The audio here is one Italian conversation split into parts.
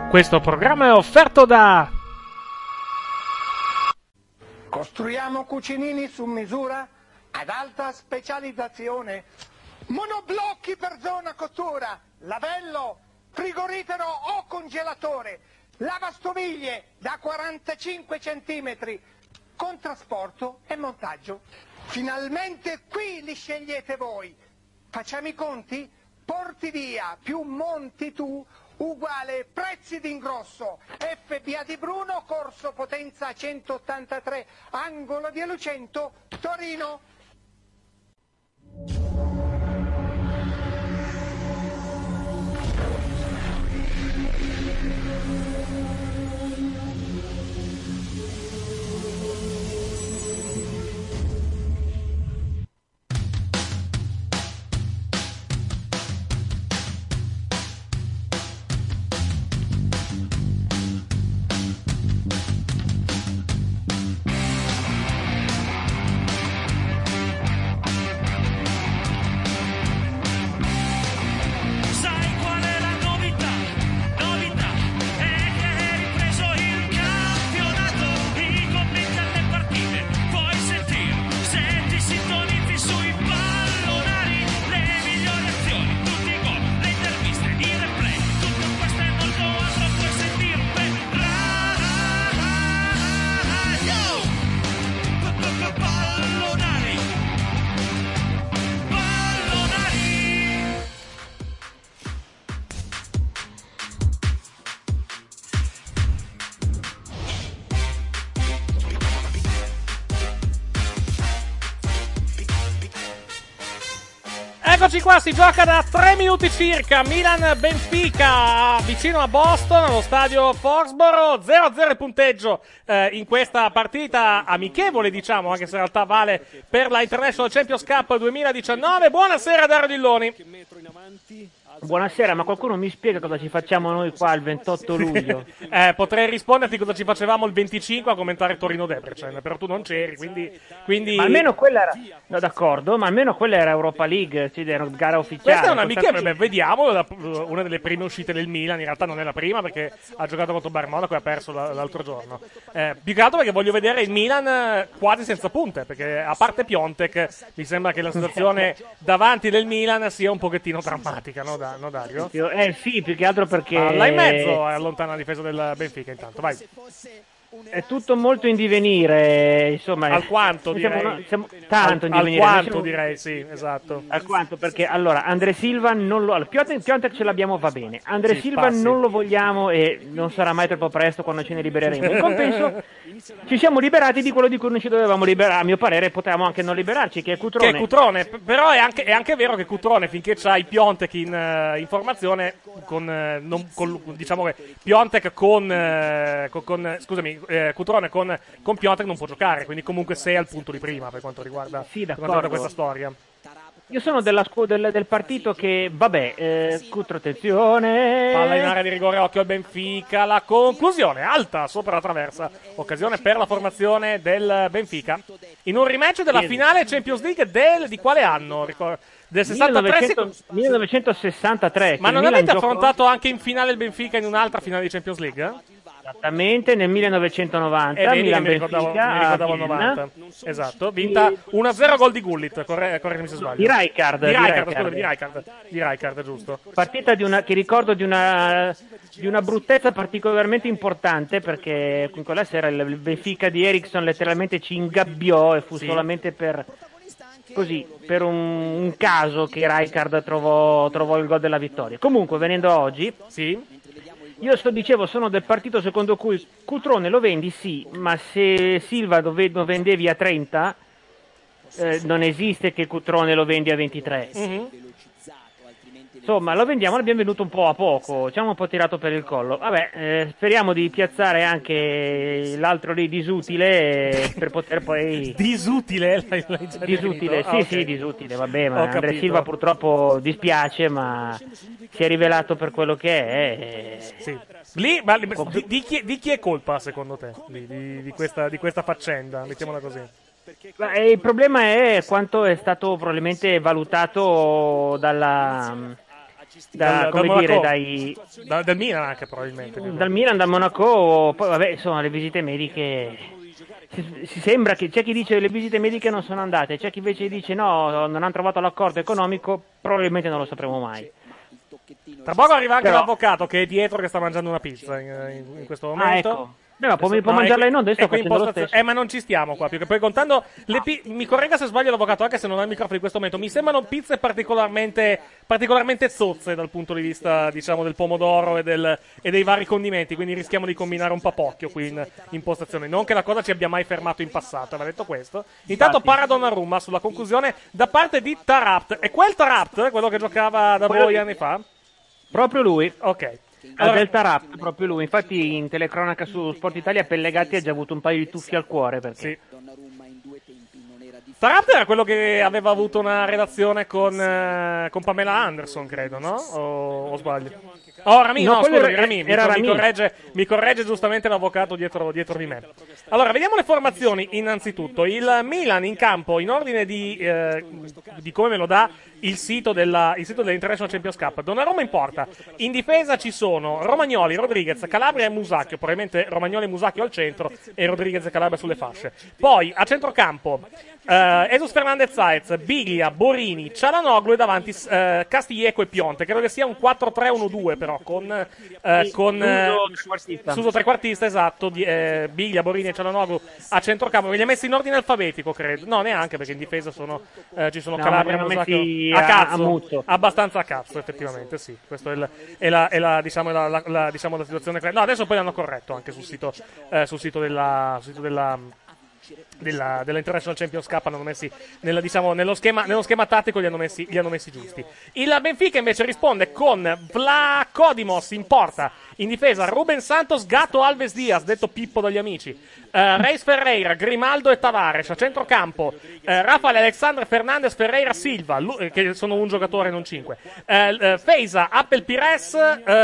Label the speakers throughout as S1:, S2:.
S1: Questo programma è offerto da
S2: Costruiamo cucinini su misura ad alta specializzazione, monoblocchi per zona cottura, lavello, frigorifero o congelatore, lavastoviglie da 45 centimetri, con trasporto e montaggio. Finalmente qui li scegliete voi. Facciamo i conti? Porti via più monti tu uguale prezzi d'ingrosso. FBA di Bruno, corso Potenza 183, angolo di Lucento, Torino.
S1: Eccoci qua, si gioca da 3 minuti circa. Milan-Benfica vicino a Boston, allo stadio Foxborough. 0-0 il punteggio in questa partita amichevole, diciamo, anche se in realtà vale per la International Champions Cup 2019. Buonasera Dario Dilloni.
S3: Buonasera, ma qualcuno mi spiega cosa ci facciamo noi qua il 28 luglio?
S1: Potrei risponderti cosa ci facevamo il 25 a commentare Torino-Debrecen, però tu non c'eri, quindi...
S3: Ma almeno quella era... No, d'accordo, ma almeno quella era Europa League, cioè era una gara ufficiale.
S1: Questa è un'amichevole, vediamo, una delle prime uscite del Milan, in realtà non è la prima perché ha giocato contro Bayern Monaco e ha perso l'altro giorno. Più che altro perché voglio vedere il Milan quasi senza punte, perché a parte Piontek mi sembra che la situazione davanti del Milan sia un pochettino drammatica, no Dario?
S3: Sì, più che altro perché...
S1: Là in mezzo allontana la difesa del Benfica intanto, vai.
S3: È tutto molto in divenire, insomma.
S1: Alquanto direi.
S3: Tanto in divenire.
S1: Alquanto direi, sì, esatto.
S3: Alquanto, perché allora Andre Silva non lo... Piontek ce l'abbiamo, va bene. Andre Silva
S1: passi.
S3: Non lo vogliamo e non sarà mai troppo presto quando ce ne libereremo. In compenso ci siamo liberati di quello di cui non ci dovevamo liberare. A mio parere potevamo anche non liberarci, che è Cutrone.
S1: Però è anche vero che Cutrone, finché c'hai Piontek in formazione, diciamo che Piontek Cutrone con Piontek non può giocare, quindi comunque sei al punto di prima per quanto riguarda questa storia.
S3: Io sono del partito che, Cutro, attenzione.
S1: Palla in area di rigore, occhio al Benfica, la conclusione, alta, sopra la traversa. Occasione per la formazione del Benfica. In un rematch della finale Champions League di quale anno? Del 63?
S3: 1963.
S1: Ma non avete affrontato anche in finale il Benfica in un'altra finale di Champions League?
S3: Esattamente, nel 1990
S1: mi ricordavo il 90. Esatto, vinta 1-0 gol di Gullit, correggimi se sbaglio.
S3: Di
S1: Rijkaard, giusto.
S3: Partita che ricordo di una bruttezza particolarmente importante, perché in quella sera il Benfica di Eriksson letteralmente ci ingabbiò e fu solamente per un caso che Rijkaard trovò il gol della vittoria. Comunque, venendo a oggi, io dicevo, sono del partito secondo cui Cutrone lo vendi, sì, ma se Silva lo vendevi a 30, non esiste che Cutrone lo vendi a 23. Mm-hmm. Insomma, lo vendiamo, l'abbiamo venduto un po' a poco, ci hanno un po' tirato per il collo. Vabbè, speriamo di piazzare anche l'altro lì disutile per poter poi...
S1: Disutile?
S3: Disutile, sì, disutile, vabbè, ma Andre Silva purtroppo dispiace, ma si è rivelato per quello che è.
S1: Sì. Lì, ma di chi è colpa secondo te di questa faccenda? Mettiamola così.
S3: Il problema è quanto è stato probabilmente valutato
S1: Dal Milan anche probabilmente.
S3: Dal Milan, dal Monaco, poi vabbè, insomma, le visite mediche. Si sembra che c'è chi dice che le visite mediche non sono andate, c'è chi invece dice no, non hanno trovato l'accordo economico, probabilmente non lo sapremo mai.
S1: Tra poco arriva anche l'avvocato che è dietro che sta mangiando una pizza in questo momento.
S3: Ecco. Ma può mangiarla in onda, sto facendo lo stesso.
S1: Ma non ci stiamo qua, perché poi contando mi corregga se sbaglio l'avvocato, anche se non ha il microfono in questo momento, mi sembrano pizze particolarmente zozze dal punto di vista, diciamo, del pomodoro e dei vari condimenti, quindi rischiamo di combinare un papocchio qui in impostazione. Non che la cosa ci abbia mai fermato in passato, aveva detto questo. Intanto para Donnarumma sulla conclusione da parte di Taarabt. E quel Taarabt, quello che giocava da voi anni fa?
S3: Proprio lui.
S1: Ok.
S3: Allora, del Taarabt, proprio lui. Infatti in telecronaca su Sport Italia Pellegatti ha già avuto un paio di tuffi al cuore perché...
S1: Sì. Taarabt era quello che aveva avuto una relazione con Pamela Anderson, credo, no? O sbaglio? Oh, Rami, no, scusami, Rami. Mi corregge giustamente l'avvocato dietro di me. Allora, vediamo le formazioni innanzitutto. Il Milan in campo, in ordine di come me lo dà il sito dell'International Champions Cup. Donnarumma in porta. In difesa ci sono Romagnoli, Rodriguez, Calabria e Musacchio. Probabilmente Romagnoli e Musacchio al centro e Rodriguez e Calabria sulle fasce. Poi, a centrocampo, Jesus Fernandez Saez, Biglia, Borini, Cialanoglu e davanti Castillejo e Pionte. Credo che sia un 4-3-1-2 però con Suso trequartista, esatto, Biglia, Borini e Cialanoglu a centrocampo. Me li ha messi in ordine alfabetico, credo. No, neanche, perché in difesa ci sono Calabria e Musacchio a cazzo, abbastanza a cazzo, effettivamente, sì. Questa è la situazione. No, adesso poi l'hanno corretto anche sul sito dell'International Champions Cup, hanno messi nello schema tattico, li hanno messi giusti. Il Benfica invece risponde con Vlachodimos in porta, in difesa Ruben Santos, Gato Alves Diaz, detto Pippo dagli amici, Reis Ferreira, Grimaldo e Tavares. A centrocampo Rafael Alexandre Fernandez, Ferreira, Silva, che sono un giocatore non cinque, Feiza, Appel Pires,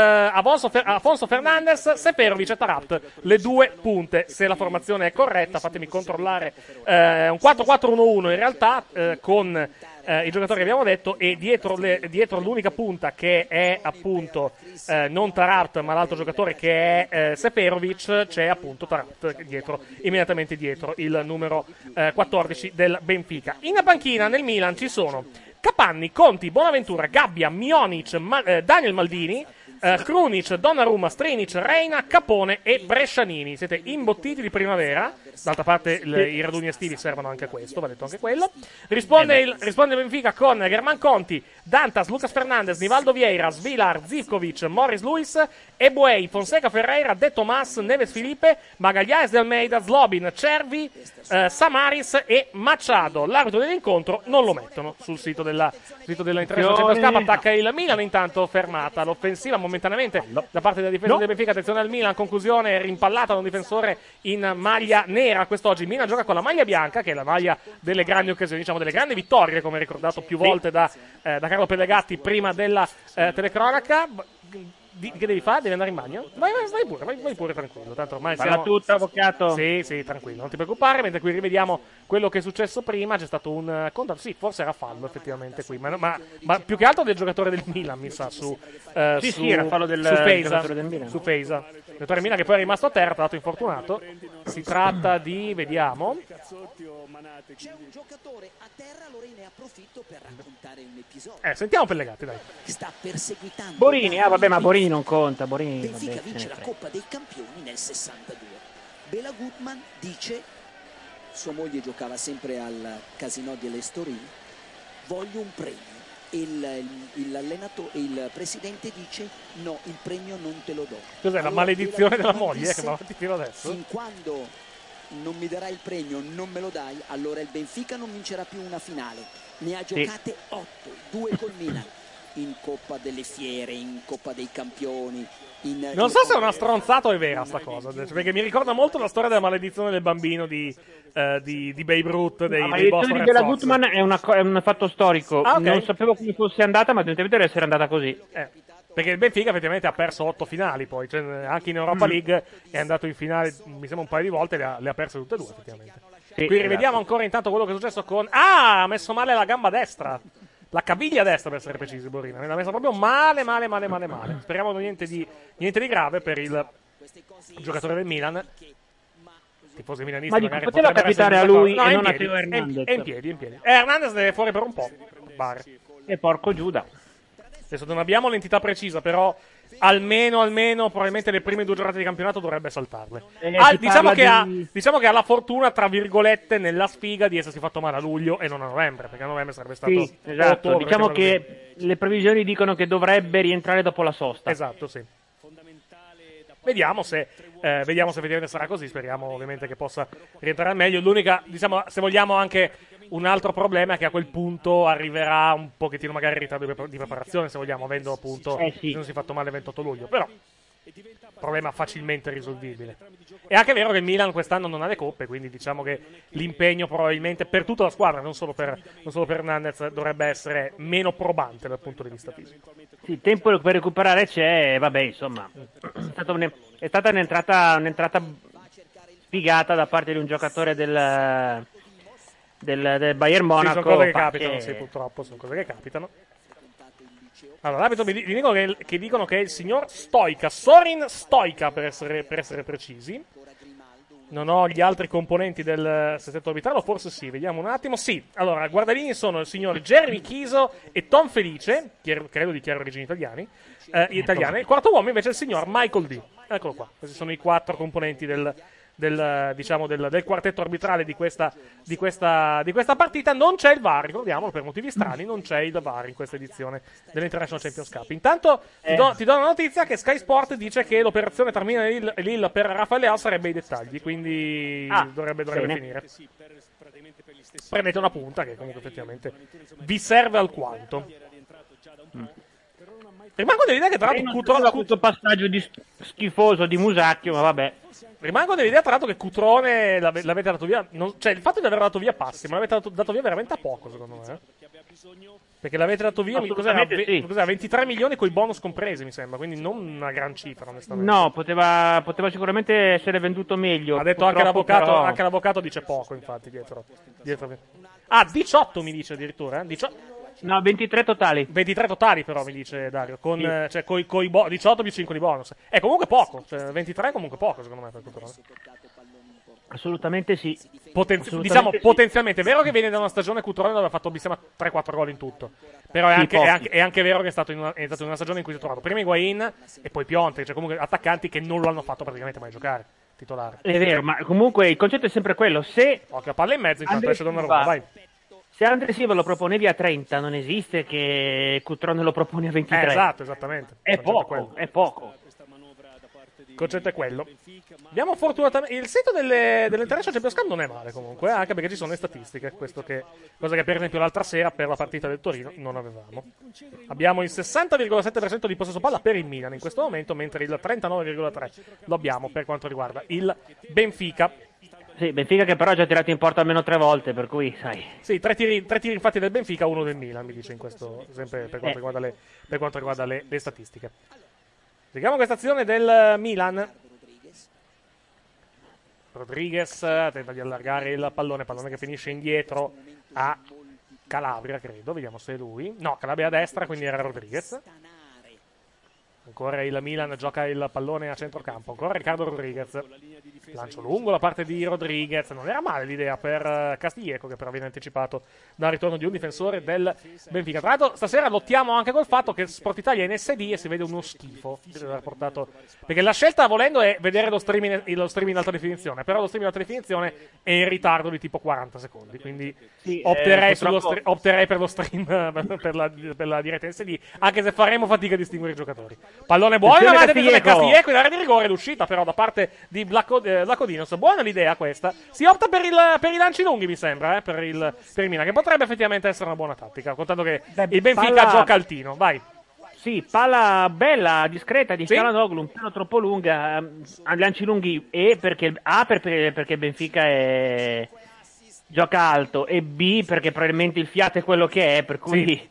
S1: Afonso Fernandez, Seferovic e Taarabt, le due punte. Se la formazione è corretta, fatemi controllare, un 4-4-1-1 in realtà, con i giocatori che abbiamo detto, e dietro l'unica punta che è appunto non Taarabt ma l'altro giocatore che è Seferovic, c'è appunto Taarabt immediatamente dietro il numero 14 del Benfica. In panchina nel Milan ci sono Capanni, Conti, Bonaventura, Gabbia, Mionic, Daniel Maldini, Krunic, Donnarumma, Strinic, Reina, Capone e Brescianini. Siete imbottiti di primavera. D'altra parte i raduni estivi servono anche a questo, va detto anche quello. Risponde il Benfica con Germán Conti, Dantas, Lucas Fernandez, Nivaldo Vieira, Svilar, Zivkovic, Morris Luis, Ebuei, Fonseca Ferreira, De Tomas, Neves Felipe, Magalhães de Almeida, Zlobin, Cervi, Samaris e Machado. L'arbitro dell'incontro non lo mettono sul sito dell'International Champions Cup. Attacca il Milan, intanto fermata l'offensiva momentaneamente da parte della difesa del Benfica. Attenzione al Milan, conclusione rimpallata da un difensore in maglia nera. Quest'oggi il Milan gioca con la maglia bianca, che è la maglia delle grandi occasioni, diciamo delle grandi vittorie, come ricordato più volte da Carlo Pellegatti prima della telecronaca. Che devi fare? Devi andare in bagno? Vai pure tranquillo. Tanto ormai
S3: Parla tutto, avvocato.
S1: Sì, tranquillo, non ti preoccupare. Mentre qui rivediamo quello che è successo prima. C'è stato un contatto. Sì, forse era fallo effettivamente qui, ma più che altro del giocatore del Milan, mi sa,
S3: sì, era fallo del giocatore del Milan.
S1: Su Feiza. Il giocatore del Milan che poi è rimasto a terra, tra l'altro infortunato. Si tratta di, vediamo.
S4: C'è un giocatore a terra, allora ne approfitto per raccontare un episodio.
S1: Sentiamo Pellegatti, dai.
S4: Sta perseguitando
S3: Borini, vabbè, ma Borini non conta. Borini,
S4: Benfica vince la Coppa dei Campioni nel 62. Bela Gutmann dice, sua moglie giocava sempre al Casino dell'Estoril, voglio un premio. Il presidente dice no, il premio non te lo do.
S1: Cos'è, la maledizione della moglie che mi ha fatto fino adesso?
S4: Fin quando non mi darai il premio, non me lo dai, allora il Benfica non vincerà più una finale. Ne ha giocate 8, 2 col Milan, in Coppa delle Fiere, in Coppa dei Campioni.
S1: Non so se è una stronzata o è vera sta cosa, perché mi ricorda molto la storia della maledizione del bambino di Babe Ruth, dei Boston Red
S3: Bela
S1: Sox.
S3: Gutmann è un fatto storico.
S1: Ah, okay.
S3: Non sapevo come fosse andata, ma deve essere andata così.
S1: Perché il Benfica effettivamente ha perso 8 finali poi, cioè, anche in Europa League è andato in finale, mi sembra un paio di volte, le ha perse tutte e due effettivamente.
S3: Sì,
S1: qui rivediamo ancora intanto quello che è successo con... Ah, ha messo male la gamba destra la caviglia destra, per essere precisi, Borina. L'ha messa proprio male. Speriamo niente di grave per il giocatore del Milan. Tifosi milanisti
S3: ma poteva capitare a lui e non a Teo Hernandez.
S1: È in piedi. Hernandez deve fuori per un po'.
S3: E porco Giuda.
S1: Adesso non abbiamo l'entità precisa, però almeno probabilmente le prime 2 giornate di campionato dovrebbe saltarle. Diciamo che ha la fortuna, tra virgolette, nella sfiga di essersi fatto male a luglio e non a novembre, perché a novembre sarebbe stato
S3: esatto.
S1: ottobre,
S3: diciamo che le previsioni dicono che dovrebbe rientrare dopo la sosta.
S1: Esatto, sì. Vediamo se effettivamente sarà così. Speriamo ovviamente che possa rientrare al meglio. L'unica, diciamo, se vogliamo, anche un altro problema è che a quel punto arriverà un pochettino magari in ritardo di preparazione, se vogliamo, avendo appunto non si è fatto male il 28 luglio. Però problema facilmente risolvibile. È anche vero che il Milan quest'anno non ha le coppe, quindi diciamo che l'impegno probabilmente per tutta la squadra, non solo per Hernandez, dovrebbe essere meno probante dal punto di vista fisico.
S3: Sì, tempo per recuperare c'è, vabbè, insomma, è stata un'entrata sfigata da parte di un giocatore del Bayern Monaco.
S1: Sì, sono cose che capitano, sì, purtroppo sono cose che capitano. Allora, l'arbitro mi dicono che è il signor Stoica, Sorin Stoica per essere precisi. Non ho gli altri componenti del sestetto arbitrale, forse sì, vediamo un attimo. Sì, allora, guardalini sono il signor Jeremy Chiso e Tom Felice, credo di chiare origini italiane. Il quarto uomo invece è il signor Michael D. Eccolo qua, questi sono i 4 componenti del quartetto arbitrale di questa partita. Non c'è il VAR, ricordiamolo, per motivi strani non c'è il VAR in questa edizione dell'International Champions Cup. Intanto ti do una notizia che Sky Sport dice che l'operazione tra Milan e Lille per Rafael Leao sarebbe ai dettagli, quindi dovrebbe finire. Prendete una punta che comunque effettivamente vi serve alquanto. Rimango dell'idea che tra l'altro
S3: questo passaggio schifoso di Musacchio, ma vabbè.
S1: Rimango dell'idea tra l'altro che Cutrone l'avete dato via, cioè il fatto di averlo dato via passi, ma l'avete dato via veramente a poco, secondo me. Perché l'avete dato via, cos'era, 23 milioni con i bonus compresi, mi sembra, quindi non una gran cifra, onestamente.
S3: No, poteva sicuramente essere venduto meglio.
S1: Ha detto anche l'avvocato dice poco, infatti, dietro. 18 mi dice addirittura,
S3: No, 23 totali.
S1: 23 totali però, mi dice Dario, con cioè coi 18 più 5 di bonus. È comunque poco, cioè 23 è comunque poco, secondo me, per Cutrone.
S3: Assolutamente sì.
S1: Diciamo potenzialmente. È vero che viene da una stagione Cutrone dove ha fatto mi sembra 3-4 gol in tutto. Però è anche vero che è stato in una stagione in cui si è trovato prima Higuain e poi Piontek, cioè comunque attaccanti che non lo hanno fatto praticamente mai giocare titolare.
S3: È vero, ma comunque il concetto è sempre quello. Se
S1: occhio, palla in mezzo, intanto esce Donnarumma, vai.
S3: Se Andre Silva lo proponevi a 30, non esiste che Cutrone lo propone a 23.
S1: Esatto, esattamente.
S3: È poco.
S1: Il concetto è quello. Abbiamo fortunatamente il sito dell'International Champions Cup non è male comunque, anche perché ci sono le statistiche, cosa che per esempio l'altra sera per la partita del Torino non avevamo. Abbiamo il 60,7% di possesso palla per il Milan in questo momento, mentre il 39,3% lo abbiamo per quanto riguarda il Benfica.
S3: Sì, Benfica che però ha già tirato in porta almeno 3 volte, per cui sai.
S1: Sì, 3 tiri infatti del Benfica, 1 del Milan, mi dice in questo, sempre per quanto riguarda le statistiche. Vediamo questa azione del Milan. Rodriguez tenta di allargare il pallone che finisce indietro a Calabria, credo. Vediamo se è lui. No, Calabria a destra, quindi era Rodriguez. Ancora il Milan gioca il pallone a centrocampo. Ancora Riccardo Rodriguez. Lancio lungo da parte di Rodriguez. Non era male l'idea per Castillejo, che però viene anticipato dal ritorno di un difensore del Benfica. Tra l'altro stasera lottiamo anche col fatto che Sport Italia è in SD e si vede uno schifo di aver portato, perché la scelta volendo è vedere lo streaming in alta definizione, però lo streaming in alta definizione è in ritardo di tipo 40 secondi, quindi sì, opterei per lo stream per la diretta in SD, anche se faremo fatica a distinguere i giocatori. Pallone buono da Castillejo in area di rigore, l'uscita però da parte di Vlachodimos. Buona l'idea questa. Si opta per i lanci lunghi, mi sembra, per il Milan, che potrebbe effettivamente essere una buona tattica, contando che il Benfica gioca altino. Vai.
S3: Sì, palla bella, discreta di Çalhanoğlu, un pelo troppo lunga, lanci lunghi, perché il Benfica gioca alto, e B perché probabilmente il fiato è quello che è, per cui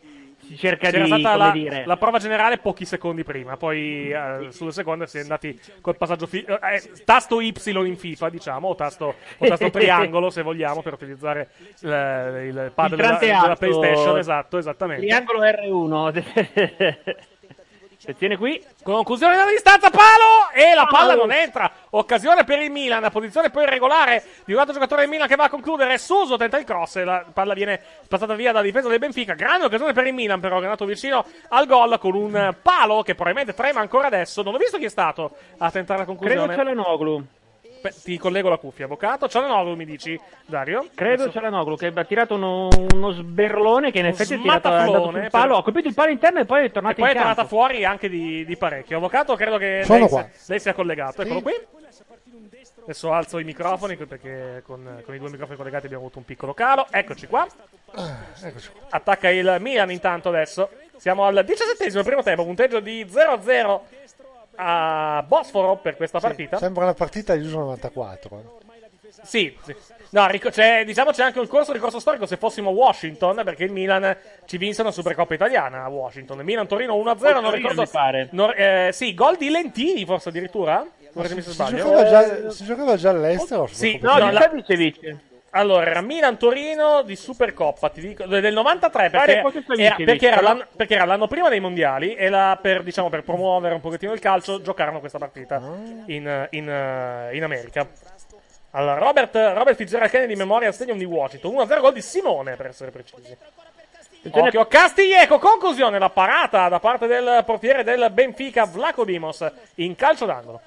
S3: si cerca
S1: C'era
S3: di,
S1: stata
S3: come dire...
S1: la prova generale pochi secondi prima, poi sulle seconde si è andati col passaggio tasto Y in FIFA, diciamo, o tasto triangolo se vogliamo, per utilizzare il pad della PlayStation. Esatto, esattamente.
S3: Triangolo R1. Attenzione qui.
S1: Conclusione dalla distanza, palo! E la palla non entra. Occasione per il Milan, posizione poi irregolare di un altro giocatore del Milan che va a concludere. Suso tenta il cross e la palla viene passata via dalla difesa del Benfica. Grande occasione per il Milan, però, che è andato vicino al gol con un palo che probabilmente trema ancora adesso. Non ho visto chi è stato a tentare la conclusione.
S3: Credo Çalhanoğlu.
S1: Ti collego la cuffia, avvocato. Çalhanoğlu, mi dici, Dario?
S3: Credo Çalhanoğlu, che ha tirato uno sberlone che in effetti è andato sul palo, ha colpito il palo interno e poi è tornato in campo.
S1: E poi è tornata fuori anche di parecchio. Avvocato, credo che lei sia collegato. Eccolo qui. Adesso alzo i microfoni perché con i due microfoni collegati abbiamo avuto un piccolo calo. Eccoci qua. Attacca il Milan intanto adesso. Siamo al 17esimo primo tempo, punteggio di 0-0 a Bosforo per questa partita.
S5: Sembra una partita di uso 94.
S1: Sì. No, diciamo c'è anche il ricorso storico se fossimo Washington, perché il Milan ci vinse una Supercoppa italiana a Washington. Milan-Torino 1-0, non ricordo. Sì, gol di Lentini forse addirittura.
S5: Si giocava già all'estero?
S1: Sì,
S3: vice.
S1: Allora, era Milan-Torino di Supercoppa, ti dico, del 93, perché era l'anno prima dei mondiali e per promuovere un pochettino il calcio giocarono questa partita in America. Allora, Robert Fitzgerald Kennedy Memorial Stadium di Washington, 1-0 gol di Simone, per essere precisi. Occhio, Castiglieco, conclusione, la parata da parte del portiere del Benfica, Vlaco Dimos, in calcio d'angolo.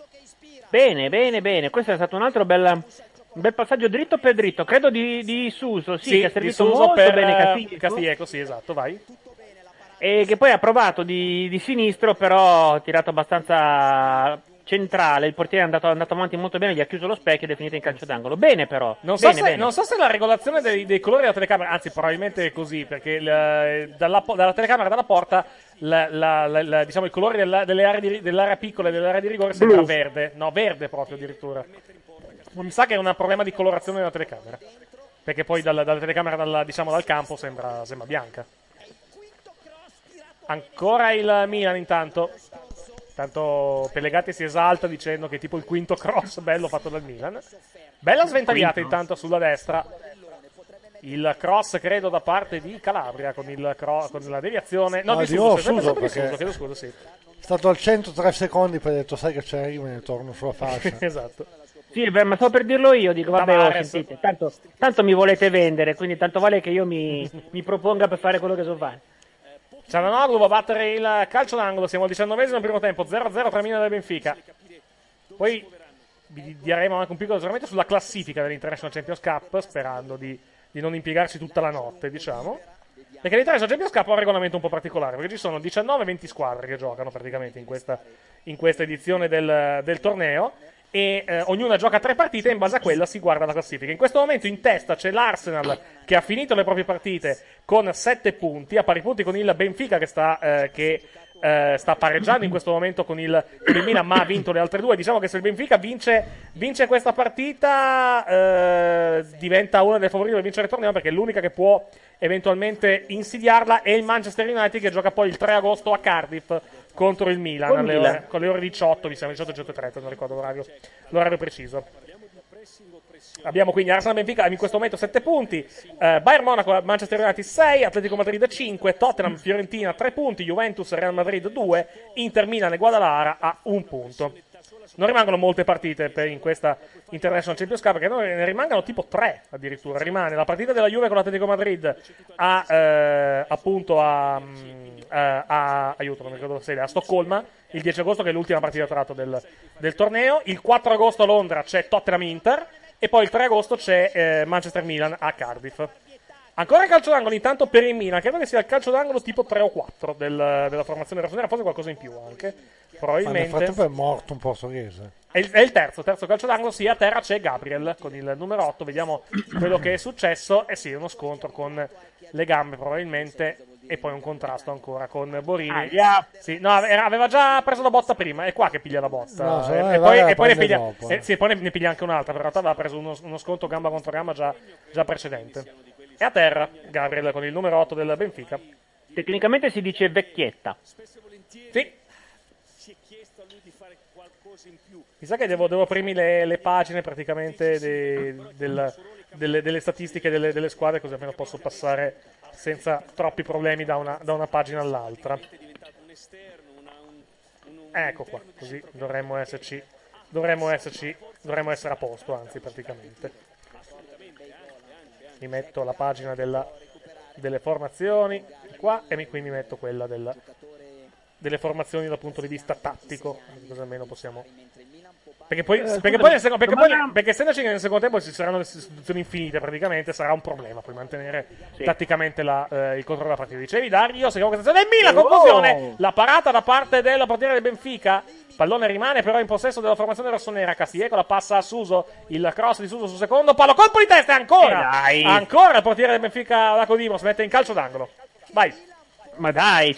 S3: Bene, questo è stato un altro bel passaggio dritto per dritto, credo di Suso, sì, che ha servito molto bene
S1: Castiglieco, sì, esatto, vai.
S3: E che poi ha provato di sinistro, però ha tirato abbastanza centrale, il portiere è andato avanti molto bene, gli ha chiuso lo specchio ed è finito in calcio d'angolo. Bene però. Non so
S1: se la regolazione dei colori della telecamera, anzi probabilmente è così, perché dalla telecamera dalla porta diciamo i colori dell'area piccola e dell'area di rigore sembra verde. No, verde proprio addirittura. Mi sa che è un problema di colorazione della telecamera, perché poi dalla telecamera dal campo sembra bianca. Ancora il Milan intanto Pellegatti si esalta dicendo che è tipo il quinto cross bello fatto dal Milan. Bella sventagliata intanto sulla destra. Il cross credo da parte di Calabria con la deviazione. No, di Suso, chiedo scusa, sì.
S5: È stato al 103 secondi, poi ha detto sai che c'è, io me ne torno sulla fascia.
S1: Esatto.
S3: Sì, ma stavo per dirlo io, dico vabbè, sentite, tanto mi volete vendere, quindi tanto vale che io mi proponga per fare quello che so fare.
S1: Çalhanoğlu va a battere il calcio d'angolo, siamo al 19esimo primo tempo, 0-0 tra Milan e Benfica. Poi vi daremo anche un piccolo aggiornamento sulla classifica dell'International Champions Cup, sperando di non impiegarci tutta la notte, diciamo. Perché l'International Champions Cup ha un regolamento un po' particolare, perché ci sono 19-20 squadre che giocano praticamente in questa edizione del torneo. E ognuna gioca 3 partite e in base a quella si guarda la classifica. In questo momento in testa c'è l'Arsenal che ha finito le proprie partite con 7 punti, a pari punti con il Benfica che sta pareggiando in questo momento con il Milan, ma ha vinto le altre 2. Diciamo che se il Benfica vince questa partita diventa una delle favorite per vincere il torneo, perché l'unica che può eventualmente insidiarla è il Manchester United, che gioca poi il 3 agosto a Cardiff contro il Milan con le ore 18, mi sembra 18:30, non ricordo l'orario preciso. Abbiamo quindi Arsenal Benfica in questo momento 7 punti, Bayern Monaco, Manchester United 6, Atletico Madrid 5, Tottenham, Fiorentina 3 punti, Juventus, Real Madrid 2, Inter Milan e Guadalajara a 1 punto. Non rimangono molte partite in questa International Champions Cup, perché ne rimangono tipo 3 addirittura. Rimane la partita della Juve con l'Atletico Madrid appunto aiuto, non mi ricordo se a Stoccolma il 10 agosto, che è l'ultima partita tra l'altro del torneo. Il 4 agosto a Londra c'è Tottenham Inter e poi il 3 agosto c'è Manchester Milan a Cardiff. Ancora il calcio d'angolo intanto per il Milan, credo che sia il calcio d'angolo tipo 3 o 4 della formazione rossonera, forse qualcosa in più anche, probabilmente.
S5: Ma nel frattempo è morto un portoghese.
S1: È il terzo calcio d'angolo, sì, a terra c'è Gabriel con il numero 8, vediamo quello che è successo, sì, uno scontro con le gambe probabilmente, e poi un contrasto ancora con Borini. Sì, no, aveva già preso la botta prima, è qua che piglia la botta,
S5: no,
S1: e poi ne piglia dopo, sì, poi ne piglia anche un'altra, però in realtà aveva preso uno scontro gamba contro gamba già precedente. E a terra Gabriel con il numero 8 del Benfica.
S3: Tecnicamente si dice vecchietta.
S1: Sì. Mi sa che devo aprirmi le pagine praticamente delle statistiche delle squadre, così almeno posso passare senza troppi problemi da una pagina all'altra. Ecco qua, così dovremmo essere a posto, anzi praticamente. Mi metto la pagina delle formazioni qua e qui mi metto quella delle formazioni dal punto di vista tattico, così almeno possiamo. Perché essendoci nel secondo tempo ci saranno le sostituzioni infinite, praticamente sarà un problema poi mantenere tatticamente il controllo della partita. Dicevi Dario, seconda stazione del Milan, confusione, la parata da parte del portiere del Benfica, pallone rimane però in possesso della formazione rossonera. Castillejo la passa a Suso, il cross di Suso sul secondo palo, colpo di testa e ancora il portiere del Benfica Lacodimos mette in calcio d'angolo. Vai.
S3: Ma dai,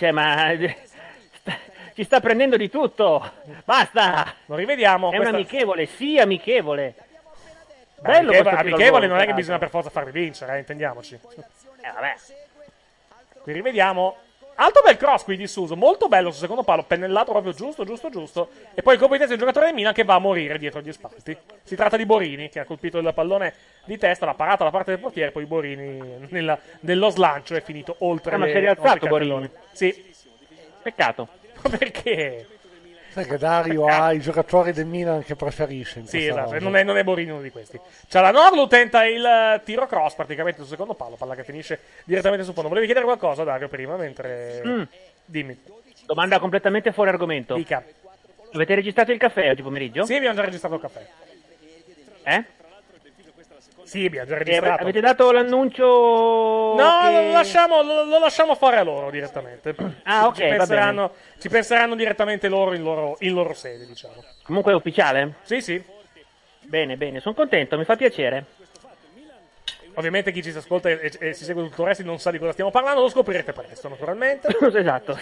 S3: ci sta prendendo di tutto. Basta.
S1: Lo rivediamo.
S3: È un amichevole, sì, amichevole. Bello
S1: amichevole non è che bisogna per forza farli vincere, intendiamoci.
S3: Vabbè.
S1: Qui rivediamo. Alto bel cross qui di Suso, molto bello sul secondo palo, pennellato proprio giusto. E poi il colpo di testa del giocatore del Milan che va a morire dietro gli spalti. Si tratta di Borini che ha colpito il pallone di testa, l'ha parato alla parte del portiere, poi Borini nello slancio è finito oltre
S3: ma si è rialzato Borini.
S1: Sì.
S3: Peccato.
S1: Perché?
S5: Sai che Dario ha i giocatori del Milan che preferisce.
S1: Sì, esatto, non è Borini uno di questi. Cialanoglu tenta il tiro cross praticamente sul secondo palo, palla che finisce direttamente sul fondo. Volevi chiedere qualcosa, Dario, prima? Mentre... Dimmi.
S3: Domanda completamente fuori argomento.
S1: Dica.
S3: Avete registrato il caffè oggi pomeriggio?
S1: Sì, abbiamo già registrato il caffè. Sì, abbiamo già registrato.
S3: Avete dato l'annuncio?
S1: No, lo lasciamo fare a loro direttamente.
S3: Ah, ok,
S1: ci penseranno direttamente loro in loro sede, diciamo.
S3: Comunque è ufficiale?
S1: Sì.
S3: Bene, sono contento, mi fa piacere.
S1: Ovviamente chi ci si ascolta e si segue tutto il resto non sa di cosa stiamo parlando, lo scoprirete presto, naturalmente.
S3: Esatto.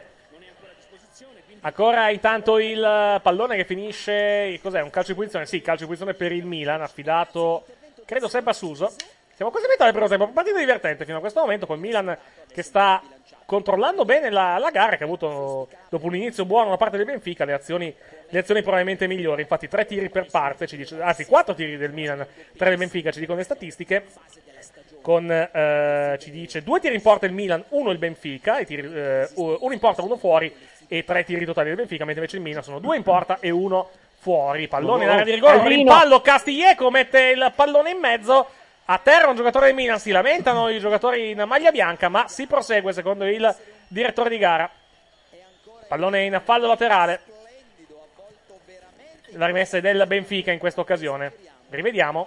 S1: Ancora intanto il pallone che finisce. Cos'è? Un calcio di punizione? Sì, calcio di punizione per il Milan, affidato credo sempre a Suso. Siamo quasi a metà del primo tempo, partita divertente fino a questo momento, con Milan che sta controllando bene la gara, che ha avuto dopo un inizio buono da parte del Benfica le azioni probabilmente migliori. Infatti 3 tiri per parte, anzi 4 tiri del Milan, 3 del Benfica, ci dicono le statistiche. Ci dice 2 tiri in porta il Milan, 1 il Benfica, 1 in porta, 1 fuori, e 3 tiri totali del Benfica, mentre invece il Milan sono 2 in porta e 1 fuori. Pallone in area di rigore, rimpallo, Castillejo mette il pallone in mezzo, a terra un giocatore del Milan, si lamentano i giocatori in maglia bianca, ma si prosegue secondo il direttore di gara. Pallone in fallo laterale, la rimessa è del Benfica in questa occasione. Rivediamo.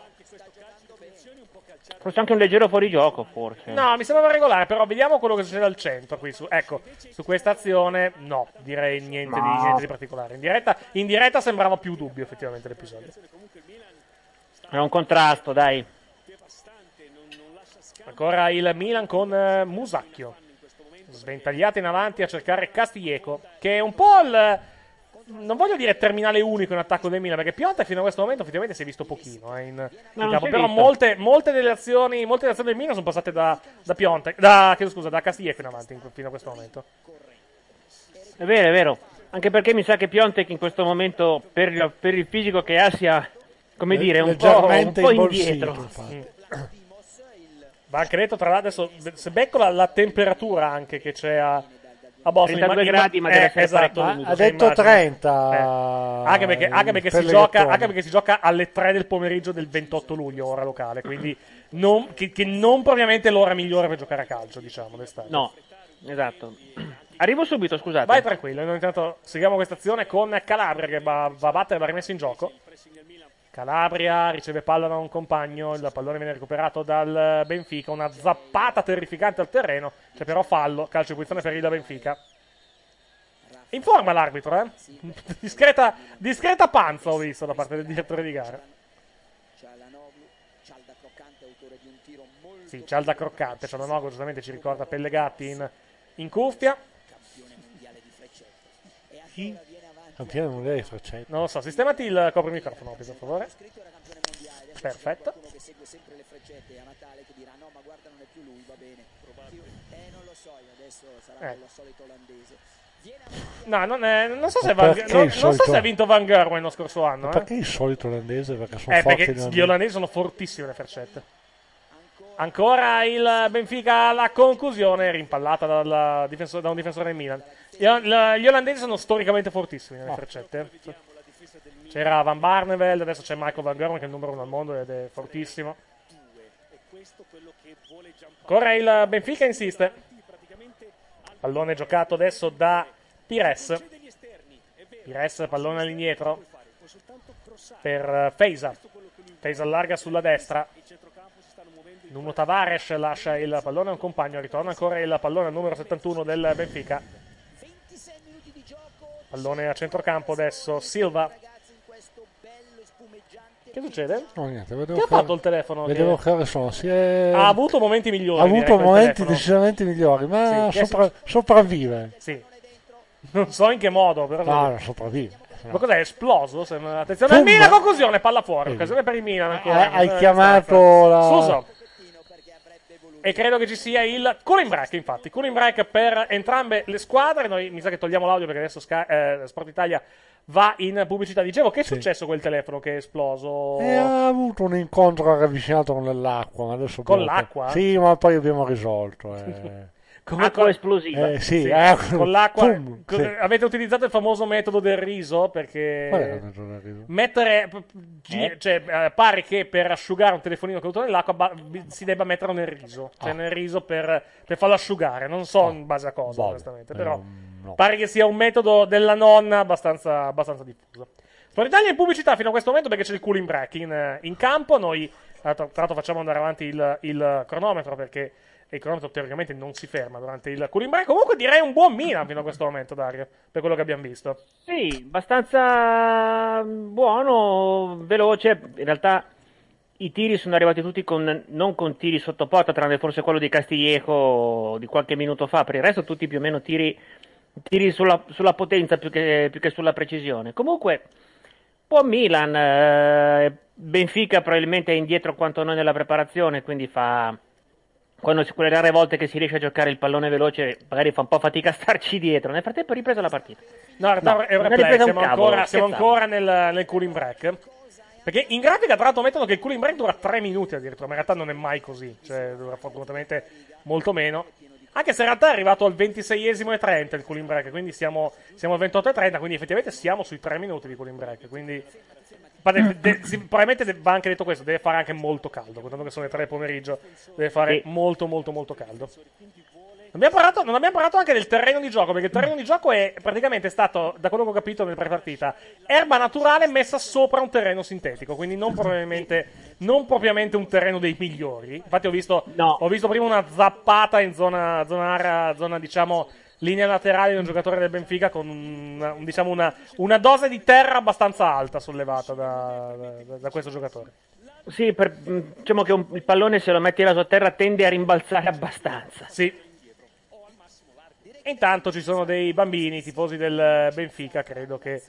S3: Forse anche un leggero fuorigioco, forse.
S1: No, mi sembrava regolare, però vediamo quello che succede al centro qui. Su questa azione, no, direi niente di particolare. In diretta sembrava più dubbio, effettivamente, l'episodio.
S3: È un contrasto, dai.
S1: Ancora il Milan con Musacchio. Sventagliato in avanti a cercare Castillejo, che è un po' non voglio dire terminale unico in attacco del Milan, perché Piontek fino a questo momento effettivamente si è visto pochino in campo, però molte delle azioni del Milan sono passate da Piontek, da Castillejo in avanti fino a questo momento.
S3: È vero, anche perché mi sa che Piontek in questo momento per il fisico che ha sia, come dire, un po' indietro.
S1: Va anche detto, tra l'altro, adesso se becco la temperatura anche che c'è a Boston,
S3: 32 gradi, ma deve essere
S1: esatto,
S5: ha detto 30.
S1: Anche perché si gioca alle 3 del pomeriggio del 28 luglio, ora locale, quindi non propriamente l'ora migliore per giocare a calcio, diciamo, d'estate.
S3: No, esatto. Arrivo subito, scusate.
S1: Vai tranquillo, noi intanto seguiamo questa azione con Calabria che va a battere la rimessa in gioco. Calabria riceve palla da un compagno, il pallone viene recuperato dal Benfica, una zappata terrificante al terreno, c'è però fallo, calcio di punizione per il Benfica. Informa l'arbitro, discreta panza ho visto da parte del direttore di gara. Sì, cialda croccante, Cialanoglu giustamente ci ricorda Pellegatti in cuffia.
S5: Campione mondiale di freccette.
S1: Non lo so, sistemati il coprimicrofono, per favore. Perfetto.
S4: Uno che segue sempre le freccette a Natale che dirà no ma guarda non è più lui, va bene. Non lo so, io adesso sarà quello solito olandese.
S1: No, non so se ha vinto Van Gerwen lo scorso anno.
S5: Perché il solito olandese? Perché sono forti
S1: perché gli olandesi sono fortissimi le freccette. Ancora il Benfica alla conclusione, rimpallata da un difensore del Milan. Gli olandesi sono storicamente fortissimi nelle freccette. C'era Van Barneveld, adesso c'è Michael Van Gerwen che è il numero 1 al mondo ed è fortissimo. Ancora il Benfica insiste. Pallone giocato adesso da Pires. Pires, pallone all'indietro per Feyza. Feyza allarga sulla destra. Nuno Tavares lascia il pallone a un compagno. Ritorna ancora il pallone al numero 71 del Benfica. Pallone a centrocampo adesso Silva. Che succede?
S5: No, niente,
S1: che ha fatto il telefono?
S5: Vedevo che sono.
S1: Ha avuto momenti migliori.
S5: Ha avuto momenti decisamente migliori, ma
S1: sì,
S5: sopravvive.
S1: Sì. Non so in che modo, però.
S5: No, non sopravvive.
S1: Ma cos'è? È esploso? Attenzione al Milan, conclusione, palla fuori. Occasione per il Milan ancora.
S5: Hai chiamato la...
S1: Suso. E credo che ci sia il cooling break, infatti. Cooling break per entrambe le squadre. Noi mi sa che togliamo l'audio perché adesso Sport Italia va in pubblicità. Dicevo, che è successo quel telefono che è esploso?
S5: Ha avuto un incontro ravvicinato con l'acqua. Adesso
S1: con l'acqua?
S5: Sì, ma poi abbiamo risolto.
S3: Acqua esplosiva.
S5: Sì,
S1: con l'acqua. Avete utilizzato il famoso metodo del riso? Perché
S5: qual è il metodo del riso?
S1: mettere pare che per asciugare un telefonino caduto nell'acqua si debba metterlo nel riso, cioè nel riso per farlo asciugare. Non so in base a cosa, onestamente, però pare che sia un metodo della nonna abbastanza diffuso. Sport Italia in pubblicità fino a questo momento perché c'è il cooling break in campo. Noi tra l'altro facciamo andare avanti il cronometro perché il cronometro teoricamente non si ferma durante il cooling break. Comunque direi un buon Milan fino a questo momento, Dario, per quello che abbiamo visto.
S3: Sì, abbastanza buono, veloce. In realtà i tiri sono arrivati tutti non con tiri sotto porta, tranne forse quello di Castillejo di qualche minuto fa. Per il resto tutti più o meno tiri sulla potenza più che sulla precisione. Comunque buon Milan. Benfica probabilmente è indietro quanto noi nella preparazione, quindi quando quelle rare volte che si riesce a giocare il pallone veloce magari fa un po' fatica a starci dietro. Nel frattempo è ripresa la partita.
S1: No, è un replay, siamo ancora nel cooling break. Perché in grafica tra l'altro mettono che il cooling break dura 3 minuti addirittura, ma in realtà non è mai così, cioè dura fortunatamente molto meno. Anche se in realtà è arrivato al 26esimo e 30 il cooling break, quindi siamo al 28 e 30, quindi effettivamente siamo sui 3 minuti di cooling break, quindi probabilmente va anche detto questo, deve fare anche molto caldo, contando che sono le 3 del pomeriggio, deve fare molto molto molto caldo. Non abbiamo parlato anche del terreno di gioco, perché il terreno di gioco è praticamente stato, da quello che ho capito nel prepartita, erba naturale messa sopra un terreno sintetico, quindi non propriamente un terreno dei migliori. Infatti ho visto prima una zappata in zona diciamo linea laterale di un giocatore del Benfica con una dose di terra abbastanza alta sollevata da questo giocatore.
S3: Sì, diciamo che il pallone se lo metti là sotterra tende a rimbalzare abbastanza.
S1: Sì. E intanto ci sono dei bambini tifosi del Benfica, credo che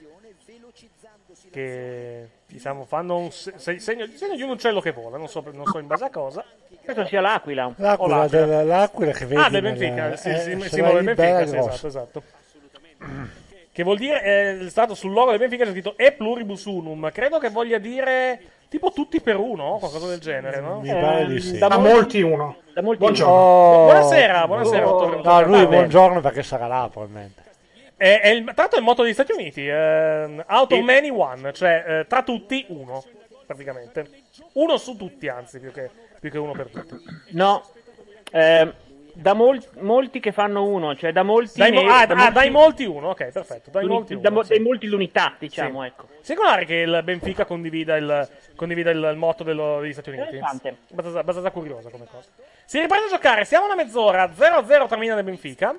S1: diciamo fanno un segno di un uccello che vola, non so in base a cosa.
S3: Credo sia l'aquila.
S5: L'aquila che vedi.
S1: Del Benfica, simbolo del Benfica, sì, esatto. Che vuol dire, è stato sul logo del Benfica c'è scritto E pluribus unum, credo che voglia dire tipo tutti per uno, qualcosa del genere, no?
S5: Mi pare di sì.
S6: Da molti uno.
S1: Buongiorno. Buonasera, dottore.
S5: No, lui buongiorno perché sarà là probabilmente.
S1: Tra l'altro è il motto degli Stati Uniti, out of many one, cioè tra tutti uno, praticamente. Uno su tutti, anzi, più che uno per tutti.
S3: No, da molti che fanno uno, cioè da molti...
S1: dai molti uno, ok, perfetto. Dai molti
S3: l'unità, diciamo,
S1: sì.
S3: ecco.
S1: Singolare che il Benfica condivida il motto degli Stati Uniti. Abbastanza curiosa come cosa. Si riprende a giocare, siamo a una mezz'ora, 0-0 tra Milan e Benfica.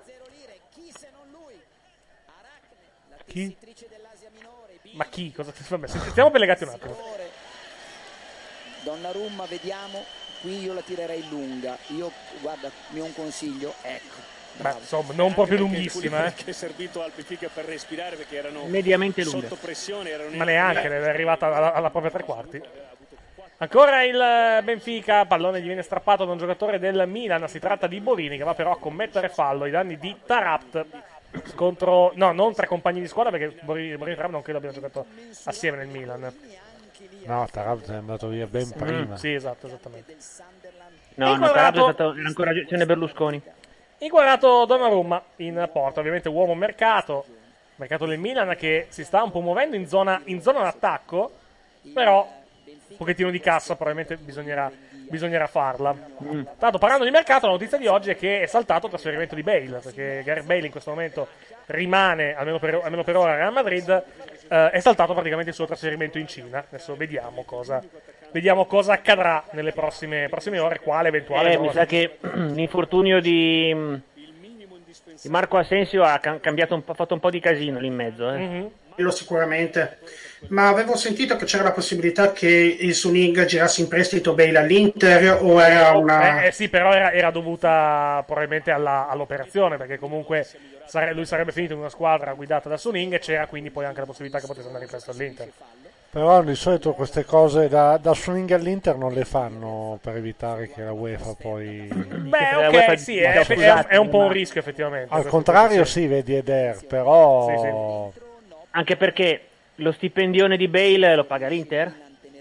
S1: Chi? Ma chi? Vabbè, stiamo pellegati un attimo.
S4: Donnarumma, vediamo. Qui io la tirerei lunga. Guarda, mi ho un consiglio. Ecco.
S1: Beh, insomma, non proprio lunghissima,
S7: Che è servito al Benfica per respirare perché erano
S3: mediamente lunga.
S7: Sotto pressione.
S1: Ma neanche, è arrivata alla propria 3/4. Ancora il Benfica, pallone gli viene strappato da un giocatore del Milan, si tratta di Borini che va però a commettere fallo ai danni di Taarabt contro, no, non tre compagni di squadra perché Borini e Taarabt non credo abbiano giocato assieme nel Milan.
S5: No, Taarabt è andato via ben prima.
S1: Sì, esatto, esattamente.
S3: No, Taarabt era ancora gestione Berlusconi.
S1: Inquadrato Donnarumma in porta, ovviamente uomo mercato del Milan che si sta un po' muovendo in zona d'attacco, però un pochettino di cassa probabilmente bisognerà farla. Tanto parlando di mercato, la notizia di oggi è che è saltato il trasferimento di Bale, perché Gareth Bale in questo momento rimane, almeno per ora, a Real Madrid. È saltato praticamente il suo trasferimento in Cina. Adesso vediamo cosa accadrà nelle prossime ore, quale eventuale.
S3: Mi sa che l'infortunio di Marco Asensio ha fatto un po' di casino lì in mezzo.
S6: Quello sicuramente, ma avevo sentito che c'era la possibilità che il Suning girasse in prestito Bale all'Inter, o era una...
S1: sì, però era dovuta probabilmente all'operazione, perché comunque lui sarebbe finito in una squadra guidata da Suning e c'era quindi poi anche la possibilità che potesse andare in prestito all'Inter.
S5: Però di solito queste cose da Suning all'Inter non le fanno per evitare che la UEFA poi...
S1: Beh, ok, sì, è un po' un rischio effettivamente.
S5: Al contrario sì, vedi Eder, però...
S1: Sì.
S3: Anche perché lo stipendione di Bale lo paga l'Inter?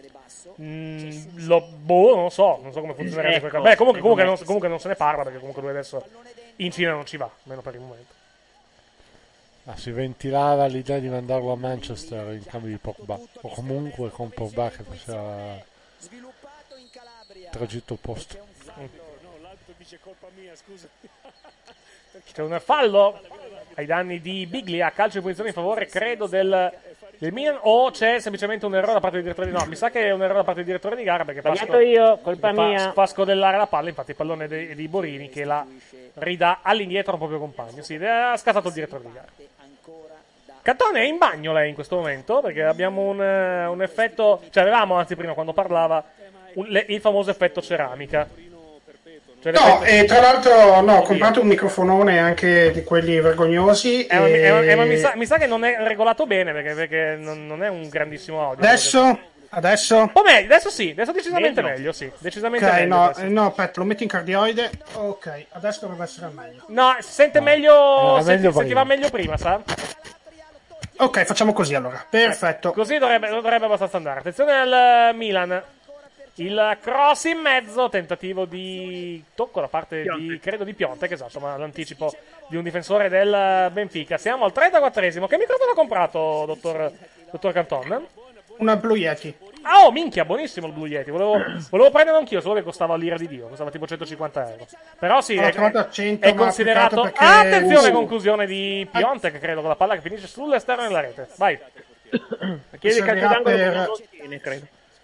S1: Non so come funzionerebbe quel caso. Beh, comunque non se ne parla, perché comunque lui adesso in Cina non ci va, almeno per il momento.
S5: Si ventilava l'idea di mandarlo a Manchester in cambio di Pogba, o comunque con Pogba che faceva tragitto opposto.
S7: l'altro dice colpa mia, scusa.
S1: C'è un fallo ai danni di Biglia, calcio di punizione in favore, credo, del Milan, o c'è semplicemente un errore da parte del direttore di... No, mi sa che è un errore da parte del direttore di gara, perché
S3: colpa mia.
S1: fa scodellare la palla, infatti il pallone di Borini che la ridà all'indietro a un proprio compagno. Sì, ha scattato il direttore di gara. Cantone è in bagno lei in questo momento, perché abbiamo un effetto, cioè avevamo anzi prima quando parlava il famoso effetto ceramica. Cioè,
S6: no, e tra l'altro ho comprato un microfonone anche di quelli vergognosi.
S1: Ma mi sa che non è regolato bene, perché non è un grandissimo audio.
S6: Adesso?
S1: Un po' meglio, adesso sì, adesso decisamente meglio, sì. Decisamente meglio.
S6: No, aspetta, lo metto in cardioide. Ok, adesso dovrebbe essere meglio.
S1: No, sente meglio, sentiva meglio prima, sa?
S6: Ok, facciamo così allora. Perfetto.
S1: Così dovrebbe abbastanza andare. Attenzione al Milan. Il cross in mezzo, tentativo di tocco da parte di Piontek, esatto, ma l'anticipo di un difensore del Benfica. Siamo al 34esimo. Che microfono ha comprato, dottor Canton?
S6: Una Blue Yeti.
S1: Oh, minchia, buonissimo il Blue Yeti. Volevo prendere anch'io, solo che costava l'ira di Dio, costava tipo 150 euro. Però sì, è considerato... Attenzione, conclusione di Piontek, credo, con la palla che finisce sull'esterno della rete. Vai.
S3: Chiedi calcio d'angolo, credo.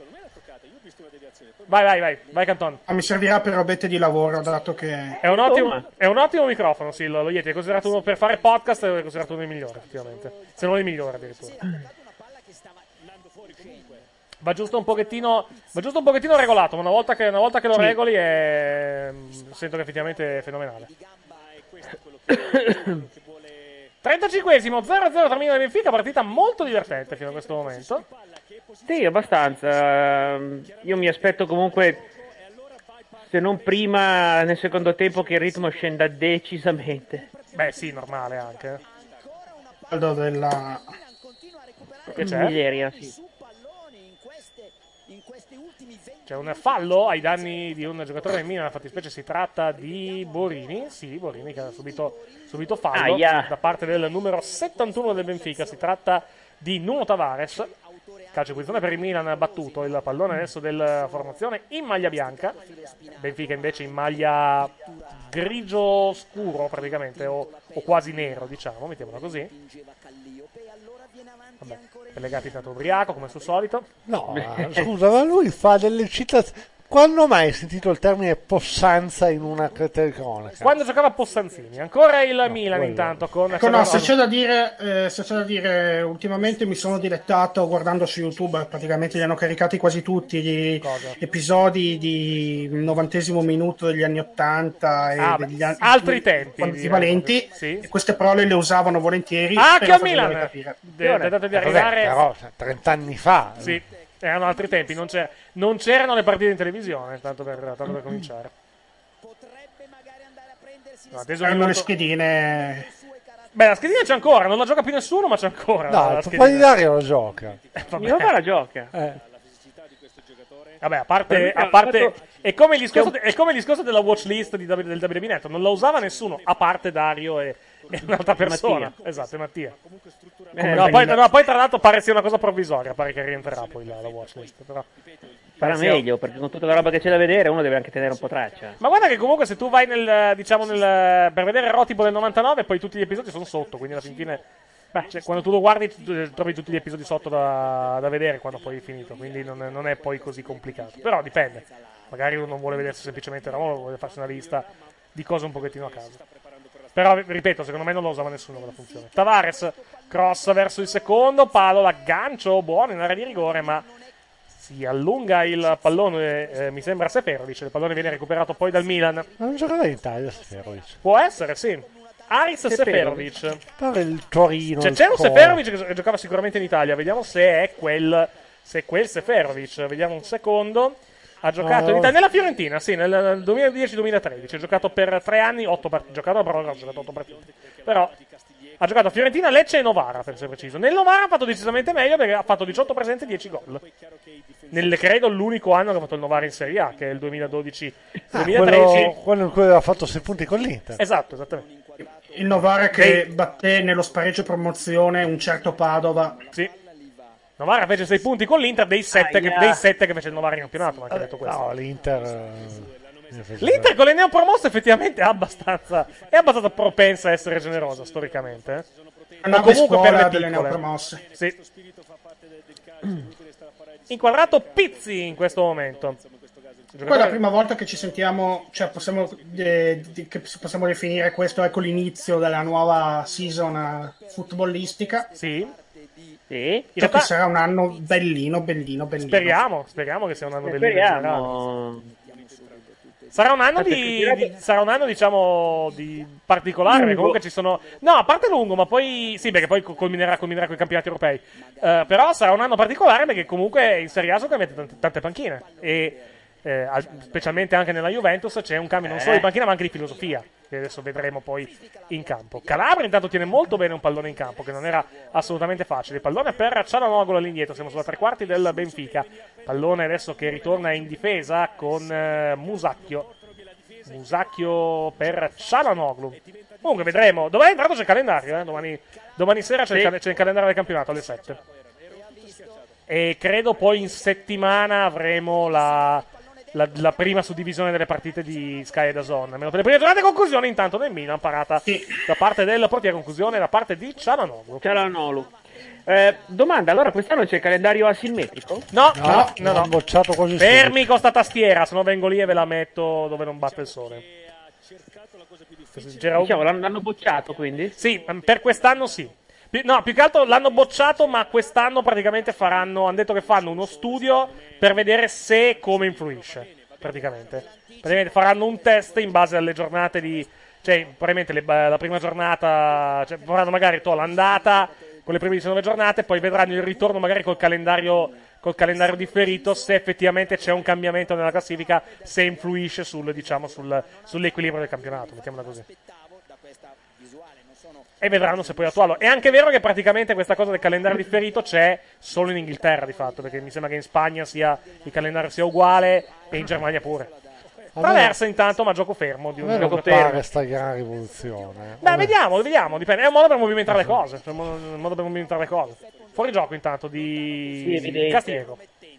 S1: Vai Canton.
S6: Mi servirà per robette di lavoro, dato che...
S1: È un ottimo microfono, sì, lo Yeti è considerato uno per fare podcast, è considerato uno dei migliori, effettivamente. Se non il migliore addirittura. Va giusto un pochettino regolato, ma una volta che lo regoli sento che effettivamente è fenomenale. 35esimo, 0-0 tra Milan e Benfica, partita molto divertente fino a questo momento.
S3: Sì, abbastanza. Io mi aspetto comunque, se non prima, nel secondo tempo, che il ritmo scenda decisamente.
S1: Beh, sì, normale anche.
S3: Che c'è? Miseria, sì.
S1: C'è un fallo ai danni di un giocatore del Milan, nella fattispecie si tratta di Borini. Sì, Borini che ha subito fallo da parte del numero 71 del Benfica. Si tratta di Nuno Tavares. Calcio di punizione per il Milan, battuto il pallone adesso della formazione in maglia bianca. Benfica invece in maglia grigio scuro praticamente, o quasi nero, diciamo, mettiamola così. Vabbè, Pellegatti è stato ubriaco come al suo solito.
S5: No, scusa, ma lui fa delle citazioni. Quando mai hai sentito il termine possanza in una telecronaca?
S1: Quando giocava a Possanzini. Ancora il Milan intanto con...
S6: se c'è da dire, ultimamente mi sono dilettato guardando su YouTube, praticamente li hanno caricati quasi tutti gli episodi di 90° minuto degli anni 80 e degli anni
S1: altri tempi
S6: equivalenti,
S1: sì.
S6: E queste parole le usavano volentieri.
S1: Anche al Milan!
S5: Però 30 anni fa.
S1: Sì. Erano altri tempi, non c'erano le partite in televisione, tanto per cominciare. No,
S6: Erano le schedine.
S1: Beh, la schedina c'è ancora, non la gioca più nessuno, ma c'è ancora.
S5: No,
S1: la
S5: il papà di Dario lo gioca.
S3: Mio papà la gioca.
S1: Vabbè, a parte è come il discorso della watchlist del WWE Network, non la usava nessuno, a parte Dario e un'altra persona.
S3: Mattia.
S1: Esatto, è Mattia. Poi tra l'altro pare sia una cosa provvisoria, pare che rientrerà poi la watchlist, però
S3: Farà meglio, perché con tutta la roba che c'è da vedere uno deve anche tenere un po' traccia.
S1: Ma guarda che comunque se tu vai per vedere Rotibo del 99, poi tutti gli episodi sono sotto, quindi alla fine cioè, quando tu lo guardi trovi tutti gli episodi sotto da vedere quando poi è finito, quindi non è poi così complicato. Però dipende, magari uno non vuole vedersi semplicemente la moda, vuole farsi una lista di cose un pochettino a caso. Però ripeto, secondo me non lo usava nessuno quella funzione. Tavares, cross verso il secondo, palo, l'aggancio, buono in area di rigore, ma si allunga il pallone, mi sembra Seferovic, il pallone viene recuperato poi dal Milan.
S5: Ma non giocava in Italia Seferovic?
S1: Può essere, sì. Aris Seferovic.
S5: Pare il Torino.
S1: C'è un Seferovic che giocava sicuramente in Italia, vediamo se è quel Seferovic, vediamo un secondo. Ha giocato in Italia, nella Fiorentina, sì, nel 2010-2013, ha giocato per 3 anni, 8 partite, ha giocato 8 partite. Però ha giocato a Fiorentina, Lecce e Novara, per essere preciso. Nel Novara ha fatto decisamente meglio perché ha fatto 18 presenze e 10 gol. Credo l'unico anno che ha fatto il Novara in Serie A, che è il 2012-2013.
S5: Quello in cui aveva fatto 6 punti con l'Inter.
S1: Esatto, esattamente.
S6: Il Novara che batté nello spareggio promozione un certo Padova.
S1: Sì. Novara fece 6 punti con l'Inter dei 7 che fece il Novara in campionato, ma anche detto questo.
S5: No, l'Inter
S1: con le neopromosse effettivamente è abbastanza propensa a essere generosa storicamente.
S6: O comunque per le delle neopromosse.
S1: Sì. Inquadrato Pizzi in questo momento.
S6: Poi è la prima volta che ci sentiamo, cioè possiamo definire questo ecco l'inizio della nuova season footballistica.
S1: Sì.
S6: Sì. Che sarà un anno bellino.
S1: Speriamo che sia un anno bellino. Sarà un anno diciamo di particolare, perché comunque ci sono a parte lungo, ma poi sì, perché poi culminerà con i campionati europei. Però sarà un anno particolare perché comunque in Serie A sono cambiate tante panchine e specialmente anche nella Juventus c'è un cambio non solo di panchina ma anche di filosofia, che adesso vedremo poi in campo. Calabria intanto tiene molto bene un pallone in campo, che non era assolutamente facile. Il pallone per Cialanoglu all'indietro, siamo sulla tre quarti del Benfica. Pallone adesso che ritorna in difesa con Musacchio per Cialanoglu. Comunque vedremo. Domani intanto c'è il calendario, domani sera c'è il calendario del campionato alle 7. E credo poi in settimana avremo la prima suddivisione delle partite di Sky e DAZN, almeno per le prime giornate. Conclusione intanto del Milan, parata da parte del portiere, conclusione da parte di Cialanoglu.
S3: Domanda, allora quest'anno c'è il calendario asimmetrico?
S1: No.
S5: Hanno bocciato così.
S1: Fermi con sta tastiera, se no vengo lì e ve la metto dove non batte il sole.
S3: Diciamo, l'hanno bocciato quindi?
S1: Sì, per quest'anno sì. No, più che altro l'hanno bocciato, ma quest'anno praticamente hanno detto che fanno uno studio per vedere se e come influisce, praticamente faranno un test in base alle giornate probabilmente la prima giornata, faranno magari l'andata con le prime 19 giornate, poi vedranno il ritorno magari col calendario differito, se effettivamente c'è un cambiamento nella classifica, se influisce sull'equilibrio del campionato, mettiamola così. E vedranno se poi attuarlo. È anche vero che praticamente questa cosa del calendario differito c'è solo in Inghilterra di fatto, perché mi sembra che in Spagna il calendario sia uguale e in Germania pure. Traversa intanto, ma gioco fermo.
S5: Non pare questa gran rivoluzione.
S1: Beh, vediamo, dipende. È un modo per movimentare le cose. Fuori gioco intanto di Castiego.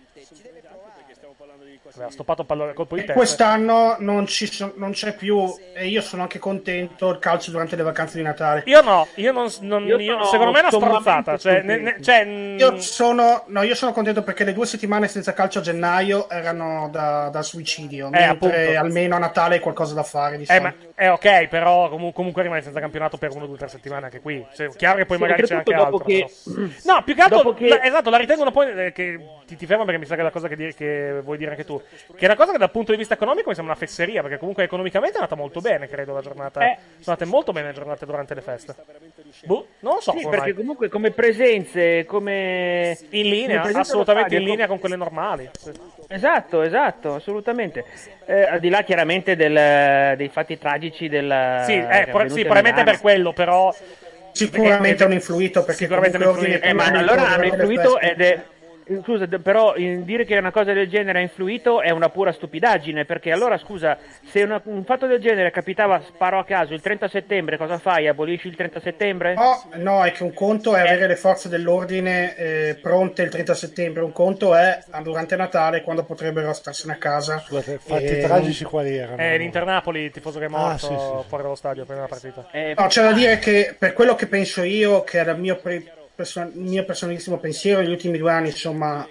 S1: Ha stoppato il pallone, colpo di testa.
S6: Quest'anno non c'è più, e io sono anche contento, il calcio durante le vacanze di Natale.
S1: Io no, secondo me è una stronzata.
S6: Io sono contento perché le 2 settimane senza calcio a gennaio erano da suicidio, mentre almeno a Natale hai qualcosa da fare.
S1: Ok, però comunque rimane senza campionato per 1, 2, 3 settimane anche qui. Cioè, chiaro che poi magari c'è anche altro. No, più che altro, esatto, la ritengono poi, che ti fermo perché mi sa che è la cosa che vuoi dire anche tu. Che è una cosa che dal punto di vista economico mi sembra una fesseria, perché comunque economicamente è andata molto bene, credo, la giornata. Sono andate molto bene le giornate durante le feste. Non lo so.
S3: Sì, perché comunque come presenze, come...
S1: In linea, assolutamente in linea con quelle normali. Sì.
S3: Esatto, assolutamente. Al di là chiaramente dei fatti tragici del...
S1: Sì, probabilmente per quello, però...
S6: Sicuramente hanno influito, perché
S1: sicuramente hanno influito.
S3: Ma allora hanno influito ed è... Scusa, però dire che una cosa del genere ha influito è una pura stupidaggine, perché allora, scusa, se un fatto del genere capitava, sparo a caso, il 30 settembre, cosa fai? Abolisci il 30 settembre?
S6: No, è che un conto è avere le forze dell'ordine pronte il 30 settembre, un conto è durante Natale, quando potrebbero starsene a casa.
S5: Scusate, fatti tragici quali erano?
S1: L'Internapoli, il tifoso che è morto fuori dallo stadio prima della partita.
S6: No, c'è da dire che per quello che penso io, che era il mio personalissimo pensiero negli ultimi 2 anni, insomma,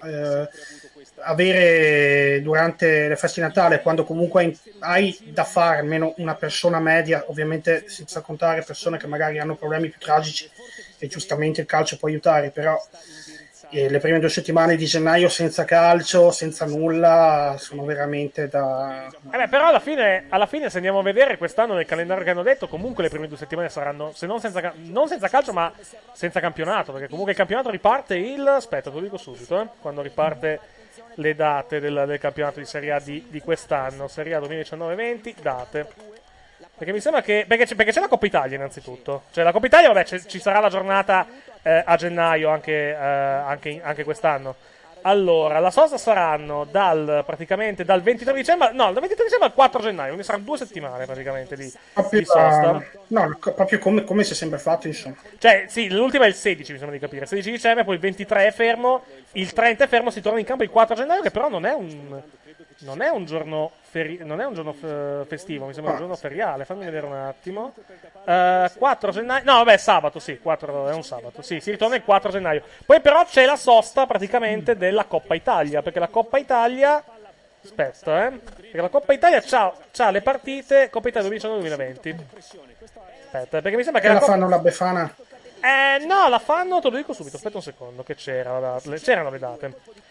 S6: avere durante le feste di Natale, quando comunque hai da fare almeno una persona media, ovviamente senza contare persone che magari hanno problemi più tragici e giustamente il calcio può aiutare, però le prime 2 settimane di gennaio senza calcio, senza nulla, sono veramente da...
S1: però alla fine se andiamo a vedere quest'anno nel calendario che hanno detto, comunque le prime 2 settimane saranno, se non senza calcio, ma senza campionato, perché comunque il campionato riparte aspetta, te lo dico subito, quando riparte le date del campionato di Serie A di quest'anno, Serie A 2019-20, date. Perché mi sembra che... Perché c'è la Coppa Italia innanzitutto. Cioè la Coppa Italia, vabbè, ci sarà la giornata a gennaio anche quest'anno. Allora, la sosta saranno praticamente dal 23 dicembre... No, dal 23 dicembre al 4 gennaio. Quindi saranno 2 settimane praticamente di sosta.
S6: No, proprio come si è sempre fatto, insomma.
S1: Cioè, sì, l'ultima è il 16, mi sembra di capire. 16 dicembre, poi il 23 è fermo, il 30 è fermo, si torna in campo il 4 gennaio, che però non è un giorno festivo, mi sembra un giorno feriale. Fammi vedere un attimo. 4 gennaio. No, vabbè, sabato, sì, 4 è un sabato. Sì, si ritorna il 4 gennaio. Poi però c'è la sosta praticamente della Coppa Italia, perché la Coppa Italia Aspetta, perché la Coppa Italia c'ha le partite Coppa Italia 2019-2020. Aspetta, perché mi sembra che
S6: la fanno la Befana.
S1: No, la fanno, te lo dico subito, aspetta un secondo, che c'erano le date.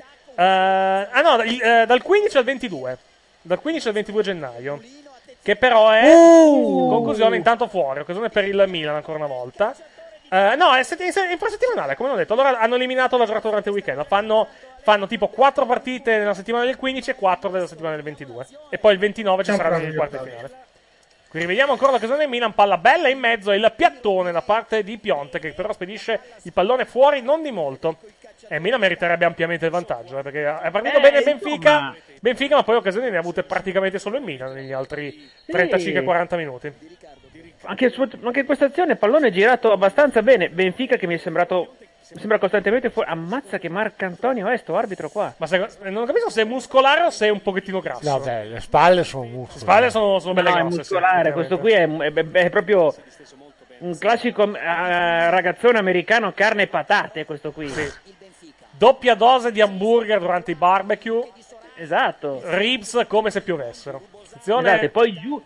S1: Dal 15 al 22. Dal 15 al 22 gennaio. Che però è conclusione intanto fuori, occasione per il Milan ancora una volta. No, è infrasettimanale, come ho detto. Allora hanno eliminato la giornata durante il weekend. Fanno tipo 4 partite nella settimana del 15 e 4 nella settimana del 22. E poi il 29 ci saranno i quarti finale. Qui rivediamo ancora l'occasione del Milan, palla bella in mezzo e il piattone da parte di Piontek, che però spedisce il pallone fuori non di molto. E Milan meriterebbe ampiamente il vantaggio, perché è partito bene Benfica, ma poi occasioni ne ha avute praticamente solo il Milan negli altri 35-40 minuti.
S3: Anche in questa azione pallone girato abbastanza bene. Benfica che mi sembra costantemente fuori. Ammazza che Marcantonio è sto arbitro qua.
S1: Ma non capisco se è muscolare o se è un pochettino grasso.
S5: No, beh, le spalle sono muscoli.
S1: Le spalle sono belle grosse.
S3: È muscolare, questo qui è proprio un classico ragazzone americano carne e patate, questo qui.
S1: Sì. Doppia dose di hamburger durante i barbecue.
S3: Esatto.
S1: Ribs come se piovessero.
S3: Esatto, e poi giù.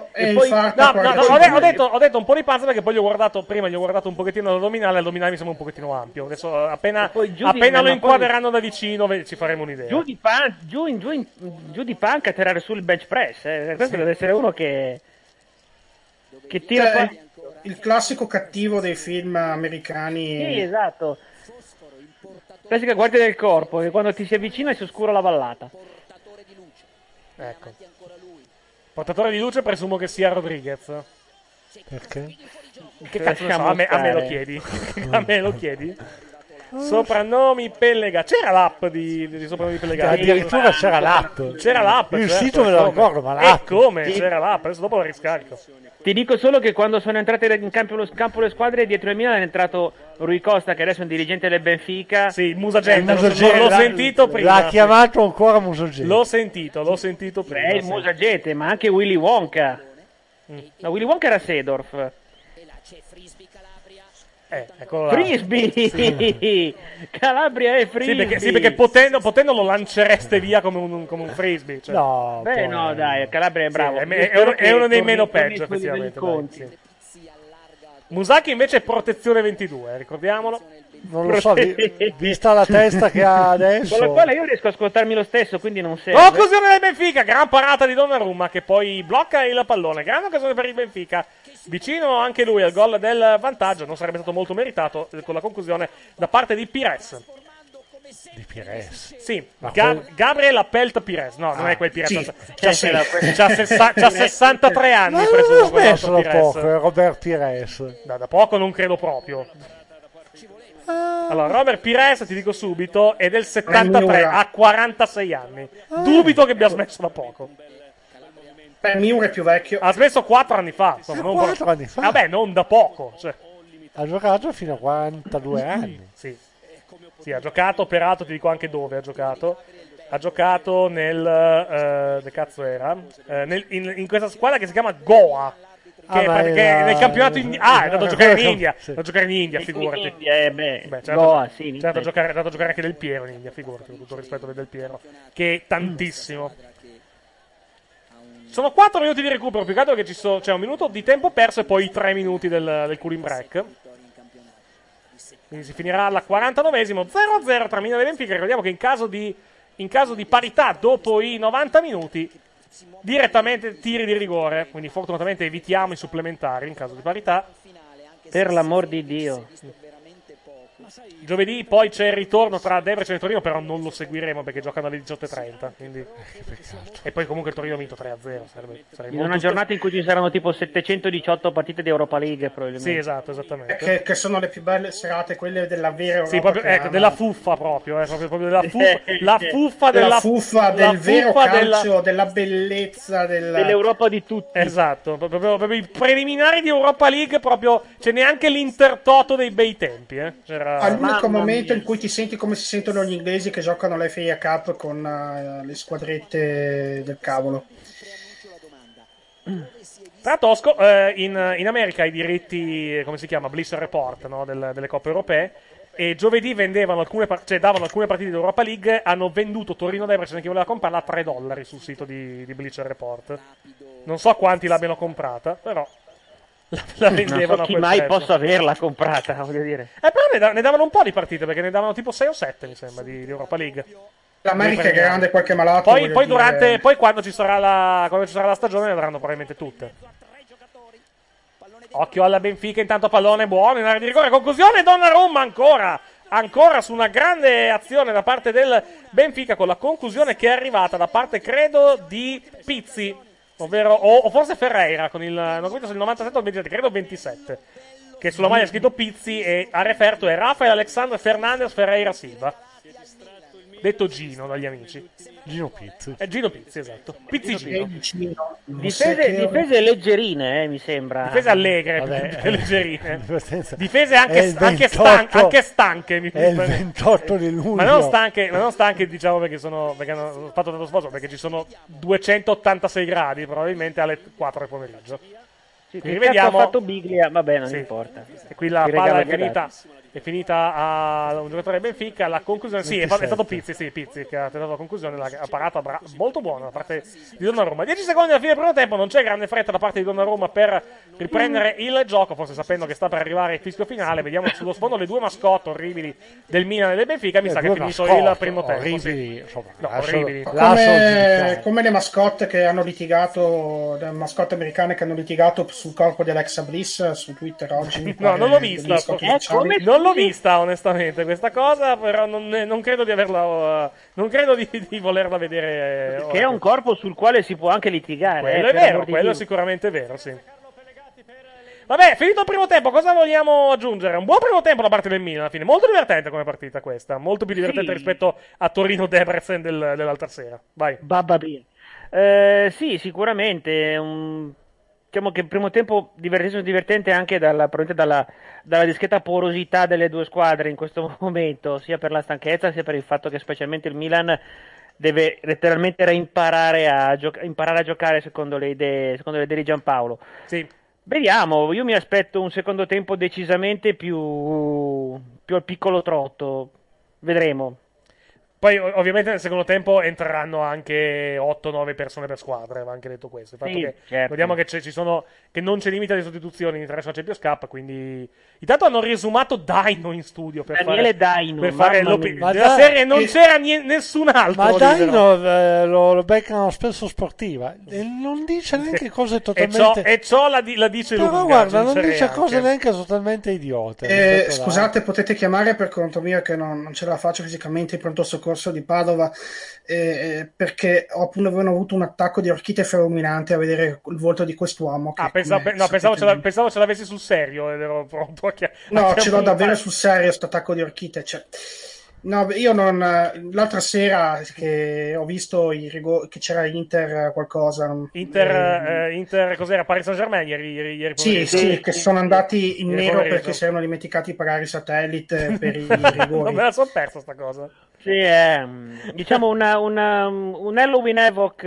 S1: Ho detto un po' di panza perché poi gli ho guardato un pochettino l'addominale mi sembra un pochettino ampio. Adesso appena lo inquadreranno da vicino ci faremo un'idea.
S3: Giù di panca a tirare sul bench press. Questo deve essere uno che tira
S6: il classico cattivo dei film americani.
S3: Sì, esatto. Classica guardia del corpo, che quando ti si avvicina si oscura la vallata.
S1: Ecco. Portatore di luce presumo che sia Rodriguez.
S5: Perché?
S1: Che cazzo ne so, a me lo chiedi? A me lo chiedi? Soprannomi Pellega. C'era l'app di soprannomi Pellegati?
S5: Addirittura c'era l'app.
S1: C'era l'app.
S5: Il sito me lo ricordo, ma l'app.
S1: Come? C'era l'app, adesso dopo la riscarico.
S3: Ti dico solo che quando sono entrate in campo le squadre, dietro il Milan è entrato Rui Costa, che adesso è un dirigente del Benfica.
S1: Sì, Musagente, l'ho sentito prima.
S5: L'ha chiamato ancora Musagente.
S1: L'ho sentito prima.
S3: Il Musagente, ma anche Willy Wonka. No, Willy Wonka era Seedorf.
S1: Eccolo là.
S3: Frisbee! Sì. Calabria e Frisbee!
S1: Sì, perché potendo lo lancereste via come un frisbee. Cioè.
S5: No,
S3: Beh, no, dai, Calabria è bravo.
S1: È uno dei meno peggio, effettivamente. Musaki invece è protezione 22, ricordiamolo.
S5: Non lo so, vista la testa che ha adesso.
S3: Con la quale io riesco a ascoltarmi lo stesso, quindi non serve.
S1: Occasione del Benfica, gran parata di Donnarumma che poi blocca il pallone. Grande occasione per il Benfica. Vicino anche lui al gol del vantaggio, non sarebbe stato molto meritato con la conclusione da parte di Pires.
S5: Di Pires?
S1: Sì, Gabriel Appelt Pires. No, non è quel Pires.
S6: Sì.
S1: C'ha 63 anni,
S5: Ma
S1: presumo.
S5: non ho smesso da
S1: Pires.
S5: poco, Robert Pires.
S1: No, da poco non credo proprio. Allora, Robert Pires, ti dico subito, è del 73, ha 46 anni. Dubito che abbia smesso da poco.
S6: Beh, Miura è più vecchio.
S1: Ha smesso 4 anni fa. Insomma,
S5: 4 anni fa?
S1: Vabbè, non da poco. Cioè.
S5: Ha giocato fino a 42 anni.
S1: Sì, ha giocato, peraltro ti dico anche dove ha giocato. Ha giocato nel... che cazzo era? In questa squadra che si chiama Goa. Che nel campionato è andato a giocare in India.
S5: Sì.
S1: A giocare in India, figurati.
S3: Certo,
S1: Goa, sì, è andato a giocare anche Del Piero in India, figurati, con tutto il rispetto per Del Piero. Che è tantissimo. Sono 4 minuti di recupero, più che altro che c'è un minuto di tempo perso e poi 3 minuti del cooling break. Quindi si finirà alla 49esimo, 0-0 tra Milan e Benfica. Ricordiamo che in caso di parità dopo i 90 minuti, direttamente tiri di rigore. Quindi fortunatamente evitiamo i supplementari in caso di parità.
S3: Per l'amor di Dio.
S1: Giovedì poi c'è il ritorno tra Debrecen e Torino, però non lo seguiremo perché giocano alle 18:30. Quindi... E poi comunque il Torino ha vinto 3-0. Sarebbe
S3: In una giornata in cui ci saranno tipo 718 partite di Europa League, probabilmente.
S1: Sì, esatto, esattamente.
S6: Che sono le più belle serate, quelle della vera Europa.
S1: Sì, proprio, della fuffa proprio della fuffa,
S6: la fuffa del vero calcio, della bellezza
S3: dell'Europa di tutti.
S1: Esatto, proprio i preliminari di Europa League, proprio c'è neanche l'Intertoto dei bei tempi, C'era...
S6: L'unico momento in cui ti senti come si sentono gli inglesi che giocano alla FA Cup con le squadrette del cavolo.
S1: Tra Tosco, in America i diritti, come si chiama, Bliss Report, no? delle coppe europee, e giovedì davano alcune partite di Europa League, hanno venduto Torino Debrecen, chi voleva comprarla, a $3 sul sito di Bleacher Report. Non so quanti l'abbiano comprata, però la vendevano.
S3: Non so chi mai possa averla comprata, voglio dire.
S1: Però ne davano un po' di partite, perché ne davano tipo 6 o 7, mi sembra, di Europa League.
S6: L'America è grande, qualche malato.
S1: Poi quando ci sarà la stagione ne avranno probabilmente tutte. Occhio alla Benfica, intanto pallone buono in area di rigore, conclusione, Donnarumma ancora su una grande azione da parte del Benfica, con la conclusione che è arrivata da parte, credo, di Pizzi, ovvero o forse Ferreira, con non credo se il 97 o il 27, credo 27, che sulla maglia è scritto Pizzi e a referto è Rafael Alexandre Fernandez Ferreira Silva, detto Gino dagli amici.
S5: Gino Pizzi.
S1: Gino Pizzi, esatto. Pizzi Gino.
S3: Difese leggerine, mi sembra.
S1: Difese allegre, leggerine. Difese anche stanche.
S5: È il 28 di luglio.
S1: Ma non stanche, diciamo, perché hanno fatto tanto spazio, perché ci sono 286 gradi, probabilmente alle 4 del pomeriggio.
S3: Sì, rivediamo. Ha fatto Biglia, vabbè, non importa.
S1: E qui la palla è finita a un giocatore del Benfica. La conclusione, è stato Pizzi che ha tentato la conclusione, la parata molto buona da parte di Donnarumma. 10 secondi alla fine del primo tempo, non c'è grande fretta da parte di Donnarumma per riprendere il gioco, forse sapendo che sta per arrivare il fischio finale. Vediamo sullo sfondo le due mascotte orribili del Milan e del Benfica. Mi sa che è finito il primo tempo.
S5: Orribili.
S1: Orribili.
S6: Come le mascotte che hanno litigato, le mascotte americane che hanno litigato sul corpo dell'ex Bliss su Twitter oggi.
S1: No, non l'ho vista. Non l'ho vista onestamente questa cosa, però non credo di averla. Non credo di volerla vedere.
S3: Che è un corpo sul quale si può anche litigare.
S1: Quello è vero, quello è sicuramente vero, sì. Vabbè, finito il primo tempo, cosa vogliamo aggiungere? Un buon primo tempo da parte del Milan alla fine, molto divertente come partita questa, molto più divertente rispetto a Torino Debrecen dell'altra sera. Vai.
S3: Sì, sicuramente diciamo che il primo tempo divertente anche probabilmente dalla discreta porosità delle due squadre in questo momento, sia per la stanchezza sia per il fatto che specialmente il Milan deve letteralmente imparare a giocare secondo le idee di Giampaolo.
S1: Sì.
S3: Vediamo, io mi aspetto un secondo tempo decisamente più al piccolo trotto. Vedremo.
S1: Poi ovviamente nel secondo tempo entreranno anche 8-9 persone per squadra, va anche detto questo. Il fatto
S3: Sì,
S1: che
S3: certo.
S1: vediamo che che non c'è limite alle sostituzioni in International Champions Cup, quindi intanto hanno riesumato Daino in studio per
S3: Daniele
S1: fare,
S3: Daino,
S1: per fare
S3: mamma mia.
S1: della serie non c'era nessun altro.
S5: Ma
S1: lì,
S5: Daino
S1: però.
S5: lo beccano spesso sportiva e non dice neanche cose totalmente...
S1: E ciò la dice
S5: Però
S1: lunga,
S5: guarda, non
S1: aggiungerei
S5: dice cose
S1: anche.
S5: neanche totalmente idiote. rispetto ad
S6: Scusate, potete chiamare per conto mio che non ce la faccio fisicamente il pronto soccorso di Padova, perché avevano avuto un attacco di orchite fulminante a vedere il volto di quest'uomo. Che,
S1: pensavo ce l'avessi sul serio ed ero pronto a
S6: No, ce l'ho davvero sul serio questo attacco di orchite. Cioè. No, io non. L'altra sera che ho visto che c'era Inter qualcosa.
S1: Inter cos'era? Paris Saint-Germain ieri
S6: Sì, che sono andati in nero
S1: pomeriggio.
S6: perché si erano dimenticati di pagare i satellite per i rigori.
S1: Non me la sono persa sta cosa.
S3: Sì, è diciamo un Halloween Evoc.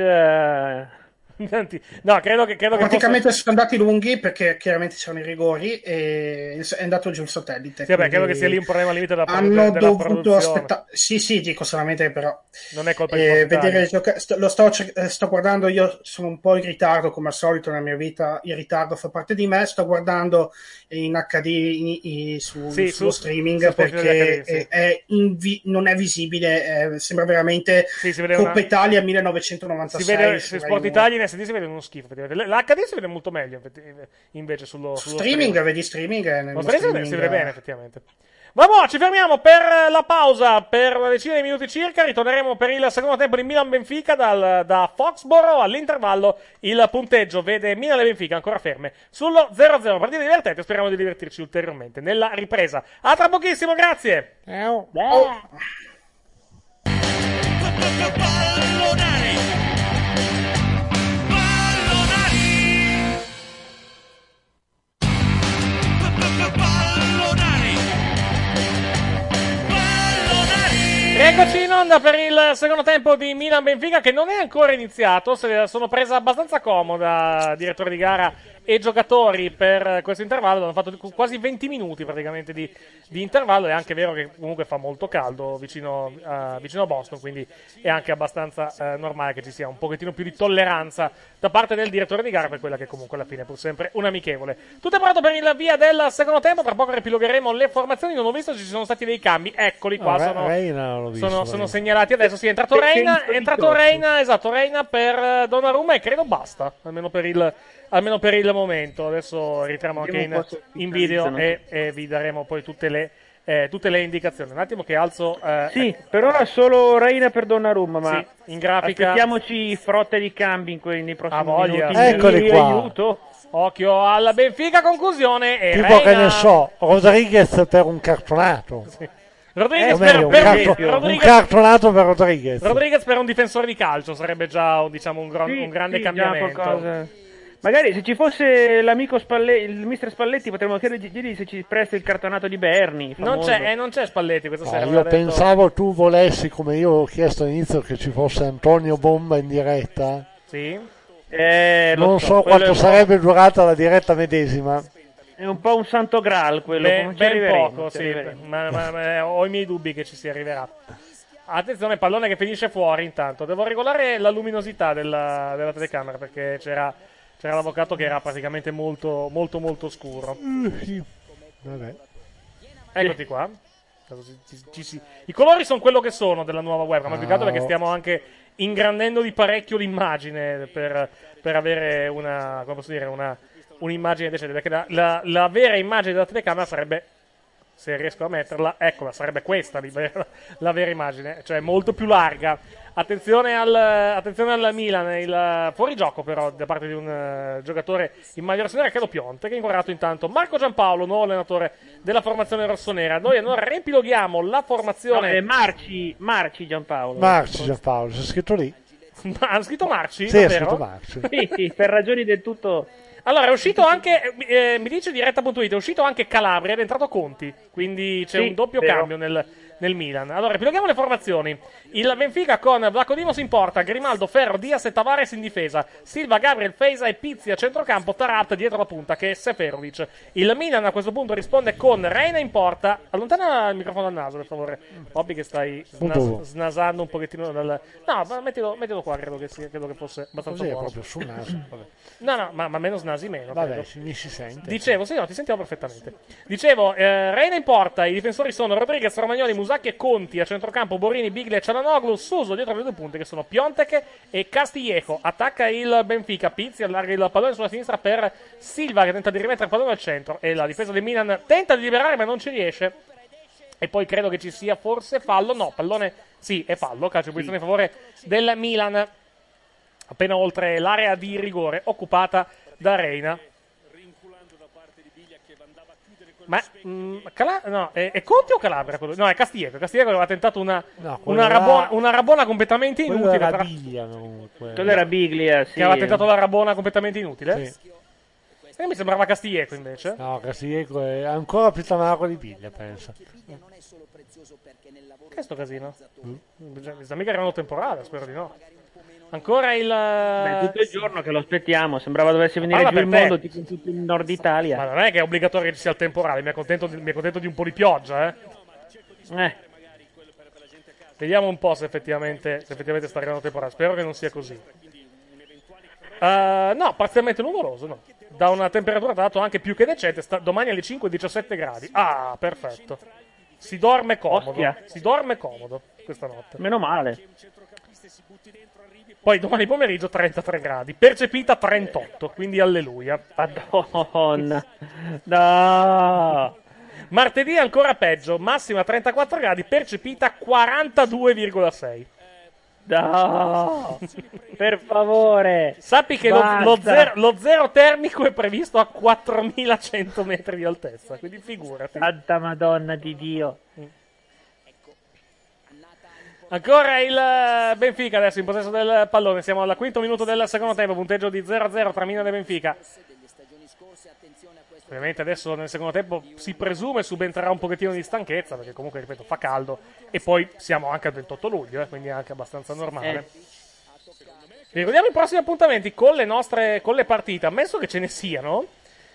S1: No, credo che
S6: praticamente sono andati lunghi perché chiaramente c'erano i rigori e è andato giù il satellite.
S1: Sì, credo che sia lì un problema limite della
S6: hanno dovuto
S1: produzione.
S6: aspettare. Sì, dico solamente però.
S1: Non è colpa di
S6: vedere lo sto guardando, io sono un po' in ritardo come al solito nella mia vita, il ritardo fa parte di me, sto guardando in HD sullo streaming perché non è visibile, sembra veramente Coppa Italia 1996.
S1: Si vede su Sport Italia in SD si vede uno schifo. L'HD si vede molto meglio invece sullo
S6: streaming. Vedi streaming?
S1: Lo streaming si vede bene effettivamente. Vabbè, ci fermiamo per la pausa per una decina di minuti circa. Ritorneremo per il secondo tempo di Milan-Benfica da Foxborough. All'intervallo il punteggio vede Milan e Benfica ancora ferme sullo 0-0. Partita divertente, speriamo di divertirci ulteriormente nella ripresa. A tra pochissimo, grazie. Eccoci in onda per il secondo tempo di Milan-Benfica che non è ancora iniziato, se la sono presa abbastanza comoda direttore di gara e giocatori per questo intervallo, hanno fatto quasi 20 minuti praticamente di intervallo. È anche vero che comunque fa molto caldo vicino a Boston, quindi è anche abbastanza normale che ci sia un pochettino più di tolleranza da parte del direttore di gara per quella che comunque alla fine è pur sempre un amichevole. Tutto è pronto per il via del secondo tempo, tra poco ripilogheremo le formazioni. Non ho visto se ci sono stati dei cambi, eccoli qua, sono segnalati adesso. Sì, è entrato Reina per Donnarumma e credo basta, almeno per il momento. Adesso rientriamo anche in video e vi daremo poi tutte le indicazioni. Un attimo che alzo.
S3: Sì, per ora solo Reina per Donnarumma, ma
S1: sì, in grafica
S3: aspettiamoci frotte di cambi nei prossimi minuti.
S5: Eccoli qua.
S3: Aiuto.
S1: Occhio alla Benfica, conclusione e
S5: tipo
S1: Reina...
S5: che ne so, Rodriguez per un cartonato.
S1: Sì. Rodriguez
S5: un cartonato per Rodriguez.
S1: Rodriguez per un difensore di calcio sarebbe già, diciamo, un grande cambiamento.
S3: Magari se ci fosse l'amico il mister Spalletti potremmo chiedergli se ci presta il cartonato di Berni.
S1: Non c'è Spalletti questa sera.
S5: Io pensavo tu volessi, come io ho chiesto all'inizio, che ci fosse Antonio Bomba in diretta.
S1: Sì.
S5: Non so quanto sarebbe durata la diretta medesima.
S3: È un po' un santo graal quello.
S1: Ben poco, sì. Ma ho i miei dubbi che ci si arriverà. Attenzione, pallone che finisce fuori intanto. Devo regolare la luminosità della telecamera perché c'era l'avvocato che era praticamente molto molto molto scuro.
S5: Sì. Vabbè.
S1: Eccoti qua. I colori sono quello che sono della nuova webcam, ma più che altro perché stiamo anche ingrandendo di parecchio l'immagine per avere un'immagine decente, perché la vera immagine della telecamera sarebbe, se riesco a metterla, eccola, sarebbe questa la vera immagine, cioè molto più larga. Attenzione al Milan, il fuorigioco però da parte di un giocatore in maglia rossonera, credo Pionte, che ha inquadrato intanto Marco Giampaolo, nuovo allenatore della formazione rossonera. Noi allora riepiloghiamo la formazione.
S3: Marci Giampaolo.
S5: Marci Giampaolo, c'è scritto lì.
S1: Hanno scritto Marci?
S5: Sì, è scritto Marci.
S3: Sì, per ragioni del tutto
S1: Allora, è uscito anche, mi dice diretta.it, è uscito anche Calabria ed è entrato Conti, quindi c'è un doppio cambio nel Milan. Allora, ripiloghiamo le formazioni. Il Benfica con Vlachodimos in porta, Grimaldo, Ferro, Diaz e Tavares in difesa, Silva, Gabriel, Feisa e Pizzi a centrocampo, Tarat dietro la punta che è Seferovic. Il Milan a questo punto risponde con Reina in porta. Allontana il microfono dal naso, per favore. Bobby, che stai snasando un pochettino dal... No, ma mettilo qua, credo che fosse abbastanza buono.
S5: Proprio sul naso. Vabbè.
S1: No, ma meno snasi meno.
S5: Vabbè, mi si sente.
S1: Dicevo, sì, no, ti sentiamo perfettamente. Dicevo, Reina in porta, i difensori sono Rodriguez, Romagnoli, Musacchi e Conti, a centrocampo Borini, Biglia e Cialanoglu, Suso dietro le due punte che sono Piontek e Castillejo. Attacca il Benfica, Pizzi allarga il pallone sulla sinistra per Silva che tenta di rimettere il pallone al centro e la difesa del Milan tenta di liberare ma non ci riesce. E poi credo che ci sia forse fallo, no, pallone, sì, è fallo, calcio di punizione in favore del Milan. Appena oltre l'area di rigore occupata da Reina. Ma no, è Conti o Calabria? No, è Castillejo. Castillejo aveva tentato una rabona completamente inutile.
S3: Quello era Biglia, sì.
S1: Che aveva tentato la rabona completamente inutile? Sì. E mi sembrava Castillejo invece.
S5: No, Castillejo è ancora più tamaro di Biglia, penso.
S1: Che è sto casino? Mica erano temporale, spero di no. Ancora il...
S3: Beh, tutto il giorno che lo aspettiamo, sembrava dovesse venire giù il mondo tipo in tutto il nord Italia.
S1: Ma non è che è obbligatorio che ci sia il temporale, mi accontento di un po' di pioggia, Vediamo un po' se effettivamente sta arrivando temporale, spero che non sia così. No, parzialmente nuvoloso, no. Da una temperatura tra l'altro anche più che decente, domani alle 5 17 gradi. Ah, perfetto. Si dorme comodo questa notte.
S3: Meno male.
S1: Poi domani pomeriggio 33 gradi, percepita 38, quindi alleluia.
S3: Madonna. No.
S1: Martedì ancora peggio, massima 34 gradi, percepita 42,6.
S3: No. Per favore.
S1: Sappi che lo zero termico è previsto a 4100 metri di altezza, quindi figurati.
S3: Santa Madonna di Dio.
S1: Ancora il Benfica adesso in possesso del pallone. Siamo al quinto minuto del secondo tempo. Punteggio di 0-0 tra Milan e Benfica. Ovviamente adesso nel secondo tempo si presume subentrerà un pochettino di stanchezza, perché comunque, ripeto, fa caldo. E poi siamo anche al 28 luglio, quindi è anche abbastanza normale. Vi ricordiamo i prossimi appuntamenti con le partite, ammesso che ce ne siano.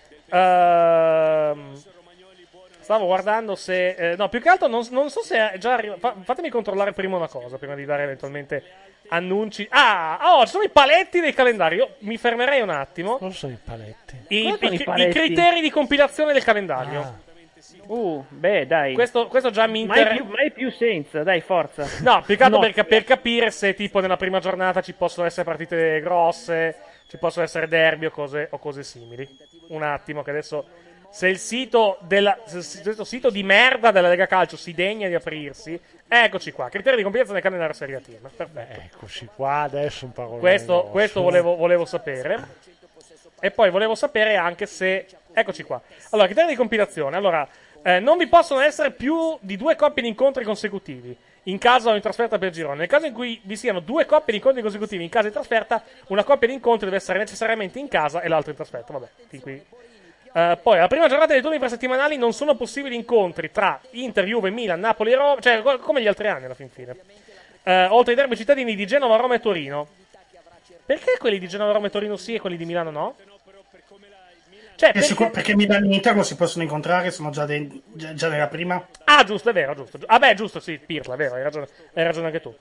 S1: Stavo guardando se... no, più che altro non so se è già arrivato... Fatemi controllare prima una cosa, prima di dare eventualmente annunci. Ci sono i paletti dei calendari. Io mi fermerei un attimo.
S5: Cosa sono i paletti?
S1: I criteri di compilazione del calendario.
S3: Beh, dai.
S1: Questo già mi interessa.
S3: Mai più senza, dai, forza.
S1: No, più che altro per capire se tipo nella prima giornata ci possono essere partite grosse, ci possono essere derby o cose simili. Un attimo, che adesso... Se il sito di merda della Lega Calcio si degna di aprirsi, eccoci qua. Criteri di compilazione del calendario Serie A Team. Perfetto.
S5: Eccoci qua, adesso un parolone.
S1: Questo volevo sapere. E poi volevo sapere anche se... Eccoci qua. Allora, criteri di compilazione. Allora, non vi possono essere più di 2 coppie di incontri consecutivi in casa o in trasferta per girone. Nel caso in cui vi siano 2 coppie di incontri consecutivi in casa e in trasferta, una coppia di incontri deve essere necessariamente in casa e l'altra in trasferta. Vabbè, fin qui. Poi, la prima giornata dei turni infrasettimanali non sono possibili incontri tra Inter, Juve, Milan, Napoli e Roma, cioè come gli altri anni alla fin fine. Oltre ai derby cittadini di Genova, Roma e Torino. Perché quelli di Genova, Roma e Torino sì e quelli di Milano no? Cioè,
S6: perché Milano e Inter non si possono incontrare, sono già nella prima.
S1: Ah, giusto, è vero, giusto. Ah beh, giusto, sì, Pirla, è vero, hai ragione anche tu.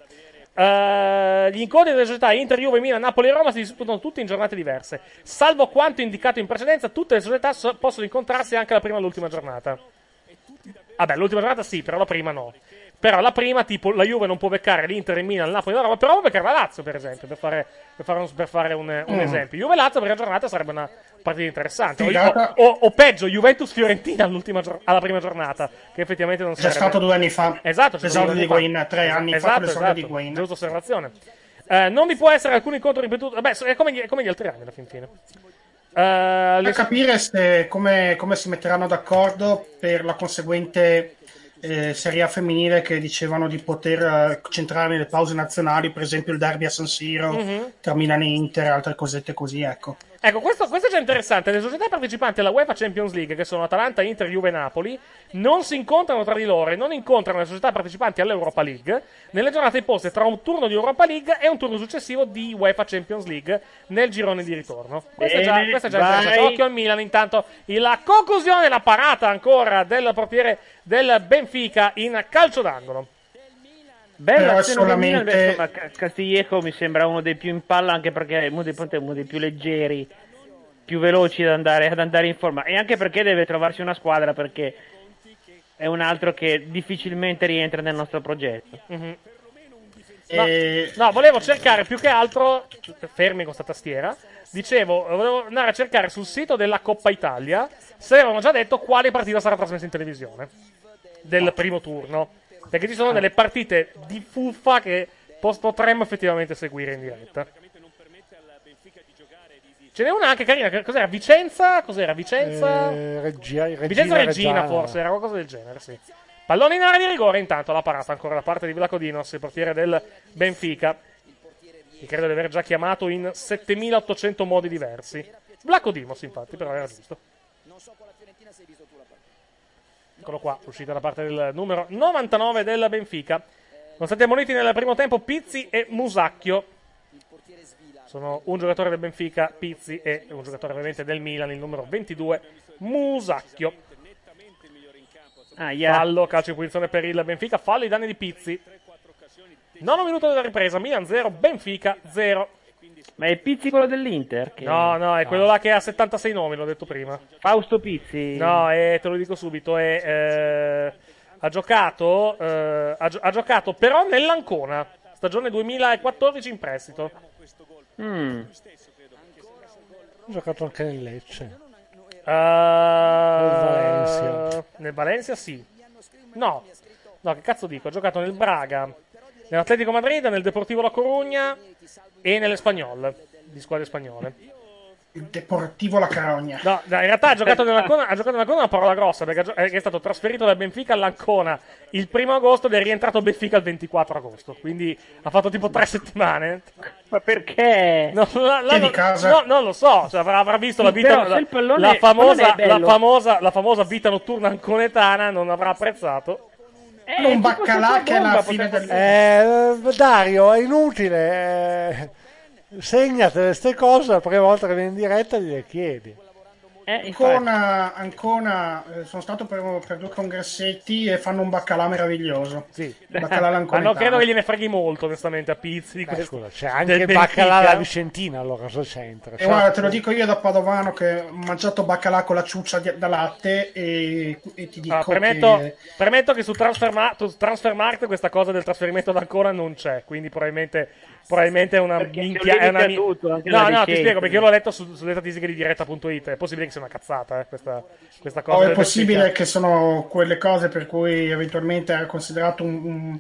S1: Gli incontri delle società Inter, Juve, Milan, Napoli e Roma si disputano tutti in giornate diverse. Salvo quanto indicato in precedenza, tutte le società possono incontrarsi anche la prima e l'ultima giornata. Vabbè, l'ultima giornata sì, però la prima no. Però la prima, tipo, la Juve non può beccare l'Inter, il Milan, il Napoli e la Roma, però può beccare la Lazio, per esempio, per fare un esempio. Juve-Lazio, per la giornata, sarebbe una partita interessante. O peggio, Juventus-Fiorentina alla prima giornata, che effettivamente non sarebbe...
S6: C'è stato 2 anni fa.
S1: Esatto,
S6: l'esordio di Higuain, 3 anni fa, l'esordio di Higuain.
S1: Giusta osservazione. Non vi può essere alcun incontro ripetuto... Vabbè, è come gli altri anni, alla fin fine.
S6: Per capire come si metteranno d'accordo per la conseguente Serie A femminile, che dicevano di poter centrare nelle pause nazionali, per esempio il derby a San Siro tra Milan e Inter e altre cosette così, ecco.
S1: Ecco, questo è già interessante. Le società partecipanti alla UEFA Champions League, che sono Atalanta, Inter, Juve e Napoli, non si incontrano tra di loro e non incontrano le società partecipanti all'Europa League nelle giornate poste tra un turno di Europa League e un turno successivo di UEFA Champions League nel girone di ritorno. Questo è già interessante. Occhio al Milan, intanto la conclusione, la parata ancora del portiere del Benfica in calcio d'angolo.
S3: Bella azione del Milan, insomma, Castillejo mi sembra uno dei più in palla, anche perché è uno dei più leggeri, più veloci ad andare in forma, e anche perché deve trovarsi una squadra, perché è un altro che difficilmente rientra nel nostro progetto.
S1: Mm-hmm. No, volevo cercare più che altro, fermi con sta tastiera, volevo andare a cercare sul sito della Coppa Italia se avevano già detto quale partita sarà trasmessa in televisione del primo turno. Perché ci sono delle partite di fuffa che potremmo effettivamente seguire in diretta. Ce n'è una anche carina. Cos'era? Vicenza? Vicenza Regina, forse. Era qualcosa del genere, sì. Pallone in area di rigore, intanto la parata ancora da parte di Vlachodimos, il portiere del Benfica, che credo di aver già chiamato in 7800 modi diversi. Vlachodimos, infatti, però era giusto. Eccolo qua, uscita da parte del numero 99 del Benfica. Sono stati ammoniti nel primo tempo Pizzi e Musacchio. Sono un giocatore del Benfica, Pizzi, e un giocatore ovviamente del Milan, il numero 22, Musacchio. Fallo, calcio di punizione per il Benfica, fallo ai danni di Pizzi. Nono minuto della ripresa, Milan 0, Benfica 0.
S3: Ma è Pizzi quello dell'Inter?
S1: No, è quello là che ha 76 nomi, l'ho detto prima.
S3: Fausto Pizzi?
S1: No, te lo dico subito, ha giocato però nell'Ancona, stagione 2014 in prestito.
S5: Ha giocato anche nel Lecce.
S1: Nel Valencia sì. No, che cazzo dico? Ha giocato nel Braga, nell'Atletico Madrid, nel Deportivo La Corugna e nell'Espanyol, di squadre spagnole.
S6: Il Deportivo La Carogna.
S1: No, in realtà ha giocato nell'Ancona una parola grossa, perché è stato trasferito dal Benfica all'Ancona il 1 agosto ed è rientrato al Benfica il 24 agosto. Quindi ha fatto tipo 3 settimane.
S3: Ma perché?
S1: Non lo so, cioè, avrà visto la vita, la famosa vita notturna anconetana, non avrà apprezzato.
S6: Un baccalà che è la fine
S5: del... Dario, è inutile. Segnate queste cose, la prima volta che vieni in diretta gliele chiedi.
S6: Ancona sono stato per 2 congressetti e fanno un baccalà meraviglioso.
S1: Sì.
S6: Baccalà
S1: ma non credo che gliene freghi molto, onestamente, a Pizzi.
S5: Scusa, c'è anche il baccalà alla Vicentina, allora cosa c'entra?
S6: Guarda, te lo dico io da padovano che ho mangiato baccalà con la ciuccia da latte e ti dico
S1: premetto che su Transfermarkt questa cosa del trasferimento ad Ancona non c'è, quindi probabilmente è una minchia. No, ti spiego, perché io l'ho letto sulle statistiche di diretta.it. È possibile che sia una cazzata, questa cosa.
S6: È possibile che sono quelle cose per cui eventualmente era considerato un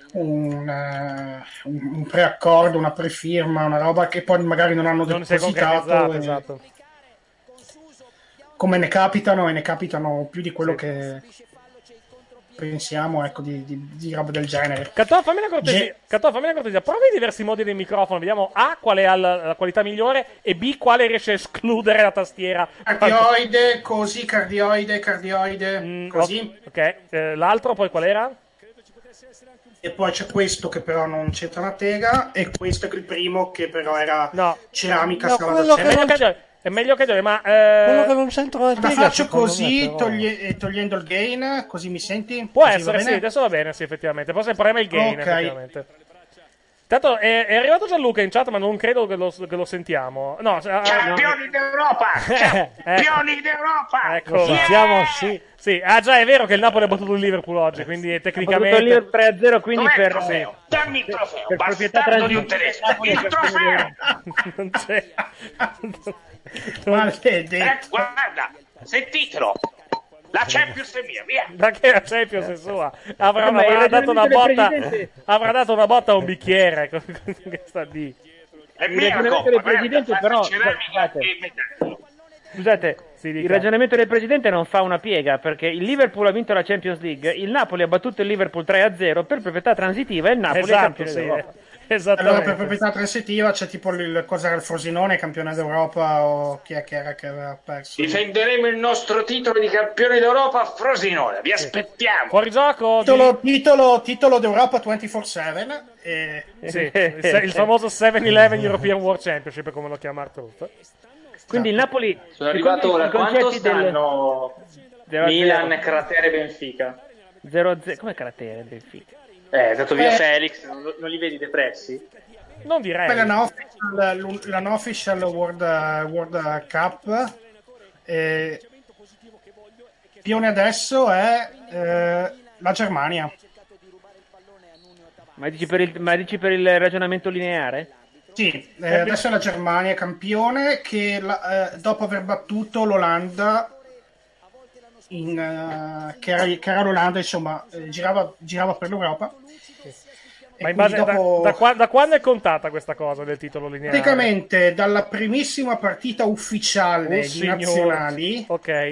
S6: preaccordo, una prefirma, una roba che poi magari non hanno depositato.
S1: Esatto.
S6: Come ne capitano più di quello che pensiamo, ecco, di roba del genere.
S1: Catò, fammi una cortesia. Provi i diversi modi del microfono, vediamo A quale ha la qualità migliore e B quale riesce a escludere la tastiera.
S6: Cardioide, così, cardioide, così.
S1: Ok, l'altro poi qual era?
S6: E poi c'è questo che però non c'entra una tega, e questo è il primo che però era ceramica scavata.
S1: È meglio che ma
S5: quello che non c'entra una tega.
S6: La faccio così, togliendo il gain, così mi senti?
S1: Può essere, sì, adesso va bene, sì, effettivamente. Forse il problema è il gain, effettivamente. Tanto è arrivato Gianluca in chat, ma non credo che lo sentiamo. No,
S2: campioni d'Europa! Campioni d'Europa!
S1: Ecco,
S5: sentiamo, sì.
S1: Sì, già è vero che il Napoli ha battuto il Liverpool oggi, quindi tecnicamente
S3: ha battuto il Liverpool 3-0, quindi
S2: per trofeo. Dammi il trofeo,
S3: per proprietà
S2: di un tedesco. Il trofeo!
S1: Non c'è.
S2: Guarda, sentitelo. La Champions è mia, via.
S1: Ma che la Champions è sua? Avrà dato una botta a un bicchiere. Che sta di?
S2: È mia
S3: ragionamento del presidente, però scusate, il ragionamento del presidente non fa una piega, perché il Liverpool ha vinto la Champions League, il Napoli ha battuto il Liverpool 3-0 per proprietà transitiva e il Napoli è campione d'Europa.
S1: Esattamente.
S6: Per proprietà transitiva c'è tipo cos'era il Frosinone, campione d'Europa, o chi è che era che aveva perso?
S2: Difenderemo il nostro titolo di campione d'Europa a Frosinone, vi aspettiamo.
S1: Fuori gioco
S6: Titolo d'Europa 24/7.
S1: Sì, il famoso 7-Eleven European World Championship, come lo chiama Arthur.
S3: Quindi il Napoli...
S8: Sono arrivato ora, quanto stanno
S3: del...
S8: Milan, Cratere, Benfica?
S3: 0-0, come Cratere, Benfica?
S8: È dato via Felix, non li vedi depressi?
S1: Non direi.
S6: La no official World Cup. Pione adesso è la Germania.
S3: Ma dici per il ragionamento lineare?
S6: Sì, adesso è la Germania campione che dopo aver battuto l'Olanda che era l'Olanda, insomma, girava per l'Europa.
S1: Ma in base da quando è contata questa cosa del titolo lineare?
S6: Praticamente dalla primissima partita ufficiale di nazionali,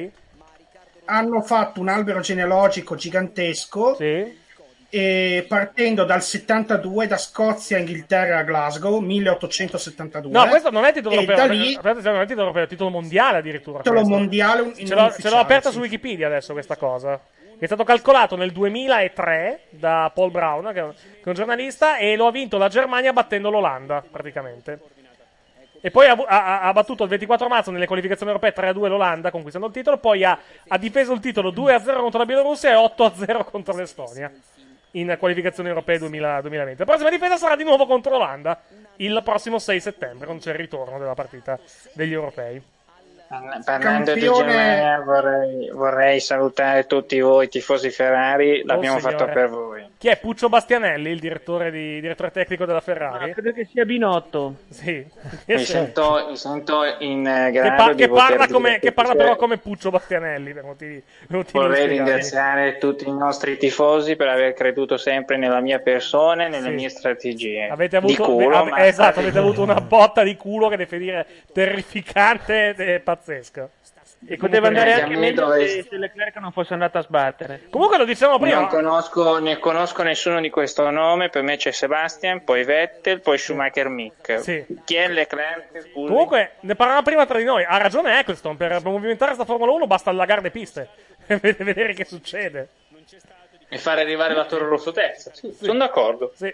S6: hanno fatto un albero genealogico gigantesco.
S1: Sì.
S6: E partendo dal 72 da Scozia, Inghilterra a Glasgow 1872.
S1: No, questo non è titolo europeo,
S6: da lì,
S1: non è titolo europeo, è titolo mondiale addirittura.
S6: Titolo mondiale
S1: ce l'ho aperta su Wikipedia adesso questa cosa. È stato calcolato nel 2003 da Paul Brown, che è un giornalista, e lo ha vinto la Germania battendo l'Olanda praticamente. E poi ha battuto il 24 marzo nelle qualificazioni europee 3-2 l'Olanda, conquistando il titolo. Poi ha difeso il titolo 2-0 contro la Bielorussia e 8-0 contro l'Estonia in qualificazioni europee 2020. La prossima difesa sarà di nuovo contro l'Olanda il prossimo 6 settembre, quando c'è il ritorno della partita degli europei.
S8: Parlando di Germania, vorrei salutare tutti voi tifosi Ferrari, l'abbiamo fatto per voi.
S1: Chi è? Puccio Bastianelli, il direttore tecnico della Ferrari?
S3: No, credo che sia Binotto.
S1: Sì.
S8: Mi sento in grado di
S1: che parla però come Puccio Bastianelli per motivi
S8: vorrei ringraziare tutti i nostri tifosi per aver creduto sempre nella mia persona e nelle mie strategie.
S1: Avete avuto una botta di culo che deve dire terrificante e pazzesca.
S3: E poteva andare anche meglio se Leclerc non fosse andato a sbattere.
S1: Comunque lo dicevamo prima.
S8: Non conosco nessuno di questo nome. Per me c'è Sebastian, poi Vettel, poi Schumacher Mick.
S1: Sì.
S8: Chi è Leclerc? Scusi.
S1: Comunque ne parlavamo prima tra di noi. Ha ragione Eccleston, per movimentare sta Formula 1 basta allagare le piste e vedere che succede.
S8: E fare arrivare la Toro Rosso terza. Sì. Sono d'accordo.
S1: Sì.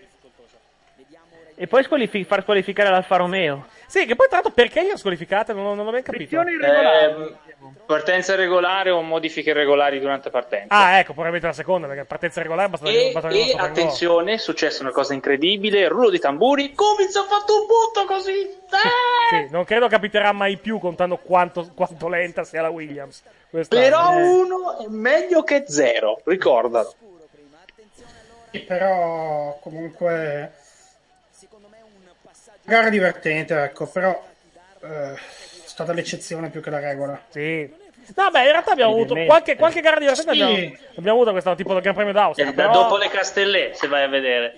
S3: E poi far squalificare l'Alfa Romeo.
S1: Sì, che poi tra l'altro perché li ha squalificate? Non ho ben capito.
S8: Partenza regolare o modifiche regolari durante partenza.
S1: Ah, ecco, probabilmente la seconda, perché partenza regolare basta
S8: e attenzione, è successa una cosa incredibile, rullo di tamburi, Kubica ha fatto un punto così.
S1: Sì, non credo capiterà mai più contando quanto lenta sia la Williams.
S8: Però uno è meglio che zero, ricordalo.
S6: Però comunque gara divertente, ecco, però è stata l'eccezione più che la regola.
S1: Sì. No, beh, in realtà abbiamo avuto qualche gara divertente. Sì. Abbiamo avuto questa tipo del Gran Premio d'Austria. Però...
S8: Dopo le Castellet, se vai a vedere.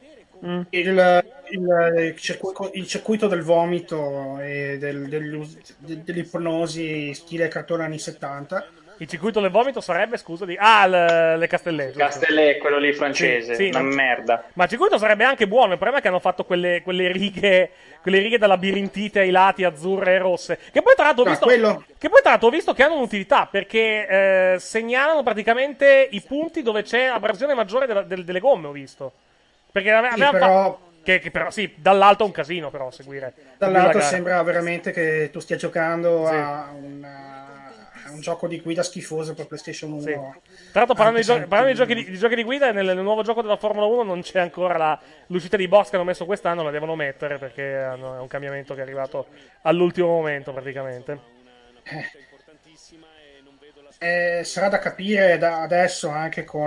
S6: Il circuito del vomito e dell'ipnosi stile cartone anni 70.
S1: Il circuito del vomito sarebbe, scusa, le Castellet.
S8: Castellet, quello lì francese, sì, una merda.
S1: Ma il circuito sarebbe anche buono, il problema è che hanno fatto quelle righe da labirintite ai lati azzurre e rosse. Che poi tra l'altro ho visto che hanno un'utilità, perché segnalano praticamente i punti dove c'è abrasione maggiore delle gomme, ho visto. Perché però sì, dall'alto è un casino però seguire.
S6: Dall'alto sembra veramente che tu stia giocando a un gioco di guida schifoso per PlayStation 1. Sì.
S1: Tra l'altro parlando di giochi di guida, nel nuovo gioco della Formula 1 non c'è ancora l'uscita di box che hanno messo quest'anno, la devono mettere perché è un cambiamento che è arrivato all'ultimo momento praticamente.
S6: Sarà da capire adesso anche con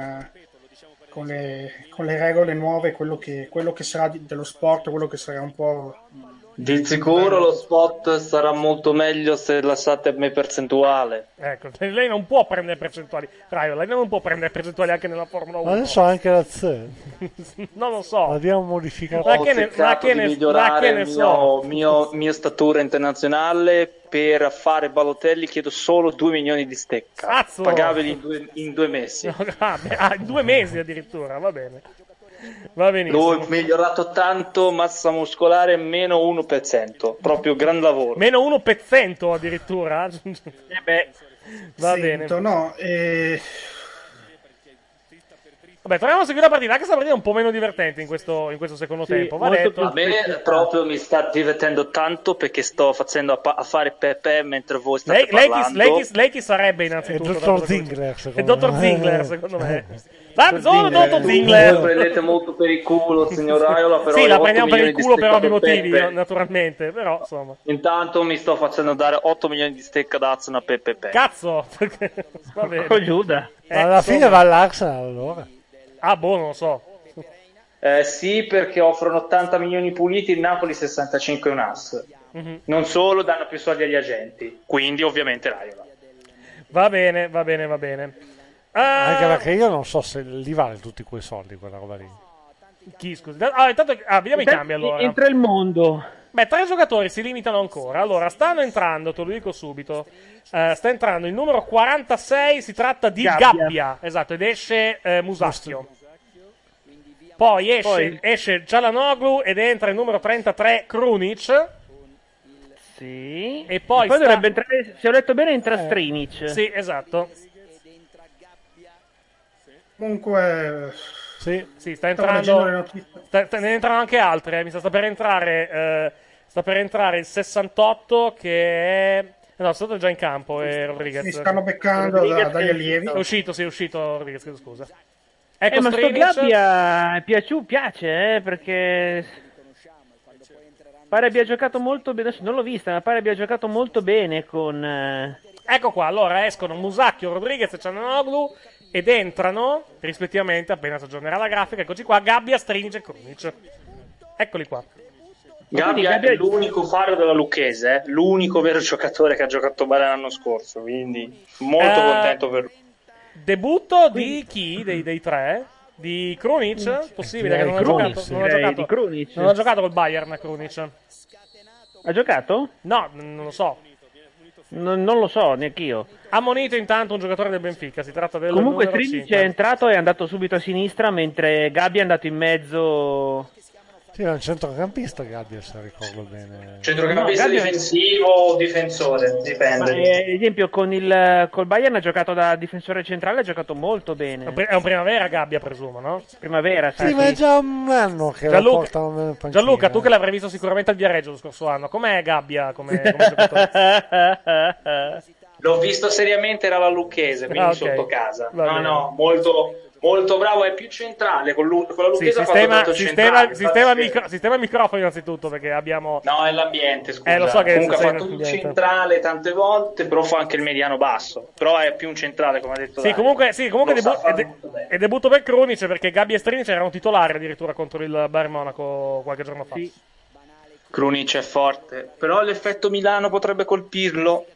S6: le regole nuove quello che sarà dello sport, quello che sarà un po'.
S8: Di sicuro lo spot sarà molto meglio se lasciate a me percentuale.
S1: Ecco, lei non può prendere percentuali. Raio, lei non può prendere percentuali anche nella Formula 1.
S5: Adesso anche la Z.
S1: Non lo so.
S5: Abbiamo modificato.
S8: Ho cercato di migliorare mia statura internazionale. Per fare Balotelli chiedo solo 2 milioni di stecca.
S1: Cazzo!
S8: Pagabili in 2 mesi.
S1: In 2 mesi addirittura, va bene. Va benissimo.
S8: Lui è migliorato tanto, massa muscolare meno 1%, proprio gran lavoro.
S1: Meno 1% addirittura? Va bene.
S6: No,
S1: Vabbè, torniamo a seguire la partita, anche se la partita è un po' meno divertente in questo secondo tempo. Va detto.
S8: A me proprio mi sta divertendo tanto perché sto facendo a fare Pepe mentre voi state parlando.
S1: Lei chi sarebbe innanzitutto?
S5: Il dottor Zingler, secondo me.
S1: Il dottor Zingler, secondo me. Sono dottor Zingler.
S8: Voi prendete molto per il culo, signor Raiola, però
S1: sì, la prendiamo per il culo per ovvi
S8: Pepe.
S1: motivi, naturalmente, però insomma.
S8: Intanto mi sto facendo dare 8 milioni di stecca d'Azzo a Pepe.
S1: Cazzo! Va bene.
S3: Con Giuda.
S5: Alla fine va all'Arsenal allora.
S1: Ah, boh, non lo so.
S8: Sì, perché offrono 80 milioni puliti, il Napoli 65 un ass.
S1: Mm-hmm.
S8: Non solo, danno più soldi agli agenti. Quindi, ovviamente, Raiola.
S1: Va bene.
S5: Anche perché io non so se li vale tutti quei soldi, quella roba lì.
S1: Chi, scusa? Intanto, vediamo i cambi allora.
S3: Entra il mondo.
S1: Beh, 3 giocatori si limitano ancora. Allora, stanno entrando, te lo dico subito. Sta entrando il numero 46, si tratta di Gabbia. Esatto, ed esce Musacchio. Poi esce Çalhanoğlu ed entra il numero 33 Krunic.
S3: Sì.
S1: E poi
S3: dovrebbe entrare, se ho letto bene, entra Strinic.
S1: Sì, esatto.
S6: Comunque...
S5: Sì,
S1: sta entrando. Ne entrano anche altre. Mi sta per entrare. Sta per entrare il 68 che è. No, il 68 è già in campo. Rodriguez.
S6: Si stanno beccando dagli allievi.
S1: È uscito Rodriguez, chiedo scusa. Ecco,
S3: ma sto Gabbia piace, perché pare abbia giocato molto bene. Adesso non l'ho vista, ma pare abbia giocato molto bene con.
S1: Ecco qua, allora escono Musacchio, Rodriguez e Çalhanoğlu ed entrano rispettivamente, appena si aggiornerà la grafica, eccoci qua, Gabbia, Strinic e Krunic. Eccoli qua.
S8: Gabbia è l'unico faro della Lucchese, l'unico vero giocatore che ha giocato bene l'anno scorso, quindi molto contento per lui.
S1: Debutto di chi? Dei tre? Di Krunic? Possibile che non ha giocato. Non ha giocato col Bayern Krunic.
S3: Ha giocato?
S1: No, non lo so.
S3: Non lo so, neanch'io.
S1: Ammonito intanto un giocatore del Benfica, si tratta del
S3: comunque
S1: numero
S3: Strinic
S1: 5.
S3: è entrato e è andato subito a sinistra, mentre Gabbia è andato in mezzo.
S5: Sì, è un centrocampista Gabbia, se ricordo bene.
S8: Centrocampista difensivo o difensore, dipende.
S3: Ma, ad esempio col Bayern ha giocato da difensore centrale, ha giocato molto bene.
S1: È un primavera Gabbia, presumo, no?
S3: Primavera,
S5: sì, ma è già un anno che lo portano nel pancino.
S1: Gianluca, tu che l'avrai visto sicuramente al Viareggio lo scorso anno, com'è Gabbia come giocatore?
S8: L'ho visto seriamente, era la Lucchese, quindi sotto casa. No, molto bravo, è più centrale. Con la Lucchese
S1: sistema microfono innanzitutto, perché abbiamo.
S8: No, è l'ambiente, scusa.
S1: Lo so che
S8: comunque ha fatto un centrale tante volte, però fa anche il mediano basso. Però è più un centrale, come ha detto.
S1: Sì, comunque è debutto per Krunic, perché Gabbia e Strinic erano titolari addirittura contro il Bayern Monaco qualche giorno fa.
S3: Sì.
S8: Krunic è forte, però l'effetto Milano potrebbe colpirlo.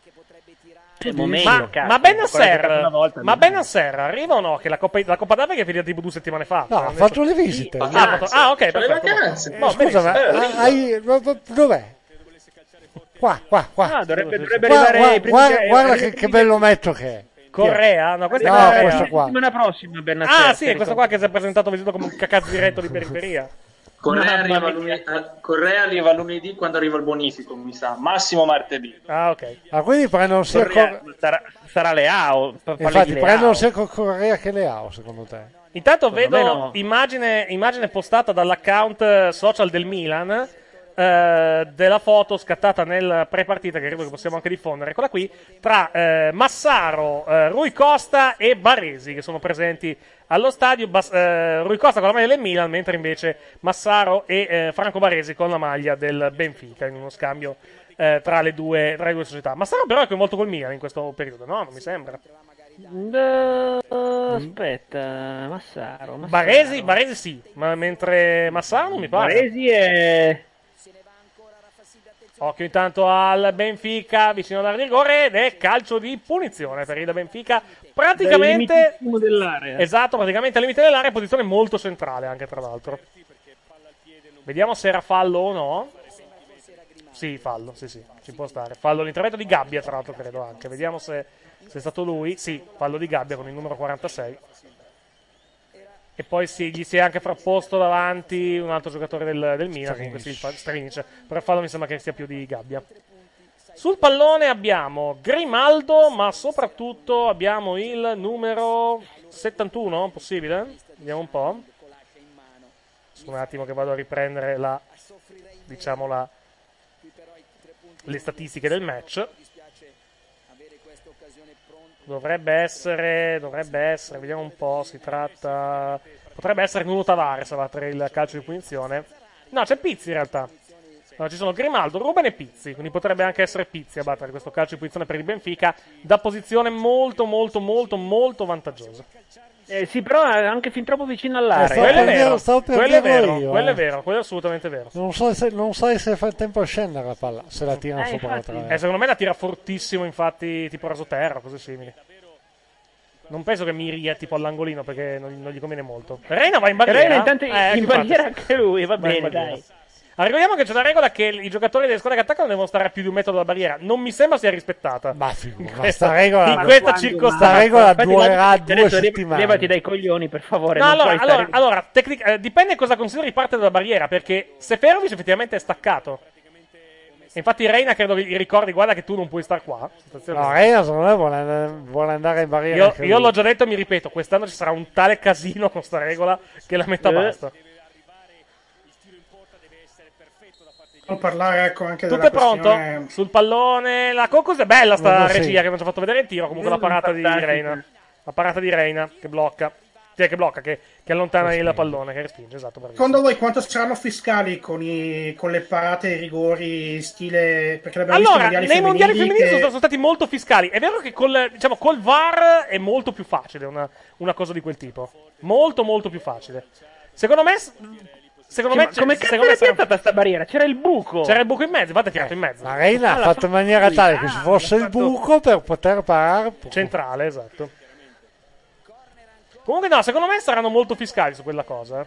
S1: Ma Benasser arriva o no? Che la Coppa d'Africa è finita tipo 2 settimane fa.
S5: No, ha fatto le visite.
S1: Ok, perfetto.
S5: Scusa, ma dov'è? Qua.
S3: No, dovrebbe arrivare.
S5: Guarda che bello metto che è.
S1: Correa? No, questa
S5: è questo qua.
S3: La settimana prossima, Benasser.
S1: Ah, sì, è questo qua che si è presentato vestito come un cacazzo diretto di periferia.
S8: Correa arriva lunedì quando arriva il bonifico, mi sa. Massimo martedì.
S1: Ah, ok.
S5: Ah, quindi prendono sia
S3: sarà Leao.
S5: Infatti prendono sia Correa che Leao, secondo te?
S1: Intanto vedo immagine postata dall'account social del Milan della foto scattata nel pre-partita, che credo che possiamo anche diffondere, eccola qui, tra Massaro, Rui Costa e Baresi, che sono presenti allo stadio. Rui Costa con la maglia del Milan, mentre invece Massaro e Franco Baresi con la maglia del Benfica, in uno scambio tra le due società. Massaro però è coinvolto col Milan in questo periodo, no? Non mi sembra.
S3: Aspetta, Massaro.
S1: Baresi sì, ma mentre Massaro non mi pare.
S3: Baresi è...
S1: Occhio intanto al Benfica vicino all'area di rigore ed è calcio di punizione per il Benfica, praticamente
S3: dell'area.
S1: Esatto, praticamente al limite dell'area, posizione molto centrale anche, tra l'altro. Vediamo se era fallo o no. Sì, fallo, sì, ci può stare. Fallo l'intervento di Gabbia, tra l'altro, credo anche. Vediamo se è stato lui. Sì, fallo di Gabbia con il numero 46. e poi gli si è anche frapposto davanti un altro giocatore del Milan, comunque Strinic, però il fallo mi sembra che sia più di Gabbia. Sul pallone abbiamo Grimaldo, ma soprattutto abbiamo il numero 71, possibile? Vediamo un po'. Un attimo che vado a riprendere le statistiche del match. Dovrebbe essere, vediamo un po', potrebbe essere Nuno Tavares a battere il calcio di punizione. No, c'è Pizzi in realtà. No, ci sono Grimaldo, Ruben e Pizzi, quindi potrebbe anche essere Pizzi a battere questo calcio di punizione per il Benfica da posizione molto vantaggiosa.
S3: Sì, però è anche fin troppo vicino all'area.
S1: Quello è vero,
S5: quello
S1: è vero, quello è assolutamente vero.
S5: Non sai se fa il tempo a scendere la palla, se la tirano sopra la traversa.
S1: Secondo me la tira fortissimo, infatti, tipo rasoterra, cose simili. Non penso che miri tipo all'angolino perché non gli conviene molto. Reina va in barriera.
S3: Reina intanto in barriera anche lui, va bene, dai.
S1: Ricordiamo che c'è la regola che i giocatori delle squadre che attaccano devono stare a più di 1 metro dalla barriera. Non mi sembra sia rispettata.
S5: Ma questa regola,
S1: in questa circostanza.
S5: Questa regola durerà 2 settimane.
S3: Levati dai coglioni, per favore.
S1: No, allora dipende cosa consideri parte della barriera, perché Seferovic effettivamente è staccato. Infatti Reina credo che gli ricordi, guarda che tu non puoi star qua.
S5: No, Reina secondo me vuole andare in barriera.
S1: Io l'ho già detto e mi ripeto, quest'anno ci sarà un tale casino con sta regola che la metà basta.
S6: Parlare anche
S1: tutto
S6: della
S1: è pronto
S6: questione...
S1: sul pallone. La Cocos è bella sta regia che non ci ha fatto vedere il tiro. Comunque la parata di Reina, che blocca, che allontana il pallone, che respinge. Esatto.
S6: Secondo voi quanto saranno fiscali con le parate e i rigori stile? Perché l'abbiamo visto
S1: nei mondiali femminili sono stati molto fiscali. È vero che col VAR è molto più facile una cosa di quel tipo, molto più facile. Secondo me
S3: come cazzo è piantata sta barriera? C'era il buco
S1: in mezzo, infatti ha tirato in mezzo.
S5: La Reina ha fatto in maniera tale che ci fosse il buco per poter parare
S1: centrale, esatto. Comunque no, secondo me saranno molto fiscali su quella cosa.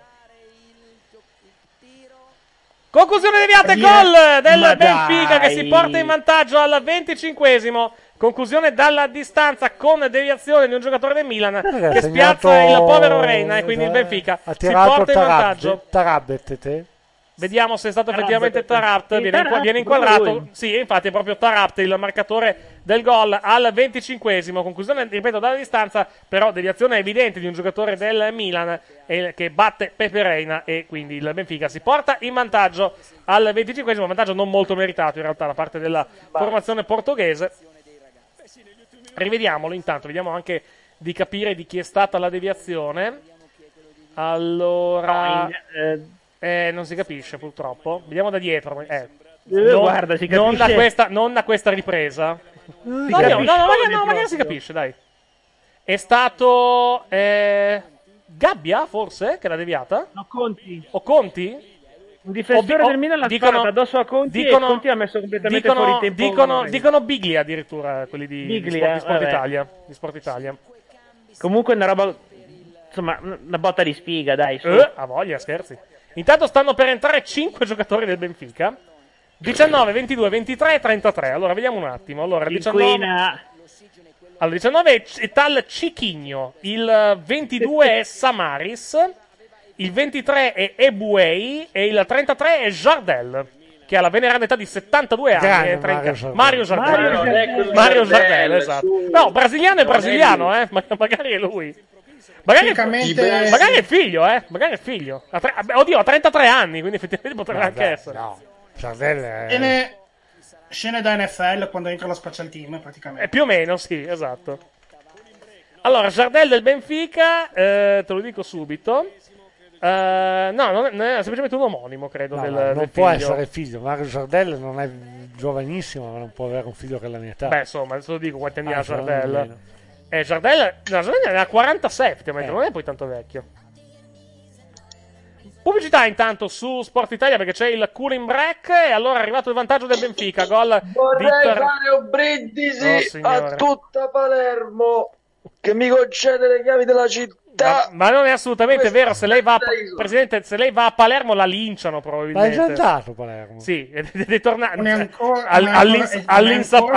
S1: Conclusione deviata e gol del Benfica che si porta in vantaggio al 25esimo. Conclusione dalla distanza con deviazione di un giocatore del Milan che spiazza il povero Reina e quindi il Benfica si porta in vantaggio.
S5: Tarabet.
S1: Vediamo se è stato effettivamente Tarabt. Viene inquadrato. Sì, infatti è proprio Tarabt il marcatore del gol al 25esimo. Conclusione, ripeto, dalla distanza, però deviazione evidente di un giocatore del Milan che batte Pepe Reina e quindi il Benfica si porta in vantaggio al 25esimo. Vantaggio non molto meritato in realtà da parte della formazione portoghese. Rivediamolo intanto, vediamo anche di capire di chi è stata la deviazione. Allora, non si capisce purtroppo. Vediamo da dietro.
S3: Guarda, si capisce.
S1: Non da questa ripresa. Magari si capisce, dai. È stato Gabbia, forse, che l'ha deviata?
S3: No, Conti.
S1: O Conti?
S3: Un difensore del Milan l'ha sparato addosso a Conti e Conti ha messo completamente fuori tempo.
S1: Dicono Biglia addirittura, quelli di Sport Italia.
S3: Comunque una roba, insomma, una botta di sfiga, dai.
S1: A voglia, scherzi. Intanto stanno per entrare 5 giocatori del Benfica. 19, 22, 23 e 33. Allora, vediamo un attimo. Allora, 19 è Tal Chiquinho, il 22 è Samaris, il 23 è Eboué e il 33 è Jardel, che ha la veneranda età di 72 anni. Mario Jardel, esatto. No, brasiliano è brasiliano, magari è lui. Magari è figlio, magari è figlio. Oddio, ha 33 anni, quindi effettivamente potrebbe anche essere.
S5: No, Jardel è...
S6: Scene da NFL quando entra lo special team, praticamente.
S1: Più o meno, sì, esatto. Allora, Jardel del Benfica, te lo dico subito. No, non è semplicemente un omonimo, credo.
S5: Non può essere figlio. Mario Jardel non è giovanissimo, ma non può avere un figlio che ha la mia età.
S1: Beh, insomma, adesso lo dico quanti anni ha Jardel. Jardel ne ha 46, effettivamente, non è poi tanto vecchio. Pubblicità intanto su Sport Italia perché c'è il cooling break e allora è arrivato il vantaggio del Benfica.
S9: Vorrei fare un brindisi a tutta Palermo che mi concede le chiavi della città.
S1: Ma non è assolutamente vero. Se lei va Presidente, se lei va a Palermo la linciano
S5: Ma
S1: probabilmente.
S5: è già andato Palermo.
S1: Sì, è tornato
S6: all'insaputa,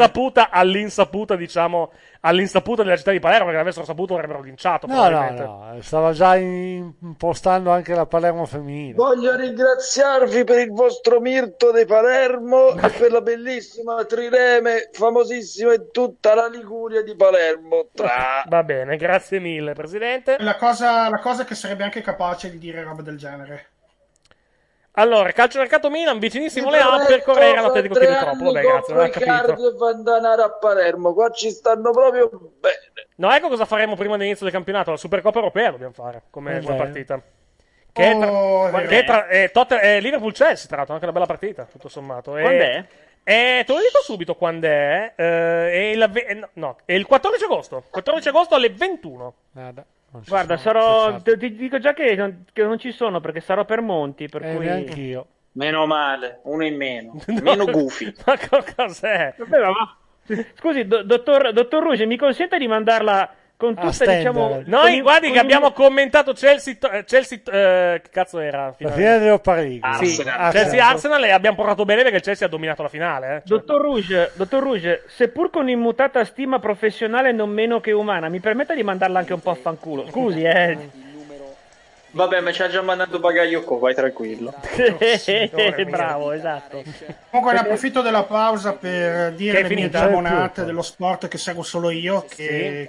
S1: diciamo, all'insaputa della città di Palermo, perché l'avessero saputo l'avrebbero linciato.
S5: No, stava già impostando anche la Palermo femminile.
S9: Voglio ringraziarvi per il vostro Mirto di Palermo e per la bellissima Trireme, famosissima in tutta la Liguria di Palermo.
S1: Va bene, grazie mille, Presidente.
S6: La cosa che sarebbe anche capace di dire roba del genere.
S1: Allora, calciomercato Milan, vicinissimo le A per Corriere all'Atletico chiede troppo. Vabbè, grazie, non ho capito.
S9: E Vandanara a Palermo, qua ci stanno proprio bene.
S1: No, ecco cosa faremo prima dell'inizio del campionato. La Supercoppa Europea dobbiamo fare come partita. Che è Liverpool-Chelsea, tra l'altro, anche una bella partita, tutto sommato.
S3: Quando è?
S1: Te lo dico subito quando è. È il 14 agosto. 14 agosto alle 21.
S3: Guarda, ti dico già che non ci sono perché sarò per Monti, per cui...
S5: Neanch'io.
S8: Meno male, uno in meno. Meno gufi.
S1: Ma cos'è?
S3: Vabbè, scusi, dottor Rouge, mi consente di mandarla con tutta, diciamo...
S1: Noi, guardi che abbiamo commentato Chelsea che cazzo era?
S5: La finale dell'Europa League.
S1: Chelsea-Arsenal e abbiamo portato bene perché il Chelsea ha dominato la finale.
S3: Dottor Rouge, seppur con immutata stima professionale non meno che umana, mi permetta di mandarla anche un po' a fanculo. Scusi,
S8: Vabbè, ma ci ha già mandato Bagayoko, vai tranquillo.
S3: Bravo, esatto.
S6: Comunque ne approfitto della pausa per dire le mie giamonate dello sport che seguo solo io, che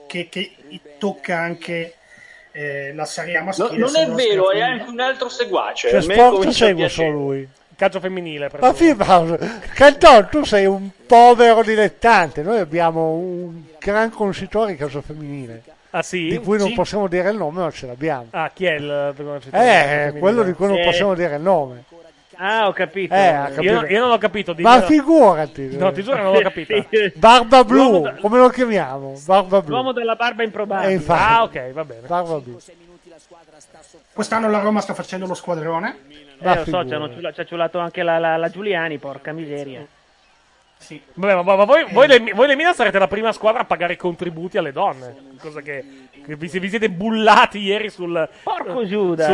S6: tocca anche la Serie A maschile.
S8: Non è vero, è anche un altro seguace.
S5: Cioè, sport segue solo lui.
S1: Calcio femminile.
S5: Ma Canton, tu sei un povero dilettante. Noi abbiamo un gran conoscitore di calcio femminile.
S1: Ah, sì?
S5: Di cui non possiamo dire il nome, ma ce l'abbiamo.
S1: Ah, chi è il
S5: quello di cui non possiamo dire il nome.
S3: Ah, ho capito.
S1: Io non l'ho capito.
S5: Ma figurati.
S1: No, ti giuro, non l'ho capito.
S5: Barba blu, come lo chiamiamo? Barba blu.
S3: L'uomo della barba improbabile.
S1: Ok, va bene.
S5: Barba blu.
S6: Quest'anno la Roma sta facendo lo squadrone.
S3: Lo so, ci ha ciulato anche la Giuliani, porca miseria.
S6: Sì.
S1: Vabbè, ma voi le Milan sarete la prima squadra a pagare i contributi alle donne. Cosa che vi siete bullati ieri sul.
S3: Porco Giuda,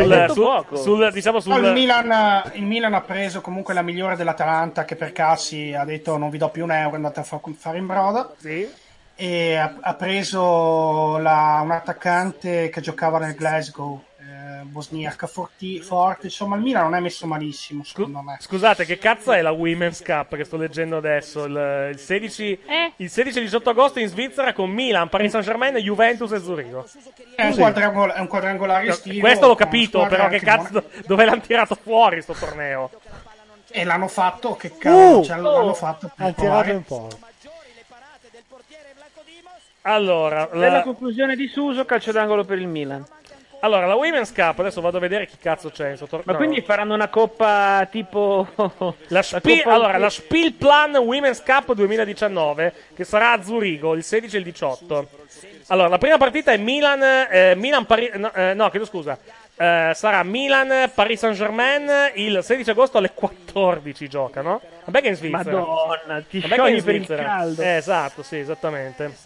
S6: il Milan ha preso comunque la migliore dell'Atalanta, che per Cassi ha detto non vi do più un euro, andate a fare in brodo.
S1: Sì.
S6: E ha preso un attaccante che giocava nel Glasgow, bosniaca, forte. Insomma, il Milan non è messo malissimo, secondo me.
S1: Scusate, che cazzo è la Women's Cup che sto leggendo adesso? Il 16 e 18 agosto in Svizzera con Milan, Paris Saint-Germain, Juventus e Zurigo.
S6: È un quadrangolare estivo.
S1: Questo l'ho capito, però che cazzo, dove l'hanno tirato fuori sto torneo?
S6: E l'hanno fatto, che cazzo, l'hanno fatto.
S5: Hanno tirato un po'.
S1: Allora,
S3: la conclusione di Suso, calcio d'angolo per il Milan.
S1: Allora, la Women's Cup, adesso vado a vedere chi cazzo c'è.
S3: Ma quindi faranno una coppa tipo...
S1: la Spielplan Women's Cup 2019, che sarà a Zurigo il 16 e il 18. Allora, la prima partita è sarà Milan Paris Saint-Germain il 16 agosto alle 14 giocano. Vabbè che in Svizzera.
S3: Madonna, ti sciogli per il caldo.
S1: Esatto, sì, esattamente.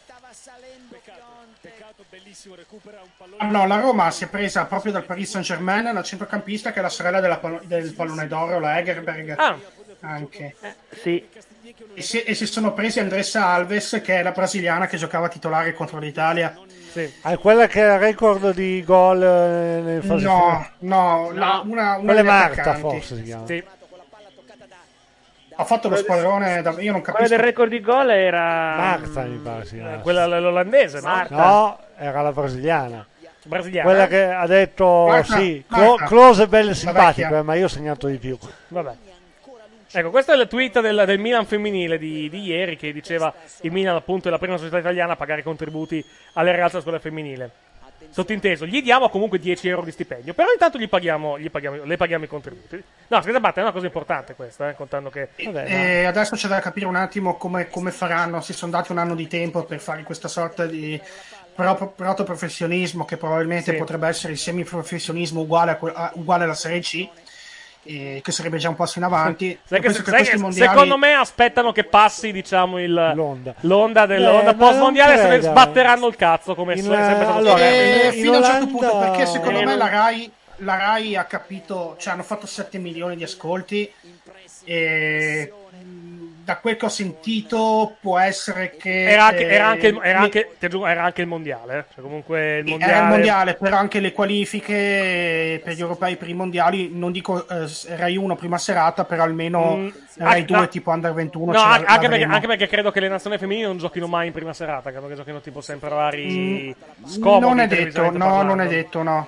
S6: No, la Roma si è presa proprio dal Paris Saint-Germain la centrocampista che è la sorella del pallone d'oro, la Egerberg. Anche.
S3: Sì.
S6: E si sono presi Andressa Alves, che è la brasiliana che giocava titolare contro l'Italia.
S5: Sì. È quella che ha il record di gol nel fase finale.
S6: Una
S5: quella è Marta, forse si chiama.
S1: Sì.
S6: Ha fatto lo squadrone, io non capisco.
S3: Quella del record di gol era
S5: Marta, mi pare.
S1: Quella l'olandese,
S3: Marta.
S5: No, era la brasiliana.
S1: Quella
S5: che ha detto
S6: Marta.
S5: close e belle simpatiche, ma io ho segnato di più.
S1: Vabbè. Ecco, questo è il tweet del Milan femminile di ieri, che diceva il Milan appunto è la prima società italiana a pagare contributi alle ragazze della scuola femminile. Sottinteso, gli diamo comunque 10 euro di stipendio, però intanto le paghiamo i contributi. No, scusa, è una cosa importante questa, contando che...
S6: Adesso c'è da capire un attimo come faranno, si sono dati un anno di tempo per fare questa sorta di protoprofessionismo, che probabilmente potrebbe essere il semiprofessionismo uguale alla Serie C, che sarebbe già un passo in avanti.
S1: Secondo me aspettano che passi, diciamo, l'onda post-mondiale e se ne sbatteranno il cazzo, come sempre stato
S6: fino a un certo punto, perché secondo me la Rai ha capito, cioè hanno fatto 7 milioni di ascolti e da quel che ho sentito può essere che
S1: era anche il mondiale, cioè comunque il mondiale...
S6: era il mondiale, però anche le qualifiche per gli europei, per i mondiali, non dico Rai 1 prima serata, però almeno Rai 2 tipo Under 21
S1: anche perché credo che le nazioni femminili non giochino mai in prima serata, credo che giochino tipo sempre orari scomodi.
S6: Non è detto, non è detto, no.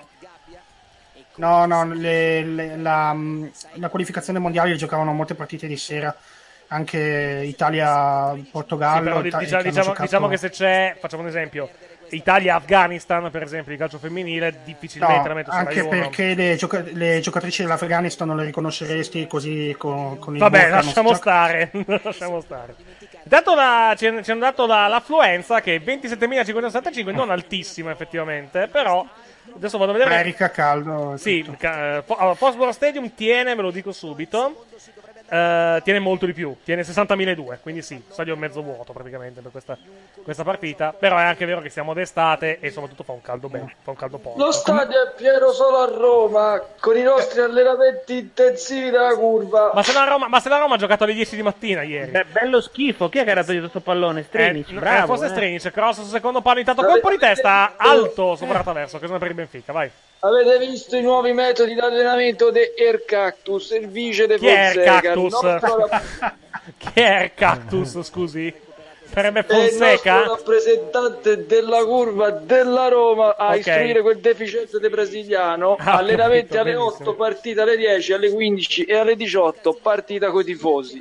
S6: La qualificazione mondiale giocavano molte partite di sera, anche Italia-Portogallo.
S1: Diciamo che se c'è, facciamo un esempio, Italia-Afghanistan, per esempio, di calcio femminile, difficilmente la metto su
S6: anche
S1: Rai 1.
S6: Perché le giocatrici dell'Afghanistan non le riconosceresti così con il
S1: vabbè, lasciamo stare. Intanto ci hanno dato l'affluenza che è 27.575, non altissima effettivamente, però adesso vado a vedere.
S6: America caldo.
S1: Sì, Foxborough Stadium tiene, ve lo dico subito. Tiene molto di più, tiene 60.002, quindi sì, stadio mezzo vuoto praticamente per questa partita, però è anche vero che siamo d'estate e soprattutto fa un caldo bello, fa un caldo porco.
S9: Lo stadio è pieno solo a Roma, con i nostri allenamenti intensivi della curva.
S1: Ma se la Roma ha giocato alle 10 di mattina ieri.
S3: Bello schifo, chi è che era togliendo questo pallone? Strinic, bravo.
S1: Forse Strinic, cross sul secondo palo, intanto colpo di testa alto sopra traverso, che sono per il Benfica, vai.
S9: Avete visto i nuovi metodi di allenamento di Air Cactus, il vice di Fonseca?
S1: Chi è Air Cactus, scusi? Sarebbe Fonseca?
S9: È il nostro rappresentante della curva della Roma a istruire quel deficiente di brasiliano. Allenamenti alle 8, partita alle 10, alle 15 e alle 18, partita coi tifosi.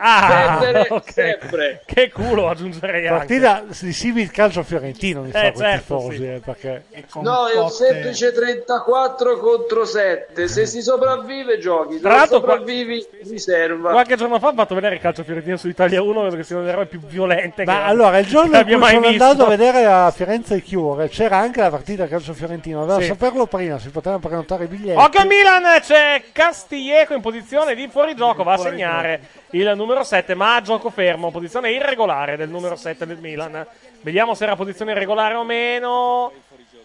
S9: Sempre.
S1: Che culo, aggiungerei
S5: partita
S1: anche.
S5: di simil calcio fiorentino, mi sa, con i tifosi,
S1: sì.
S5: Perché...
S9: No, è un semplice 34 contro 7. Se si sopravvive giochi, se non sopravvivi riserva.
S1: Qualche giorno fa ho fatto vedere il calcio fiorentino su Italia 1, perché sono le robe più violente
S5: allora, il giorno in cui sono andato a vedere a Firenze Cure c'era anche la partita calcio fiorentino, doveva saperlo prima, si potevano prenotare i biglietti.
S1: Occhio Milan, c'è Castillejo in posizione di fuorigioco, va a segnare il numero 7, ma a gioco fermo, posizione irregolare del numero 7 del Milan. Vediamo se era posizione irregolare o meno.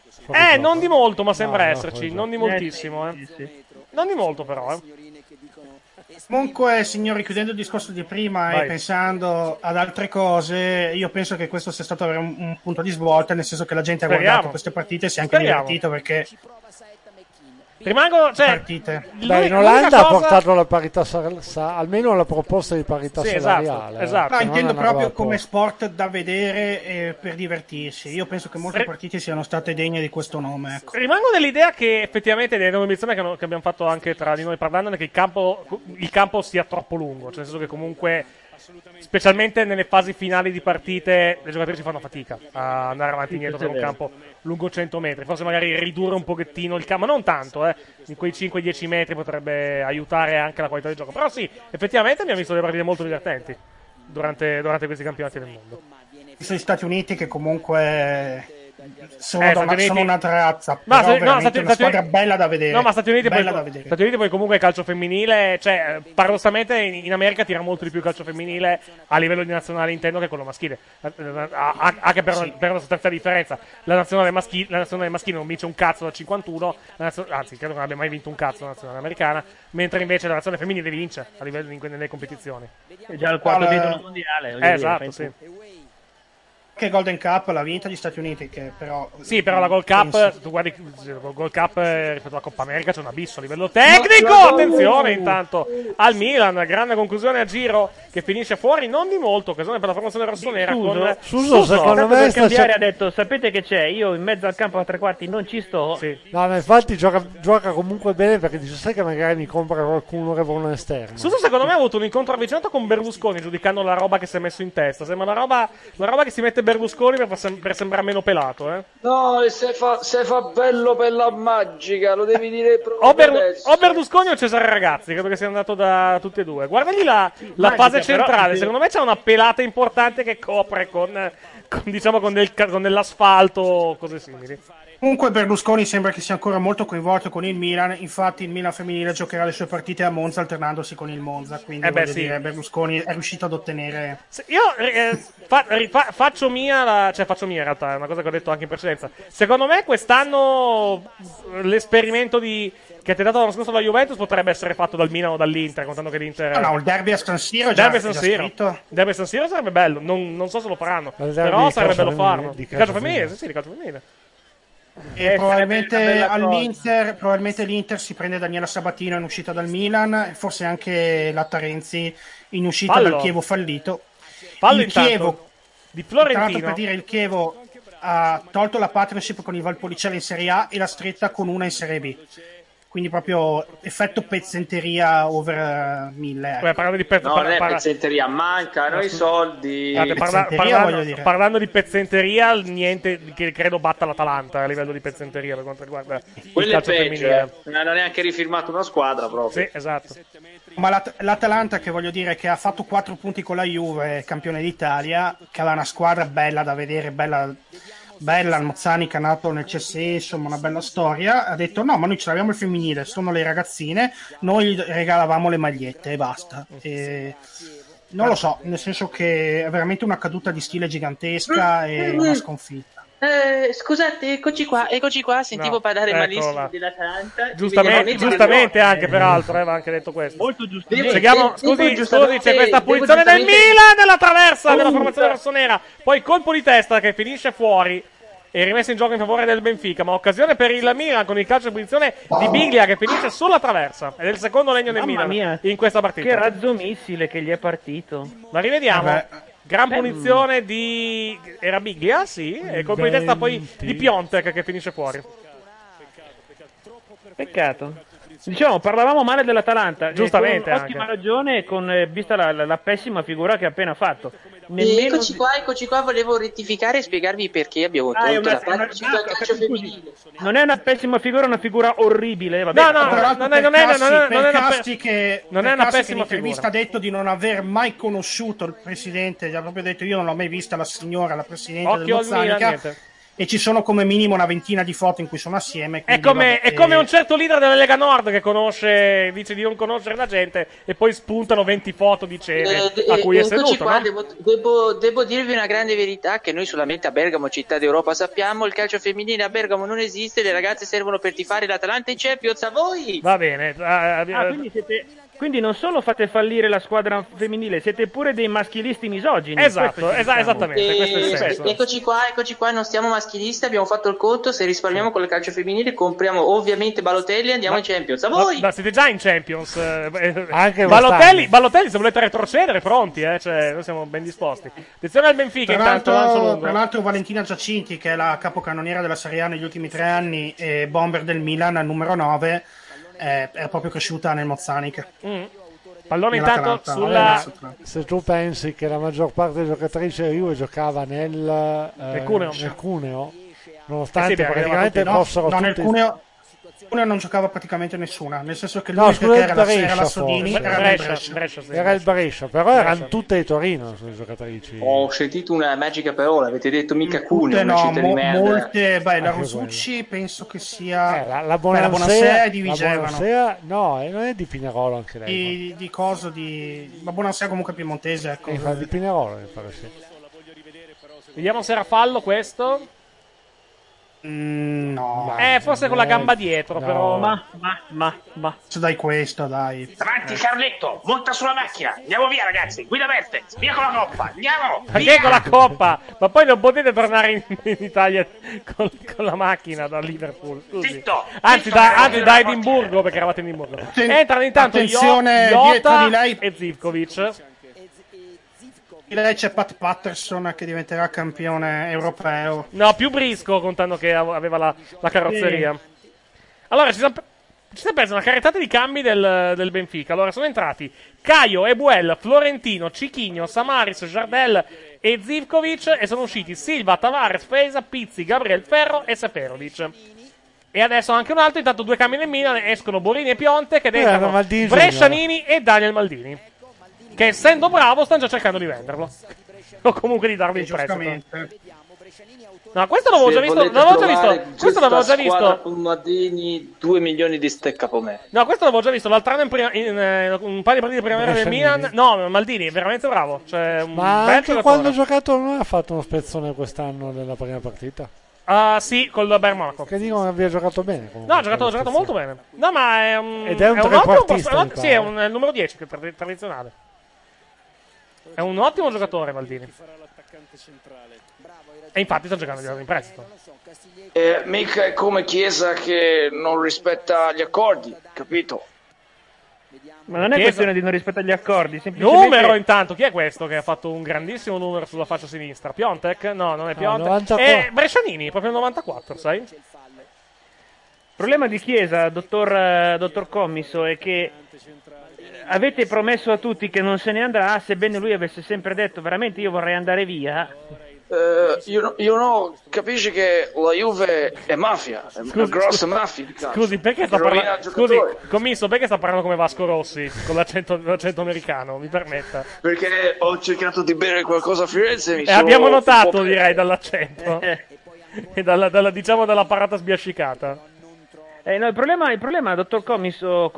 S1: Non di molto, ma sembra esserci, non di moltissimo. Non di molto però,
S6: Comunque, signori, chiudendo il discorso di prima e pensando ad altre cose, io penso che questo sia stato un punto di svolta, nel senso che la gente ha guardato queste partite e si è anche divertito, perché
S1: rimangono,
S5: in Olanda ha portato la parità almeno la proposta di parità salariale.
S1: Esatto.
S6: No, intendo proprio come sport da vedere per divertirsi. Io penso che molte partite siano state degne di questo nome. Ecco.
S1: Rimango dell'idea che effettivamente nelle emissioni che abbiamo fatto anche tra di noi parlandone, che il campo sia troppo lungo, cioè nel senso che comunque specialmente nelle fasi finali di partite le giocatrici fanno fatica a andare avanti e indietro per un campo lungo 100 metri, forse magari ridurre un pochettino il campo, ma non tanto, in quei 5-10 metri potrebbe aiutare anche la qualità del gioco, però sì, effettivamente abbiamo visto delle partite molto divertenti durante questi campionati del mondo.
S6: Gli Stati Uniti che comunque sono un'altra razza,
S1: ma
S6: però veramente una squadra bella da vedere.
S1: No, ma Stati Uniti poi comunque il calcio femminile, cioè paradossalmente in America tira molto di più il calcio femminile a livello di nazionale, intendo, che quello maschile, anche per una sostanziale differenza. La nazionale maschile non vince un cazzo da 51, anzi credo non abbia mai vinto un cazzo la nazionale americana, mentre invece la nazionale femminile vince a livello nelle competizioni.
S3: È già il quarto titolo mondiale.
S1: Esatto, sì.
S6: Che Golden Cup l'ha vinta gli Stati Uniti, che però
S1: però la Gold Cup, tu guardi la Gold Cup rispetto alla Coppa America c'è un abisso a livello tecnico. Attenzione intanto al Milan, grande conclusione a giro che finisce fuori non di molto, occasione per la formazione rossonera con
S5: Suso secondo me
S3: ha detto sapete che c'è, io in mezzo al campo a tre quarti non ci sto.
S5: No, ma infatti gioca comunque bene, perché dice sai che magari mi compra qualcuno che vuole un esterno.
S1: Suso secondo me ha avuto un incontro avvicinato con Berlusconi, giudicando la roba che si è messo in testa, sembra la roba che si mette Berlusconi per sembrare meno pelato,
S9: No, se fa bello per la magica, lo devi dire proprio
S1: o Berlusconi o Cesare Ragazzi, credo che sia andato da tutti e due. Guardagli la fase centrale, secondo me c'è una pelata importante che copre con con dell'asfalto, cose simili.
S6: Comunque Berlusconi sembra che sia ancora molto coinvolto con il Milan, infatti il Milan femminile giocherà le sue partite a Monza alternandosi con il Monza, quindi dire, Berlusconi è riuscito ad ottenere...
S1: Io faccio mia in realtà, è una cosa che ho detto anche in precedenza. Secondo me quest'anno l'esperimento che ha tentato l'anno scorso la Juventus potrebbe essere fatto dal Milan o dall'Inter, contando che l'Inter...
S6: No, il derby a San Siro è già scritto.
S1: Il derby a San Siro sarebbe bello, non so se lo faranno, però sarebbe bello farlo. Di calcio femminile, sì, di calcio femminile.
S6: E probabilmente l'Inter si prende Daniela Sabatino in uscita dal Milan, forse anche la Tarenzi in uscita dal Chievo fallito.
S1: Il Chievo di Florentino.
S6: Per dire, il Chievo ha tolto la partnership con il Valpolicella in Serie A e l'ha stretta con una in Serie B. Quindi proprio effetto pezzenteria over 1000.
S1: Parlando di
S9: non è pezzenteria, mancano i soldi.
S1: Parlando di pezzenteria, niente che credo batta l'Atalanta a livello di pezzenteria per quanto riguarda il calcio femminile.
S9: Non ha neanche rifirmato una squadra proprio.
S1: Sì, esatto.
S6: Ma l'Atalanta, che voglio dire, che ha fatto 4 punti con la Juve, campione d'Italia, che aveva una squadra bella da vedere, bella, il Mozzanica nato nel CSE, insomma una bella storia, ha detto no, ma noi ce l'abbiamo il femminile, sono le ragazzine, noi gli regalavamo le magliette e basta. Non lo so, nel senso che è veramente una caduta di stile gigantesca e una sconfitta.
S10: Scusate, eccoci qua, sentivo parlare malissimo dell'Atalanta.
S1: Giustamente anche, peraltro, aveva anche detto questo.
S10: Molto giustamente.
S1: Scusi, c'è questa punizione del Milan nella traversa della formazione rossonera. Poi colpo di testa che finisce fuori e rimesso in gioco in favore del Benfica, ma occasione per il Milan con il calcio di punizione di Biglia che finisce sulla traversa. Ed è il secondo legno del Milan in questa partita.
S3: Che razzo missile che gli è partito.
S1: Ma rivediamo. Gran punizione di... Era Biglia, sì. E colpo di testa poi di Piontek che finisce fuori.
S3: Peccato. Diciamo, parlavamo male dell'Atalanta.
S1: Giustamente.
S3: Con ottima ragione, vista la pessima figura che ha appena fatto.
S10: Eccoci qua, volevo rettificare e spiegarvi perché abbiamo tolto la partita del calcio femminile.
S3: Non è una pessima figura, è una figura orribile.
S1: Vabbè. No, non è una pessima figura.
S6: Ha detto di non aver mai conosciuto il presidente, gli ha proprio detto io non l'ho mai vista la signora, la presidente del Mozzanica. E ci sono come minimo una ventina di foto in cui sono assieme.
S1: È come un certo leader della Lega Nord che dice di non conoscere la gente e poi spuntano 20 foto di cene a cui è seduto.
S10: Qua, no? devo dirvi una grande verità che noi solamente a Bergamo, città d'Europa, sappiamo: il calcio femminile a Bergamo non esiste, le ragazze servono per tifare l'Atalanta in Champions. A voi!
S1: Va bene.
S3: Quindi non solo fate fallire la squadra femminile, siete pure dei maschilisti misogini.
S1: Esatto, esattamente. Questo è il senso.
S10: Eccoci qua, non stiamo maschilisti, abbiamo fatto il conto, se risparmiamo con il calcio femminile compriamo ovviamente Balotelli e andiamo in Champions. A voi!
S1: Ma siete già in Champions. Anche Balotelli, se volete retrocedere, pronti, cioè, noi siamo ben disposti. Attenzione al Benfica,
S6: tra l'altro Valentina Giacinti, che è la capocannoniera della Serie A negli ultimi 3 anni e bomber del Milan, numero 9, è proprio cresciuta nel Mozzanica.
S1: Pallone intanto sulla...
S5: Se tu pensi che la maggior parte delle giocatrici della Juve giocava nel Cuneo, nonostante praticamente fossero tutte...
S6: nel Cuneo non giocava praticamente nessuna, nel senso che l'unica che era la Sodini
S5: era il Brescia, però erano tutte di Torino le giocatrici.
S9: Ho sentito una magica parola, avete detto mica Cuneo, una città di merda.
S6: Molte, la Rosucci penso che sia
S5: la Bonansea
S6: è di Vigevano.
S5: No, non è di Pinerolo anche lei.
S6: La Bonansea comunque piemontese, ecco.
S5: Di Pinerolo mi pare, sì.
S1: Vediamo se era fallo questo.
S6: No,
S1: forse con la gamba dietro, però.
S3: Ma.
S6: Dai questo, dai.
S2: Avanti, Carletto, monta sulla macchina. Andiamo via, ragazzi. Guida Vertex, via con la coppa. Andiamo.
S1: Via con la coppa. Ma poi non potete tornare in Italia con la macchina da Liverpool.
S2: Zitto.
S1: Anzi, da Edimburgo, perché eravate in Edimburgo. Entrano intanto
S6: Jota
S1: e Zivkovic.
S6: Di lei c'è Pat Patterson che diventerà campione europeo.
S1: No, più Brisco, contando che aveva la carrozzeria. Allora, ci si è presa una carrettata di cambi del Benfica. Allora, sono entrati Caio, Ebuel, Florentino, Cicchigno, Samaris, Jardel e Zivkovic, e sono usciti Silva, Tavares, Fresa, Pizzi, Gabriel Ferro e Seferovic. E adesso anche un altro, intanto 2 cambi nel Milan, escono Borini e Piontek, che entrano Brescianini e Daniel Maldini, che essendo bravo stanno già cercando di venderlo. o comunque di darvi il prestito. No, questo
S8: l'avevo
S1: già visto. Questo l'avevo già visto.
S8: Pumadini, 2 milioni di stecca per me.
S1: No, questo l'avevo già visto l'altro anno in un paio di partite di primavera del Milan. No, Maldini è veramente bravo. Cioè,
S5: ma anche quando ha giocato non ha fatto uno spezzone quest'anno nella prima partita.
S1: Sì, col Bayern Monaco.
S5: Che dicono che abbia giocato bene.
S1: No, ha giocato molto bene. No, ma è un.
S5: Ed è un trequartista.
S1: Sì, è il numero 10, che è tradizionale. È un ottimo giocatore, Maldini. E infatti sta giocando in prestito.
S9: Mica è come Chiesa che non rispetta gli accordi, capito?
S3: Ma non è questione di non rispettare gli accordi, semplicemente...
S1: Numero intanto, chi è questo che ha fatto un grandissimo numero sulla faccia sinistra? Piontek? No, non è Piontek. È Brescianini, proprio il 94, sai?
S3: Il problema di Chiesa, dottor Commisso, è che avete promesso a tutti che non se ne andrà, sebbene lui avesse sempre detto veramente io vorrei andare via.
S9: Capisci che la Juve è mafia, è una grossa mafia.
S1: Scusi, perché sta parlando? Scusi, Commisso, perché sta parlando come Vasco Rossi con l'accento americano? Mi permetta.
S9: Perché ho cercato di bere qualcosa a Firenze.
S1: Abbiamo notato, direi, dall'accento e dalla parata sbiascicata.
S3: No, il problema, dottor Commisso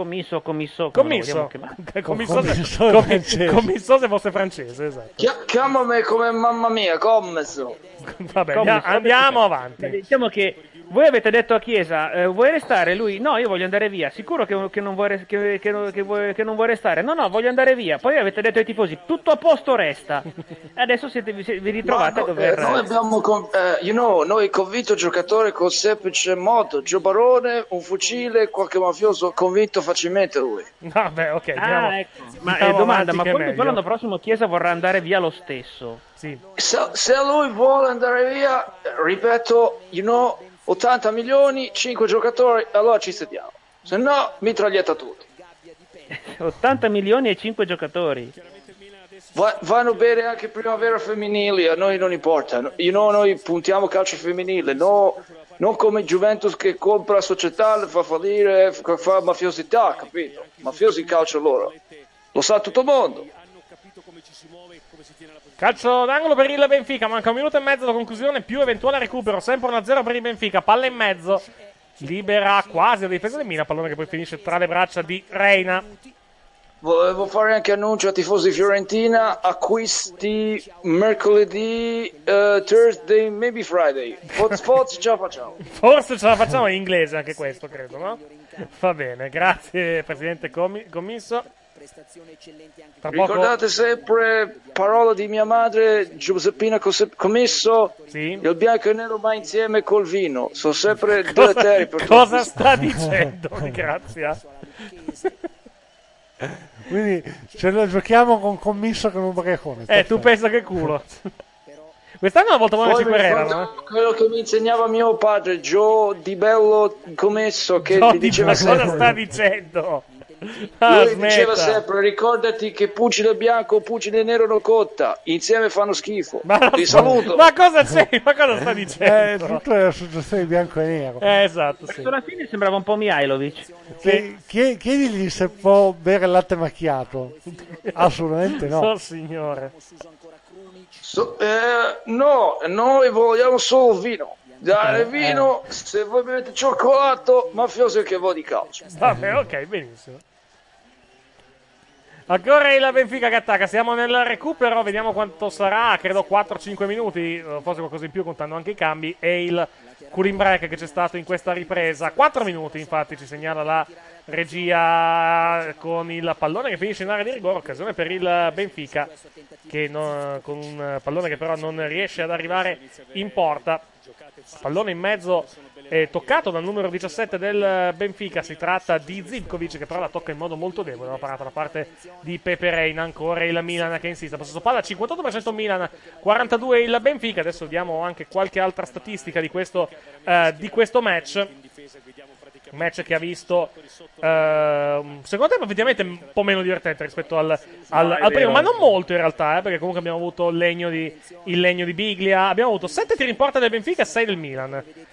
S1: se fosse francese, esatto.
S9: Chiamami come mamma mia, Commisso.
S1: Vabbè, andiamo avanti.
S3: Diciamo che voi avete detto a Chiesa, vuoi restare? Lui, no, io voglio andare via. Sicuro che non vuoi restare? No, voglio andare via. Poi avete detto ai tifosi, tutto a posto, resta. Adesso vi ritrovate a dover...
S9: Noi abbiamo noi convinto giocatore con semplice modo, Gio Barone, un fucile, qualche mafioso, convinto facilmente lui.
S1: Vabbè, ok.
S3: Ecco. Ma domanda, ma poi l'anno prossimo Chiesa vorrà andare via lo stesso?
S1: Sì.
S9: Se lui vuole andare via, ripeto, 80 milioni, 5 giocatori, allora ci sediamo. Se no, mitraglietta tutti.
S3: 80 milioni e 5 giocatori.
S9: Vanno bene anche primavera femminili, a noi non importa. Noi puntiamo calcio femminile, non come Juventus che compra società, fa fallire, fa mafiosità, capito? Mafiosi calcio loro. Lo sa tutto il mondo.
S1: Calcio d'angolo per il Benfica, manca un minuto e mezzo alla conclusione, più eventuale recupero, sempre 1-0 per il Benfica, palla in mezzo, libera quasi la difesa del Milan, pallone che poi finisce tra le braccia di Reina.
S9: Volevo fare anche annuncio a tifosi Fiorentina, acquisti mercoledì, Thursday, maybe Friday, Forse ce la facciamo.
S1: Forse ce la facciamo in inglese anche questo, credo, no? Va bene, grazie Presidente Commisso.
S9: Ricordate sempre parola di mia madre Giuseppina Commisso,
S1: sì?
S9: Il bianco e nero mai insieme col vino sono sempre deleteri per
S1: cosa sta dicendo? Grazie.
S5: Quindi ce la giochiamo con Commisso con un ubriacone.
S1: Tu pensa che culo. Quest'anno una volta buona ci querelano.
S9: Quello che mi insegnava mio padre, Gio Di Bello Commesso, che
S1: Gio
S9: mi diceva sempre.
S1: Cosa sta dicendo?
S9: Lui diceva sempre, ricordati che pugile bianco e pugile nero non conta, insieme fanno schifo. Ti saluto.
S1: Ma cosa c'è? Ma cosa sta dicendo?
S5: Tutto è la suggestione di bianco e nero.
S1: Esatto, sì.
S3: Alla fine sembrava un po' Mihailovic.
S5: Chiedigli se può bere il latte macchiato. Assolutamente no.
S1: Oh signore.
S9: No, noi vogliamo solo vino. Dare vino, se voi bevete cioccolato, mafioso che vuoi di calcio.
S1: Vabbè, ok, benissimo. Ancora il Benfica che attacca, siamo nel recupero, vediamo quanto sarà, credo 4-5 minuti, forse qualcosa in più contando anche i cambi, e il cooling break che c'è stato in questa ripresa. 4 minuti infatti ci segnala la regia con il pallone che finisce in area di rigore, occasione per il Benfica che con un pallone che però non riesce ad arrivare in porta. Pallone in mezzo toccato dal numero 17 del Benfica, si tratta di Zivkovic che però la tocca in modo molto debole, una parata da parte di Pepe Reina. Ancora il Milan che insiste, possesso palla 58% Milan, 42 il Benfica. Adesso diamo anche qualche altra statistica di questo match. Un match che ha visto secondo me effettivamente un po' meno divertente rispetto al primo, ma non molto in realtà, perché comunque abbiamo avuto il legno di Biglia, abbiamo avuto 7 tiri in porta del Benfica e 6 del Milan.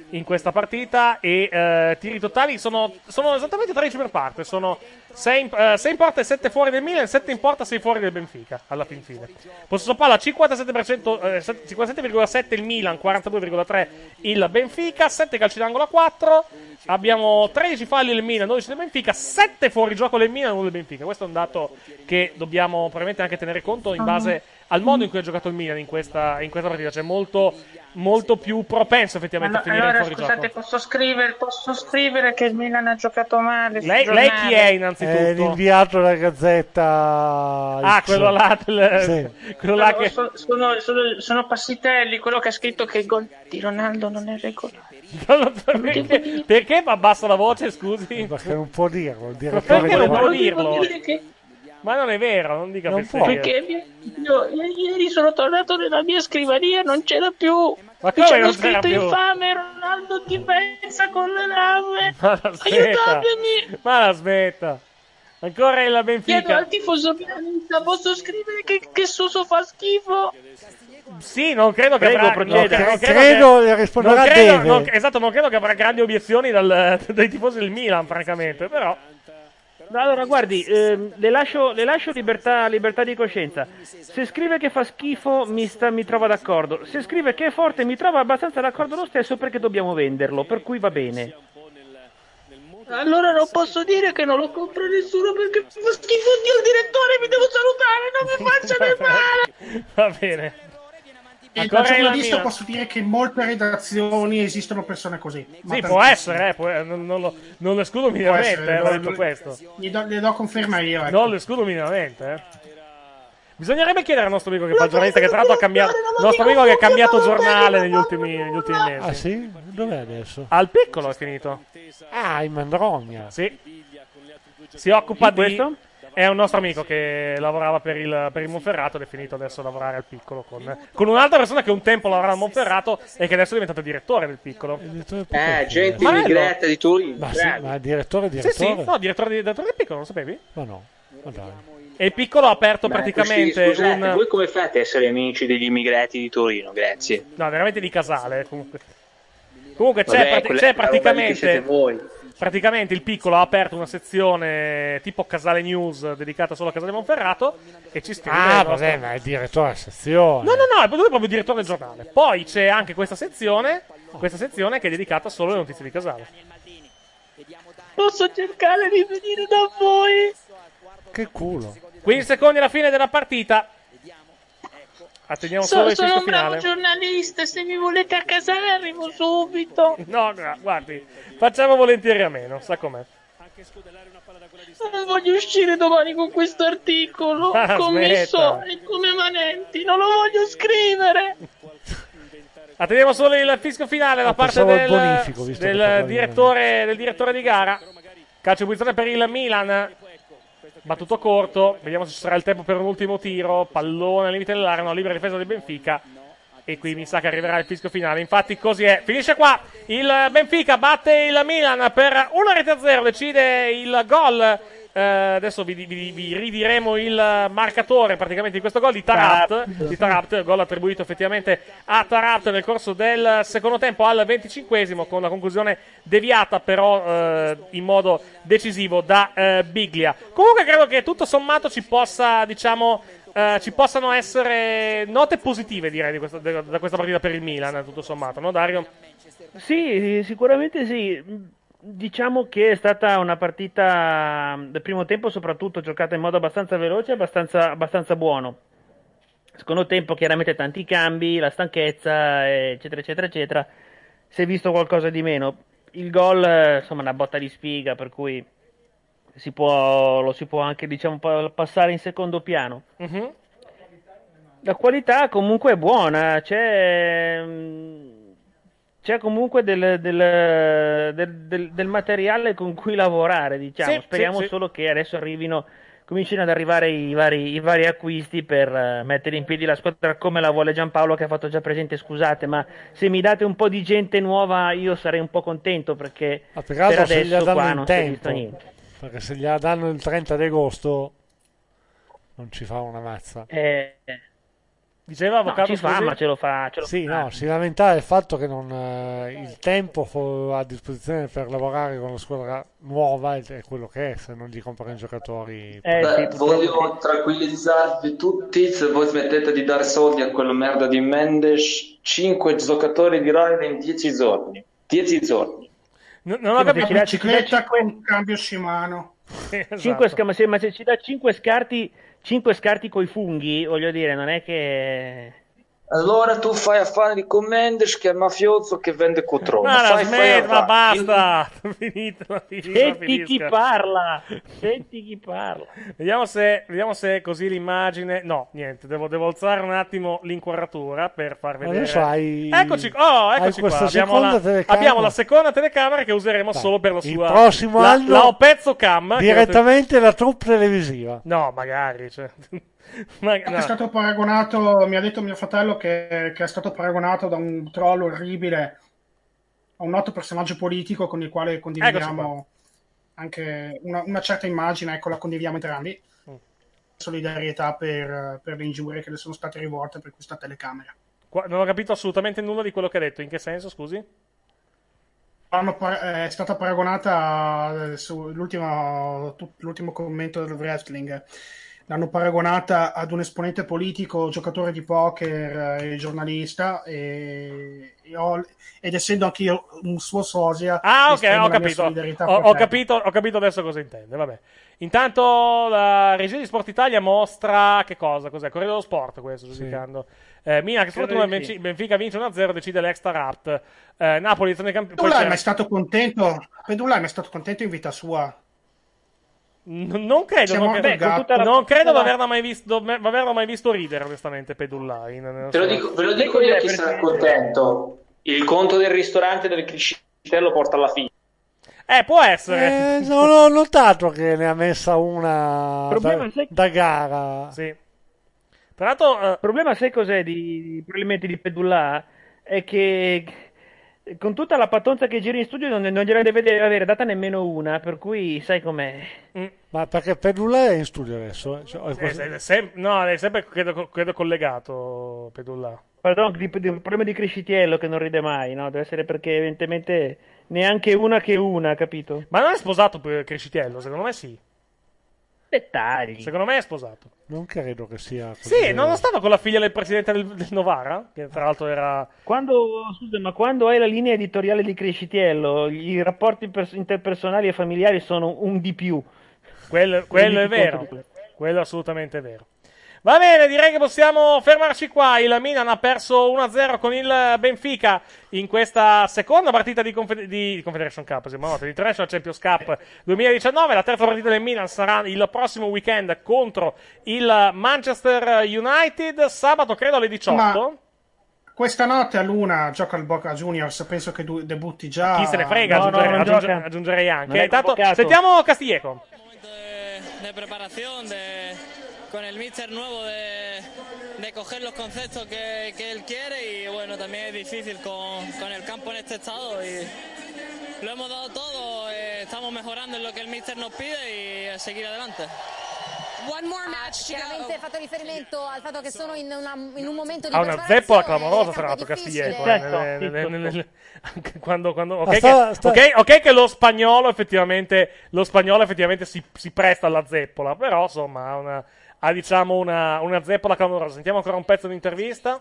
S1: in questa partita e tiri totali sono esattamente 13 per parte, sono 6 in porta e 7 fuori del Milan, 7 in porta, 6 fuori del Benfica alla fin fine. Possesso palla 57%, 57,7 il Milan, 42,3 il Benfica, 7 calci d'angolo a 4, abbiamo 13 falli del Milan, 12 del Benfica, 7 fuori gioco del Milan e 1 del Benfica. Questo è un dato che dobbiamo probabilmente anche tenere conto in base al modo in cui ha giocato il Milan in questa partita, cioè molto più propenso effettivamente a finire
S10: allora,
S1: fuori
S10: scusate,
S1: gioco.
S10: posso scrivere che il Milan ha giocato male?
S1: Lei chi è innanzitutto?
S5: È l'inviato della Gazzetta.
S1: Quello là,
S5: sì.
S1: quello là che...
S10: sono Passitelli, quello che ha scritto che il gol di Ronaldo non è regolare.
S1: Perché abbassa la voce, scusi?
S5: Perché non può dirlo.
S1: Perché non può dirlo? Ma non è vero, non dica
S10: perché io ieri sono tornato nella mia scrivania, non c'era più.
S1: Ma come non c'era
S10: scritto
S1: più?
S10: Infame Ronaldo difesa con le lame.
S1: Aiutatemi! Ma la smetta. Ancora il Benfica.
S10: Chiedo al tifoso milanista, posso scrivere che Suso fa schifo?
S1: Sì, non credo che
S5: avrà.
S1: Non credo che avrà grandi obiezioni dai tifosi del Milan, francamente, però.
S3: Allora, guardi, le lascio libertà di coscienza. Se scrive che fa schifo, mi trova d'accordo. Se scrive che è forte, mi trova abbastanza d'accordo lo stesso, perché dobbiamo venderlo, per cui va bene.
S10: Allora non posso dire che non lo compra nessuno perché fa schifo. Dio, il direttore, mi devo salutare, non mi faccia del male.
S1: Va bene.
S6: Il giornalista posso dire che in molte redazioni esistono persone così.
S1: Sì, può essere, non lo escludo minimamente, ho detto questo.
S6: Gli do conferma io. Ecco.
S1: Non lo escludo minimamente. Bisognerebbe chiedere al nostro amico che fa il giornalista, che tra l'altro ha cambiato. Il nostro amico che ha cambiato giornale negli ultimi mesi.
S5: Ah sì? Dov'è adesso?
S1: Al Piccolo è finito.
S5: Ah, in Mandrogna.
S1: Sì. Si occupa di
S3: questo?
S1: È un nostro amico che lavorava per il Monferrato ed è finito adesso a lavorare al Piccolo con un'altra persona che un tempo lavorava al Monferrato e che adesso è diventato direttore del Piccolo.
S9: Gente immigrata di Torino.
S5: Ma sì, ma direttore?
S1: Sì, no, direttore del Piccolo, non sapevi?
S5: Ma no, ma dai.
S1: E il Piccolo ha aperto praticamente
S9: scusate, voi come fate a essere amici degli immigrati di Torino? Grazie.
S1: No, veramente di Casale, comunque c'è praticamente
S9: voi.
S1: Praticamente il Piccolo ha aperto una sezione tipo Casale News dedicata solo a Casale Monferrato e ci scrive.
S5: Ah, vabbè, ma è il direttore della sezione.
S1: No, è proprio direttore del giornale. Poi c'è anche questa sezione che è dedicata solo alle notizie di Casale.
S10: Posso cercare di venire da voi?
S5: Che culo.
S1: 15 secondi alla fine della partita. Attendiamo solo il
S10: sono un
S1: finale.
S10: bravo giornalista, se mi volete a Casale arrivo subito.
S1: No, guardi, facciamo volentieri a meno, sa com'è.
S10: Non voglio uscire domani con questo articolo commesso e come Manenti, non lo voglio scrivere.
S1: Attendiamo solo il fischio finale da parte del direttore di gara. Calcio di punizione per il Milan. Battuto corto, vediamo se ci sarà il tempo per un ultimo tiro. Pallone al limite dell'area, una libera difesa del Benfica. E qui mi sa che arriverà il fischio finale. Infatti così è. Finisce qua. Il Benfica batte il Milan per 1-0. Decide il gol. Adesso vi ridiremo il marcatore praticamente di questo gol di Taarabt, gol attribuito effettivamente a Taarabt nel corso del secondo tempo al 25esimo, con la conclusione deviata però in modo decisivo da Biglia. Comunque credo che tutto sommato ci possano essere note positive, direi, da questa partita per il Milan, tutto sommato, no Dario?
S3: Sì, sicuramente sì. Diciamo che è stata una partita del primo tempo soprattutto giocata in modo abbastanza veloce e abbastanza buono. Secondo tempo chiaramente tanti cambi, la stanchezza eccetera eccetera eccetera. Si è visto qualcosa di meno. Il gol insomma una botta di spiga, per cui lo si può anche diciamo passare in secondo piano.
S1: Mm-hmm.
S3: La qualità comunque è buona, c'è comunque del materiale con cui lavorare, diciamo.
S1: Sì,
S3: speriamo
S1: sì.
S3: solo che adesso comincino ad arrivare i vari acquisti per mettere in piedi la squadra come la vuole Giampaolo, che ha fatto già presente. Scusate, ma se mi date un po' di gente nuova io sarei un po' contento, perché per adesso qua non si è visto niente.
S5: Perché se gliela danno il 30 di agosto non ci fa una mazza.
S1: Diceva avvocato,
S3: ci fa, ma ce lo fa.
S5: Sì, no, si lamentava del fatto che il tempo a disposizione per lavorare con la squadra nuova è quello che è, se non gli comprano giocatori.
S9: Voglio tranquillizzarvi tutti, se voi smettete di dare soldi a quella merda di Mendes, 5 giocatori di Raid in 10 giorni. 10 giorni.
S1: Non ho capito.
S6: La bicicletta con cambio Shimano.
S3: Esatto. Ma se ci dà 5 scarti coi funghi, voglio dire, non è che...
S9: Allora tu fai affari con Mendes, che è mafioso, che vende cotrone.
S1: Ma basta! Finita.
S3: Senti chi parla!
S1: Vediamo se così l'immagine... No, niente, devo alzare un attimo l'inquadratura per far vedere... Eccoci qua, abbiamo la seconda telecamera che useremo solo per la sua...
S5: Il prossimo anno...
S1: La Opezzo Cam.
S5: Direttamente la troupe televisiva.
S1: No, magari, cioè...
S6: È stato paragonato, mi ha detto mio fratello che è stato paragonato da un troll orribile a un noto personaggio politico con il quale condividiamo anche una certa immagine, ecco, la condividiamo entrambi. Solidarietà per le ingiurie che le sono state rivolte per questa telecamera.
S1: Non ho capito assolutamente nulla di quello che ha detto. In che senso, scusi?
S6: È stata paragonata sull'ultimo commento del wrestling. L'hanno paragonata ad un esponente politico, giocatore di poker e giornalista, ed essendo anche io un suo sosia...
S1: Ok, ho capito adesso cosa intende, vabbè. Intanto la regia di Sport Italia mostra che cosa? Cos'è? Corriere dello Sport questo, giudicando. Milan che sfortuna, Benfica vince 1-0, decide l'extra rat. Napoli zone campione.
S6: Pedulla è mai stato contento in vita sua.
S1: Non credo di averla mai visto ridere, onestamente, Pedullai.
S8: Ve lo dico io chi sarà contento. Il conto del ristorante del Criscitello porta alla fine.
S1: Può essere.
S5: Non ho notato che ne ha messa una da gara.
S1: Sì. Tra l'altro,
S3: il problema, sai cos'è probabilmente di Pedullà? È che con tutta la patonza che gira in studio non gliela deve avere data nemmeno una, per cui sai com'è.
S5: Ma perché Pedullà è in studio adesso?
S1: È sempre credo collegato Pedullà.
S3: Pardon, il problema di Criscitiello che non ride mai, no? Deve essere perché evidentemente neanche una che una, capito?
S1: Ma non è sposato Criscitiello? Secondo me sì.
S3: Dettagli.
S1: Secondo me è sposato.
S5: Non credo che sia così.
S1: Sì, non stava con la figlia del presidente del Novara, che tra l'altro era...
S3: Ma quando hai la linea editoriale di Criscitiello, i rapporti interpersonali e familiari sono un di più.
S1: Quello è vero. Quello è assolutamente vero. Va bene, direi che possiamo fermarci qua. Il Milan ha perso 1-0 con il Benfica in questa seconda partita di Confederation Cup, di International Champions Cup 2019. La terza partita del Milan sarà il prossimo weekend contro il Manchester United, sabato credo alle 18.
S6: Ma questa notte all'1 gioca il Boca Juniors, penso che debutti già.
S1: Chi se ne frega, aggiungerei anche. Intanto sentiamo Castillejo.
S11: De preparación, con el míster nuevo de coger los conceptos que él quiere, y bueno, también es difícil con el campo en este estado, y lo hemos dado todo, estamos mejorando en lo que el míster nos pide y a seguir adelante.
S12: One more match. Sicuramente ha fatto riferimento al fatto che sono in un momento di
S1: una zeppola clamorosa, tra l'altro, Castillejo. Ok che lo spagnolo effettivamente si presta alla zeppola, però insomma ha diciamo una zeppola clamorosa. Sentiamo ancora un pezzo di intervista.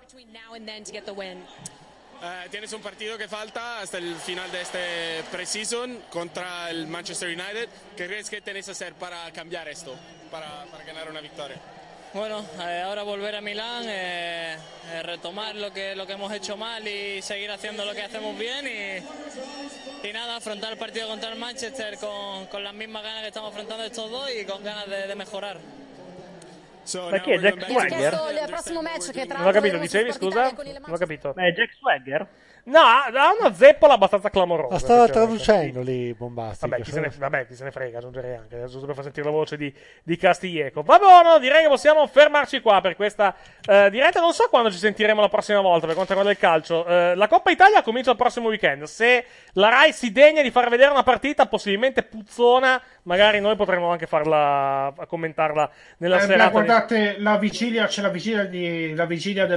S13: Tienes un partido que falta hasta el final de este pre-season contra el Manchester United. ¿Qué crees que tenés que hacer para cambiar esto, para ganar una victoria?
S11: Bueno, ahora volver a Milán, retomar lo que hemos hecho mal y seguir haciendo lo que hacemos bien, y nada, afrontar el partido contra el Manchester con las mismas ganas que estamos afrontando estos dos y con ganas de mejorar.
S3: Ma chi è Jack Swagger?
S12: Il prossimo match che tra
S1: non ho capito, dicevi, scusa? Non ho capito.
S3: Ma è Jack Swagger?
S1: No, ha una zeppola abbastanza clamorosa.
S5: La stava traducendo lì, Bombastic.
S1: Vabbè, chi se ne frega, aggiungerei anche. Adesso per far sentire la voce di Castillejo. Va buono, direi che possiamo fermarci qua per questa diretta. Non so quando ci sentiremo la prossima volta per quanto riguarda il calcio. La Coppa Italia comincia il prossimo weekend. Se la Rai si degna di far vedere una partita possibilmente puzzona, magari noi potremmo anche commentarla nella serata.
S6: guardate la vigilia, c'è la vigilia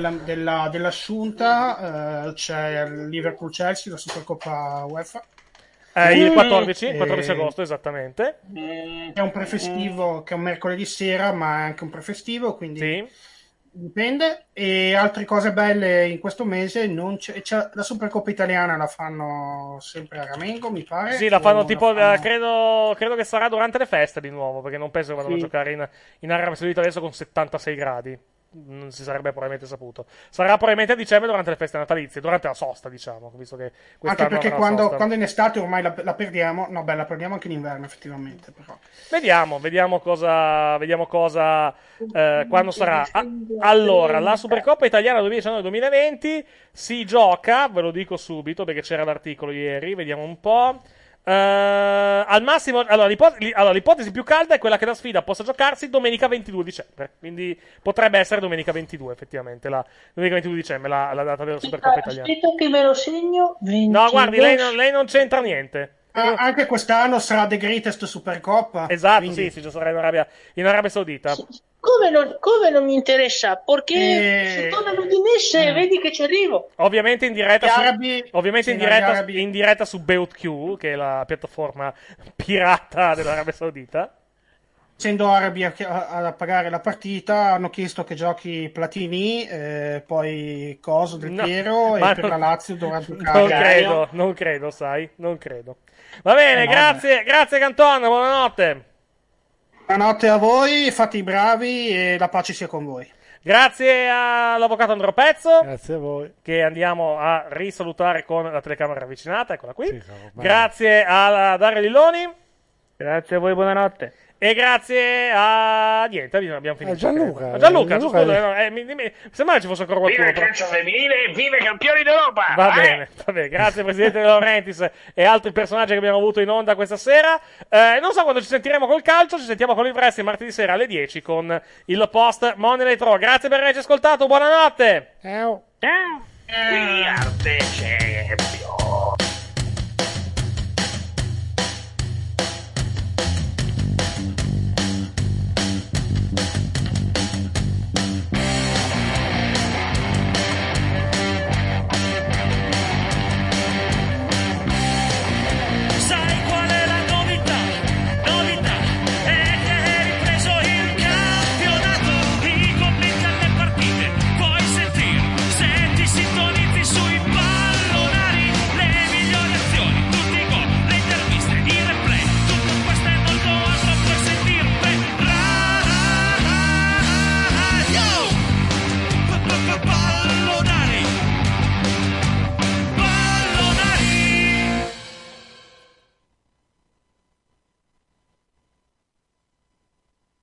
S6: dell'assunta, c'è il Liverpool-Chelsea, la Supercoppa UEFA.
S1: Il 14 agosto, esattamente.
S6: È un prefestivo, che è un mercoledì sera, ma è anche un prefestivo, quindi dipende. E altre cose belle in questo mese, c'è la Supercoppa italiana, la fanno sempre a Ramengo, mi pare.
S1: Sì, la fanno tipo, credo che sarà durante le feste di nuovo, perché non penso che vadano a giocare in Arabia Saudita adesso con 76 gradi. Non si sarebbe probabilmente saputo. Sarà probabilmente a dicembre durante le feste natalizie, durante la sosta, diciamo, visto che
S6: anche perché quando in estate ormai la perdiamo. No, beh, la perdiamo anche in inverno, effettivamente, però.
S1: Vediamo cosa quando sarà. Allora, la Supercoppa italiana 2019-2020 si gioca, ve lo dico subito perché c'era l'articolo ieri, vediamo un po'. Al massimo, allora, l'ipotesi più calda è quella che la sfida possa giocarsi domenica 22 dicembre. Quindi potrebbe essere domenica 22, effettivamente. Domenica 22 dicembre, la data della Supercoppa italiana.
S10: Aspetta che me lo segno. 22.
S1: No, guardi, lei non c'entra niente.
S6: Anche quest'anno sarà The Greatest Supercoppa.
S1: Esatto, quindi... sì, sarà in Arabia Saudita.
S10: Come non mi interessa? Perché se tu non lo dinessi, vedi che ci arrivo.
S1: Ovviamente in diretta in diretta su BeutQ, che è la piattaforma pirata dell'Arabia Saudita.
S6: Essendo arabi a pagare la partita, hanno chiesto che giochi Platini, poi Coso del Piero, e per la Lazio dovrà giocare.
S1: Non credo, sai, non credo. Va bene, grazie Canton, buonanotte.
S6: Buonanotte a voi, fate i bravi e la pace sia con voi.
S1: Grazie all'avvocato Andro Pezzo.
S5: Grazie a voi.
S1: Che andiamo a risalutare con la telecamera avvicinata, eccola qui. Sì, grazie a Dario Lilloni.
S3: Grazie a voi, buonanotte.
S1: E grazie a niente, abbiamo finito.
S5: Gianluca,
S1: scusa, semmai ci fosse ancora qualcuno.
S2: Viva il calcio femminile e viva i campioni d'Europa!
S1: Va bene, grazie Presidente De Laurentiis e altri personaggi che abbiamo avuto in onda questa sera. Non so quando ci sentiremo col calcio, ci sentiamo con il wrestling martedì sera alle 10 con il post Monday Night Raw. Grazie per averci ascoltato, buonanotte!
S5: Ciao!
S2: We are the champions!